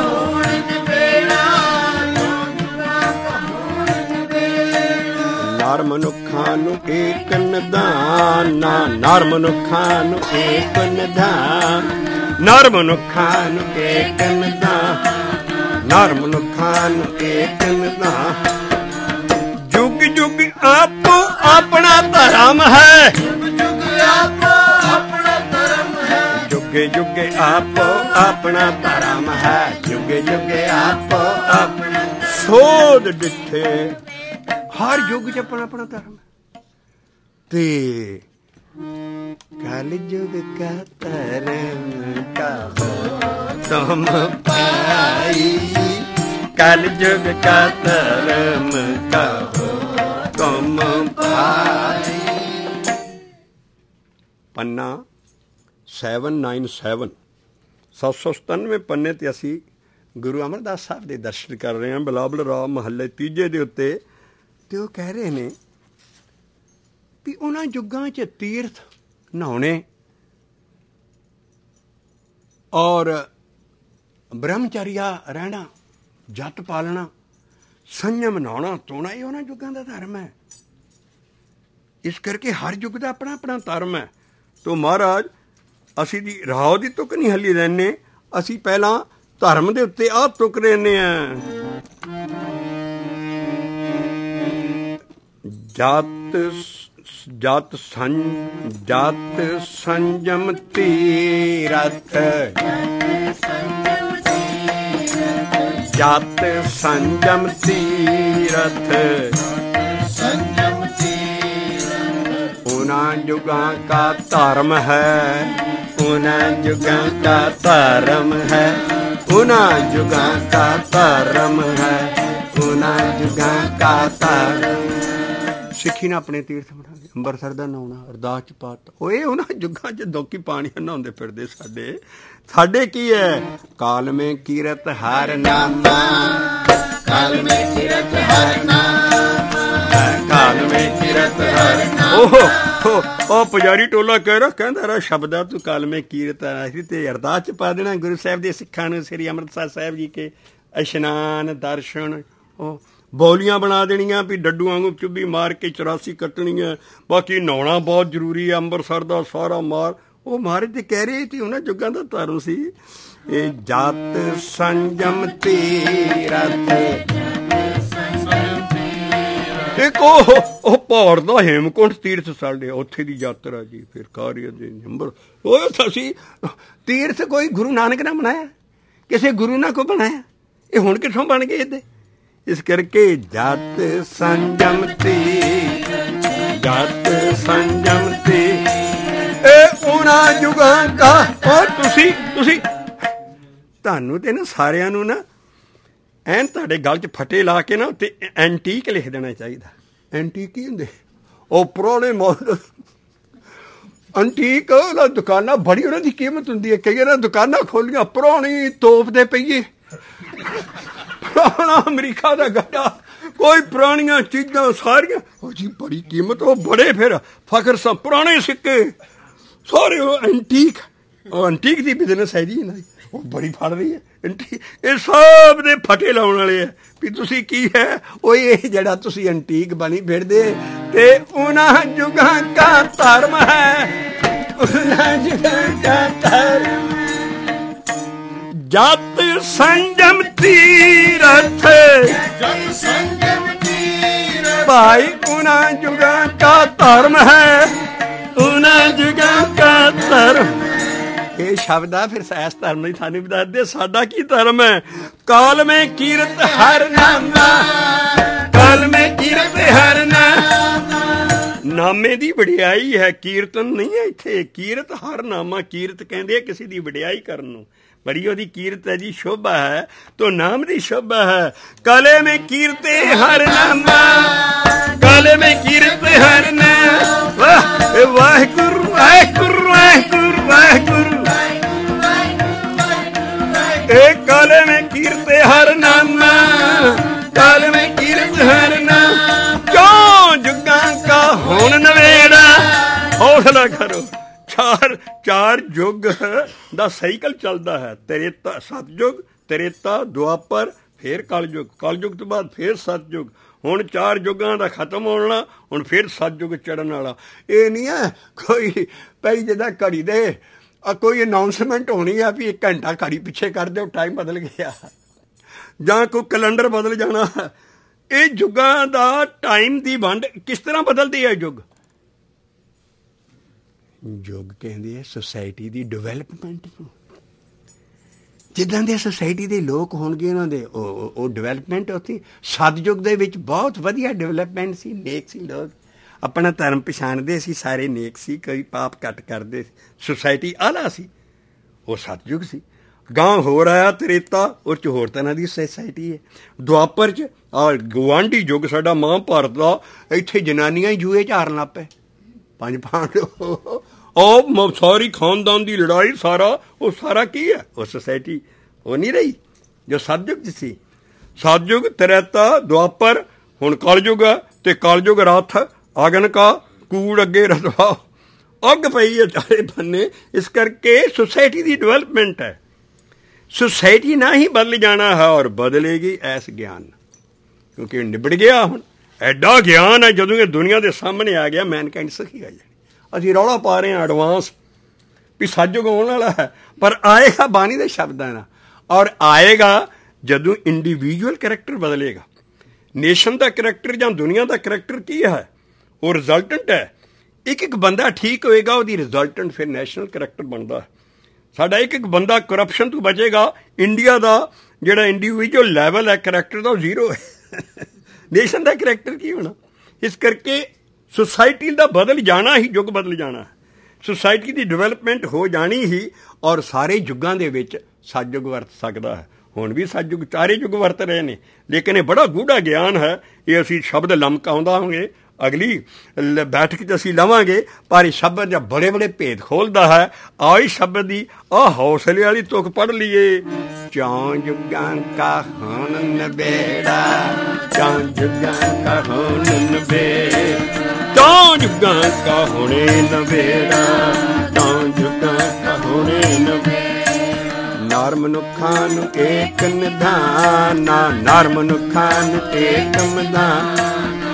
नर मनुखां नूं एक निधान, नर मनुखां नूं एक निधान, नर मनुखां नूं एक निधान, नर मनुखां नूं एक निधान। जुग जुग आपो अपना धर्म है, जुगे जुगे आपो अपना धर्म है, जुगे जुगे आपो अपना सोध डिठे। हर युग च अपना अपना धर्म ते कल युग का धर्म का तुम भाई, कल युग का धर्म का तुम भाई। पन्ना सैवन नाइन सैवन सत्त सौ सतानवे पन्ने ते असी गुरु अमरदास साहब के दर्शन कर रहे हैं। बिलावल राव महले तीजे के उत्ते ते वो कह रहे ने भी उन्हां युगां च तीर्थ नहाने और ब्रह्मचर्या रहना, जत पालना, संयम नहाना धोना, ये उन्हां युगां दा धर्म है। इस करके हर युग का अपना अपना धर्म है। तो महाराज असी दी राह दी तुक नहीं हली रहने, असी पहला धर्म दे उत्ते आ तुक रहने हैं। जात जात सं जात संयम तीरथ, जात संयम तीरथ, उन्हां युगां का धर्म है, उन्हां युगां का धर्म है, उन्हां युगां का धर्म है, उन्हां युगां का धर्म। सिੱਖੀ ने अपने तीर्थ बना लए, ਅੰਬਰਸਰ ਦਾ ਨਹਾਉਣਾ, ਅਰਦਾਸ ਚ ਪਾਤਾ। ਓਏ ਉਹਨਾਂ ਜੁਗਾਂ ਚ ਦੋਕੀ ਪਾਣੀ ਨਹਾਉਂਦੇ ਫਿਰਦੇ ਸਾਡੇ ਸਾਡੇ ਕੀ ਹੈ? ਕਾਲਮੇ ਕੀਰਤ ਹਰ ਨਾਮਾ, ਕਾਲਮੇ ਕੀਰਤ ਹਰ ਨਾਮਾ, ਕਾਲਮੇ ਕੀਰਤ ਹਰ ਨਾਮਾ। ਉਹ ਉਹ ਪੁਜਾਰੀ ਟੋਲਾ ਕਹਿ ਰਿਹਾ, ਕਹਿੰਦਾ ਰਾ ਸ਼ਬਦਾਂ ਤੂੰ ਕਾਲਮੇ ਕੀਰਤ ਆਹੀ ਤੇ ਅਰਦਾਸ ਚ ਪਾ ਦੇਣਾ। ਗੁਰੂ ਸਾਹਿਬ ਦੇ ਸਿੱਖਾਂ ਨੂੰ ਸ੍ਰੀ ਅੰਮ੍ਰਿਤਸਰ ਸਾਹਿਬ ਜੀ ਕੇ ਇਸ਼ਨਾਨ ਦਰਸ਼ਨ ਉਹ ਬੌਲੀਆਂ ਬਣਾ ਦੇਣੀਆਂ ਵੀ ਡੱਡੂ ਵਾਂਗੂ ਚੁੱਭੀ ਮਾਰ ਕੇ ਚੁਰਾਸੀ ਕੱਟਣੀ ਹੈ। ਬਾਕੀ ਨਹਾਉਣਾ ਬਹੁਤ ਜ਼ਰੂਰੀ ਹੈ, ਅੰਮ੍ਰਿਤਸਰ ਦਾ ਸਾਰਾ ਮਾਰ। ਉਹ ਮਹਾਰਾਜ ਤੇ ਕਹਿ ਰਹੇ ਸੀ ਉਹਨਾਂ ਯੁੱਗਾਂ ਦਾ ਧਰਮ ਸੀ ਇਹ। ਜਤ ਸੰਜਮ ਤੀਰਥ, ਇੱਕ ਉਹ ਉਹ ਪਹਾੜ ਦਾ ਹੇਮਕੁੰਟ ਤੀਰਥ ਸਾਡੇ ਉੱਥੇ ਦੀ ਯਾਤਰਾ ਜੀ। ਫਿਰ ਕਾਰੀਆ ਦੇ ਨੰਬਰ ਉਹ ਅਸੀਂ ਤੀਰਥ ਕੋਈ ਗੁਰੂ ਨਾਨਕ ਨੇ ਬਣਾਇਆ, ਕਿਸੇ ਗੁਰੂ ਨੇ ਕੋ ਬਣਾਇਆ? ਇਹ ਹੁਣ ਕਿੱਥੋਂ ਬਣ ਗਏ ਇਹਦੇ? इस करके जात संजम ती, जात संजम ती ए उन्हां युगां का। और तुसी तुसी ਤੁਹਾਨੂੰ ਤੇ ਨਾ ਸਾਰਿਆਂ ਨੂੰ ਨਾ ਐਨ ਤੁਹਾਡੇ ਗਲ 'ਚ ਫਟੇ ਲਾ ਕੇ ਨਾ ਉੱਤੇ ਐਂਟੀਕ ਲਿਖ ਦੇਣਾ ਚਾਹੀਦਾ। ਐਂਟੀਕ ਕੀ ਹੁੰਦੇ? ਉਹ ਪੁਰਾਣੇ ਮਾਡਲ ਐਂਟੀਕ ਉਹਦਾ ਦੁਕਾਨਾਂ ਬੜੀ ਉਹਨਾਂ ਦੀ ਕੀਮਤ ਹੁੰਦੀ ਹੈ। ਕਈ ਵਾਰ ਦੁਕਾਨਾਂ ਖੋਲੀਆਂ ਪੁਰਾਣੀ ਤੋਪ ਦੇ ਪਈਏ, ਪੁਰਾਣਾ ਅਮਰੀਕਾ ਦਾ ਗੱਡਾ, ਕੋਈ ਪੁਰਾਣੀਆਂ ਚੀਜ਼ਾਂ ਸਾਰੀਆਂ ਉਹ ਜੀ ਬੜੀ ਕੀਮਤ। ਉਹ ਬੜੇ ਫਿਰ ਫਖਰ ਸਾ ਪੁਰਾਣੇ ਸਿੱਕੇ ਸਾਰੇ ਉਹ ਐਂਟੀਕ, ਉਹ ਐਂਟੀਕ ਦੀ ਬਿਜ਼ਨਸ ਹੈ ਜੀ ਇਹਨਾਂ ਦੀ। ਉਹ ਬੜੀ ਫੜ ਰਹੀ ਹੈ ਐਂਟੀਕ। ਇਹ ਸਭ ਦੇ ਫਟੇ ਲਾਉਣ ਵਾਲੇ ਆ ਵੀ ਤੁਸੀਂ ਕੀ ਹੈ। ਉਹ ਇਹ ਜਿਹੜਾ ਤੁਸੀਂ ਐਂਟੀਕ ਬਣੀ ਫਿਰਦੇ ਤੇ ਉਹਨਾਂ ਯੁਗਾਂ ਕਾ ਧਰਮ ਹੈ, ਉਹਨਾਂ ਯੁਗਾਂ ਕਾ ਧਰਮ। जत संजम तीरथ, जत संजम तीरथ भाई उन्हां युगां का धर्म है, उन्हां युगां का धर्म। ये शब्द आ फिर इस धर्म नहीं थानू भी दस दे साडा की धर्म है। काल में कीरत हर नामा, काल में कीरत हर नामा। नामे दी वडियाई है, कीर्तन नहीं है इत्थे। कीरत हर नामा, कीरत कहंदे किसी दी वडियाई करन नूं। बड़ी ओदी कीरत है जी, शोभा है तो नाम दी शोभा है। काले में कीरते हर नामा, काले में कीरते हर नाम। वाह वाह गुरु वाह गुरु वाह गुरु वाह गुरु ਚਾਰ ਚਾਰ ਯੁੱਗ ਦਾ ਸਾਈਕਲ ਚੱਲਦਾ ਹੈ। ਤ੍ਰੇਤਾ ਸਤਯੁਗ, ਤ੍ਰੇਤਾ, ਦੁਆਪਰ, ਫਿਰ ਕਲਯੁਗ, ਕਲਯੁਗ ਤੋਂ ਬਾਅਦ ਫਿਰ ਸਤਯੁਗ। ਹੁਣ ਚਾਰ ਯੁੱਗਾਂ ਦਾ ਖਤਮ ਹੋਣ ਵਾਲਾ, ਹੁਣ ਫਿਰ ਸਤਯੁਗ ਚੜ੍ਹਨ ਵਾਲਾ। ਇਹ ਨਹੀਂ ਹੈ ਕੋਈ ਭਾਈ ਜਿੱਦਾਂ ਘੜੀ ਦੇ ਕੋਈ ਅਨਾਊਂਸਮੈਂਟ ਹੋਣੀ ਆ ਵੀ ਇੱਕ ਘੰਟਾ ਘੜੀ ਪਿੱਛੇ ਕਰ ਦਿਓ, ਟਾਈਮ ਬਦਲ ਗਿਆ, ਜਾਂ ਕੋਈ ਕੈਲੰਡਰ ਬਦਲ ਜਾਣਾ। ਇਹ ਯੁੱਗਾਂ ਦਾ ਟਾਈਮ ਦੀ ਵੰਡ ਕਿਸ ਤਰ੍ਹਾਂ ਬਦਲਦੀ ਹੈ ਯੁੱਗ? ਯੁੱਗ ਕਹਿੰਦੇ ਆ ਸੁਸਾਇਟੀ ਦੀ ਡਿਵੈਲਪਮੈਂਟ ਨੂੰ। ਜਿੱਦਾਂ ਦੇ ਸੁਸਾਇਟੀ ਦੇ ਲੋਕ ਹੋਣਗੇ ਉਹਨਾਂ ਦੇ ਉਹ ਉਹ ਡਿਵੈਲਪਮੈਂਟ ਉੱਥੇ। ਸਤਯੁਗ ਦੇ ਵਿੱਚ ਬਹੁਤ ਵਧੀਆ ਡਿਵੈਲਪਮੈਂਟ ਸੀ, ਨੇਕ ਸੀ, ਲੋਕ ਆਪਣਾ ਧਰਮ ਪਛਾਣਦੇ ਸੀ, ਸਾਰੇ ਨੇਕ ਸੀ, ਕੋਈ ਪਾਪ ਘੱਟ ਕਰਦੇ ਸੀ, ਸੁਸਾਇਟੀ ਆਲਾ ਸੀ। ਉਹ ਸਤਯੁਗ ਸੀ। ਗਾਂ ਹੋਰ ਆਇਆ ਤ੍ਰੇਤਾ, ਉਹ 'ਚ ਹੋਰ ਤਰ੍ਹਾਂ ਦੀ ਸੁਸਾਇਟੀ ਹੈ। ਦੁਆਪਰ 'ਚ ਆ ਗੁਆਂਢੀ ਯੁੱਗ ਸਾਡਾ ਮਹਾਂਭਾਰਤ ਦਾ, ਇੱਥੇ ਜਨਾਨੀਆਂ ਹੀ ਜੂਏ ਝਾਰਨ ਲੱਗ ਪਏ। ਪੰਜ ਪਾਂਡਵ ਉਹ ਸਾਰੀ ਖਾਨਦਾਨ ਦੀ ਲੜਾਈ, ਸਾਰਾ ਉਹ ਸਾਰਾ ਕੀ ਹੈ? ਉਹ ਸੁਸਾਇਟੀ ਉਹ ਨਹੀਂ ਰਹੀ ਜੋ ਸਤਯੁਗ 'ਚ ਸੀ। ਸਤਯੁਗ, ਤ੍ਰੇਤਾ, ਦੁਆਪਰ, ਹੁਣ ਕਲਯੁਗ ਹੈ। ਅਤੇ ਕਲਯੁਗ ਰੱਥ ਅਗਨ ਕਾ ਕੂੜ ਅੱਗੇ ਰਸਵਾ, ਅੱਗ ਪਈ ਹੈ ਚਾਰੇ ਬੰਨੇ। ਇਸ ਕਰਕੇ ਸੁਸਾਇਟੀ ਦੀ ਡਿਵੈਲਪਮੈਂਟ ਹੈ। ਸੁਸਾਇਟੀ ਨਾ ਹੀ ਬਦਲ ਜਾਣਾ ਹੈ ਔਰ ਬਦਲੇਗੀ ਐਸ ਗਿਆਨ, ਕਿਉਂਕਿ ਨਿਬੜ ਗਿਆ। ਹੁਣ ਐਡਾ ਗਿਆਨ ਹੈ ਜਦੋਂ ਇਹ ਦੁਨੀਆ ਦੇ ਸਾਹਮਣੇ ਆ ਗਿਆ, ਮੈਨਕਾਈਂਡ ਸਖੀ ਆ ਜਾਣੀ। ਅਸੀਂ ਰੌਲਾ ਪਾ ਰਹੇ ਹਾਂ ਐਡਵਾਂਸ ਵੀ ਸਤਯੁਗ ਆਉਣ ਵਾਲਾ ਹੈ, ਪਰ ਆਏਗਾ ਬਾਣੀ ਦੇ ਸ਼ਬਦਾਂ ਨਾਲ। ਔਰ ਆਏਗਾ ਜਦੋਂ ਇੰਡੀਵਿਜੂਅਲ ਕਰੈਕਟਰ ਬਦਲੇਗਾ। ਨੇਸ਼ਨ ਦਾ ਕਰੈਕਟਰ ਜਾਂ ਦੁਨੀਆ ਦਾ ਕਰੈਕਟਰ ਕੀ ਹੈ? ਉਹ ਰਿਜ਼ਲਟੈਂਟ ਹੈ। ਇੱਕ ਇੱਕ ਬੰਦਾ ਠੀਕ ਹੋਏਗਾ, ਉਹਦੀ ਰਿਜ਼ਲਟੈਂਟ ਫਿਰ ਨੈਸ਼ਨਲ ਕਰੈਕਟਰ ਬਣਦਾ ਹੈ। ਸਾਡਾ ਇੱਕ ਇੱਕ ਬੰਦਾ ਕਰਪਸ਼ਨ ਤੋਂ ਬਚੇਗਾ। ਇੰਡੀਆ ਦਾ ਜਿਹੜਾ ਇੰਡੀਵਿਜੂਅਲ ਲੈਵਲ ਹੈ ਕਰੈਕਟਰ ਦਾ, ਉਹ ਜ਼ੀਰੋ ਹੈ। ਨੇਸ਼ਨ ਦਾ ਕਰੈਕਟਰ ਕੀ ਹੋਣਾ? ਇਸ ਕਰਕੇ ਸੁਸਾਇਟੀ ਦਾ ਬਦਲ ਜਾਣਾ ਹੀ, ਯੁੱਗ ਬਦਲ ਜਾਣਾ। ਸੁਸਾਇਟੀ ਦੀ ਡਿਵੈਲਪਮੈਂਟ ਹੋ ਜਾਣੀ ਹੀ, ਔਰ ਸਾਰੇ ਯੁੱਗਾਂ ਦੇ ਵਿੱਚ ਸਤਯੁਗ ਵਰਤ ਸਕਦਾ ਹੈ। ਹੁਣ ਵੀ ਸਤਯੁਗ ਚਾਰੇ ਯੁੱਗ ਵਰਤ ਰਹੇ ਨੇ, ਲੇਕਿਨ ਇਹ ਬੜਾ ਗੂੜਾ ਗਿਆਨ ਹੈ। ਇਹ ਅਸੀਂ ਸ਼ਬਦ ਲਮਕਾਉਂਦਾ ਹੋਵਾਂਗੇ, ਅਗਲੀ ਬੈਠਕ 'ਚ ਅਸੀਂ ਲਵਾਂਗੇ, ਪਰ ਇਹ ਸ਼ਬਦ ਜਾਂ ਬੜੇ ਬੜੇ ਭੇਦ ਖੋਲ੍ਹਦਾ ਹੈ। ਆਹ ਹੀ ਸ਼ਬਦ ਦੀ ਆਹ ਹੌਸਲੇ ਵਾਲੀ ਤੁਕ ਪੜ੍ਹ ਲਈਏ। ਚੌਂ ਜੁਗਾਂ ਕਾ ਹੁਣ ਨਬੇੜਾ, ਚੌਂ ਜੁਗਾਂ ਕਾ ਹੁਣ ਨਬੇੜਾ, ਚੌਂ ਜੁਗਾਂ ਕਾ ਹੁਣੇ ਨਬੇੜਾ, ਚੌਂ ਜੁਗਾਂ ਕਾ ਹੁਣੇ ਨਬੇੜਾ। ਨਰ ਮਨੁੱਖਾਂ ਨੂੰ ਏਕ ਨਿਧਾਨਾ, ਨਰ ਮਨੁੱਖਾਂ ਨੂੰ ਏਕ ਨਿਧਾਨਾ।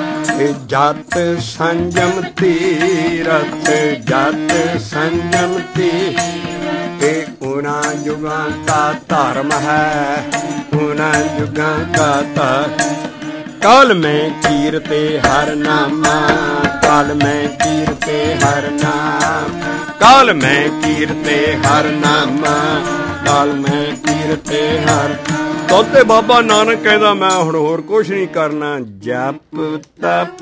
ਜਤ ਸੰਜਮ ਤੀਰਥ, ਜਤ ਸੰਜਮ ਤੀਰਥ। ਇਹ ਉਹਨਾਂ ਯੁਗਾਂ ਦਾ ਧਰਮ ਹੈ, ਉਹਨਾਂ ਯੁਗਾਂ ਦਾ ਧਰਮ। ਕਾਲ ਮੈਂ ਕੀਰਤੇ ਹਰ ਨਾਮਾ, ਕਾਲ ਮੈਂ ਕੀਰਤੇ ਹਰ ਨਾਮ, ਕਾਲ ਮੈਂ ਕੀਰਤੇ ਹਰ ਨਾਮਾ, ਕਾਲ ਮੈਂ ਕੀਰਤੇ ਹਰ। ਤੋਤੇ ਬਾਬਾ ਨਾਨਕ ਕਹਿੰਦਾ ਮੈਂ ਹੁਣ ਹੋਰ ਕੁਛ ਨਹੀਂ ਕਰਨਾ। ਜਪ ਤਪ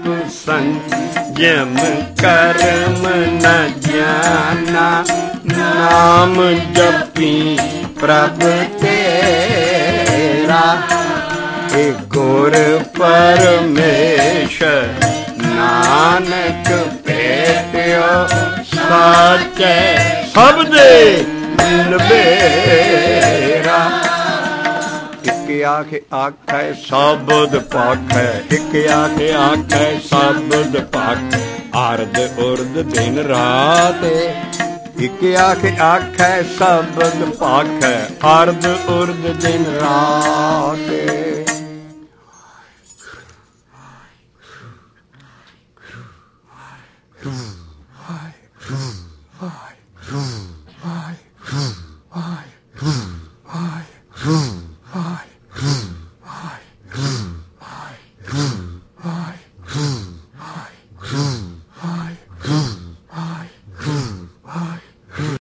ਸੰਜਮ ਕਰਮ ਨ ਜਾਨਾ, ਨਾਮ ਜਪੀ ਪ੍ਰਭ ਤੇਰਾ। ਇਹ ਗੁਰ ਪਰਮੇਸ਼ਰ ਨਾਨਕ ਭੇਟਿਓ, ਸਾਚੇ ਸਬਦੇ ਨਬੇਰਾ। ਇੱਕ ਆਖ ਆਖੈ ਸ਼ਬਦ ਪਾਖੈ, ਇੱਕ ਆਖ ਆਖੈ ਸ਼ਬਦ ਪਾਖੈ। ਅਰਧ ਉਰਧ ਦਿਨ ਰਾਤ, ਇੱਕ ਆਖ ਆਖੈ ਸ਼ਬਦ ਪਾਖੈ। ਅਰਧ ਉਰਧ ਦਿਨ ਰਾਤ।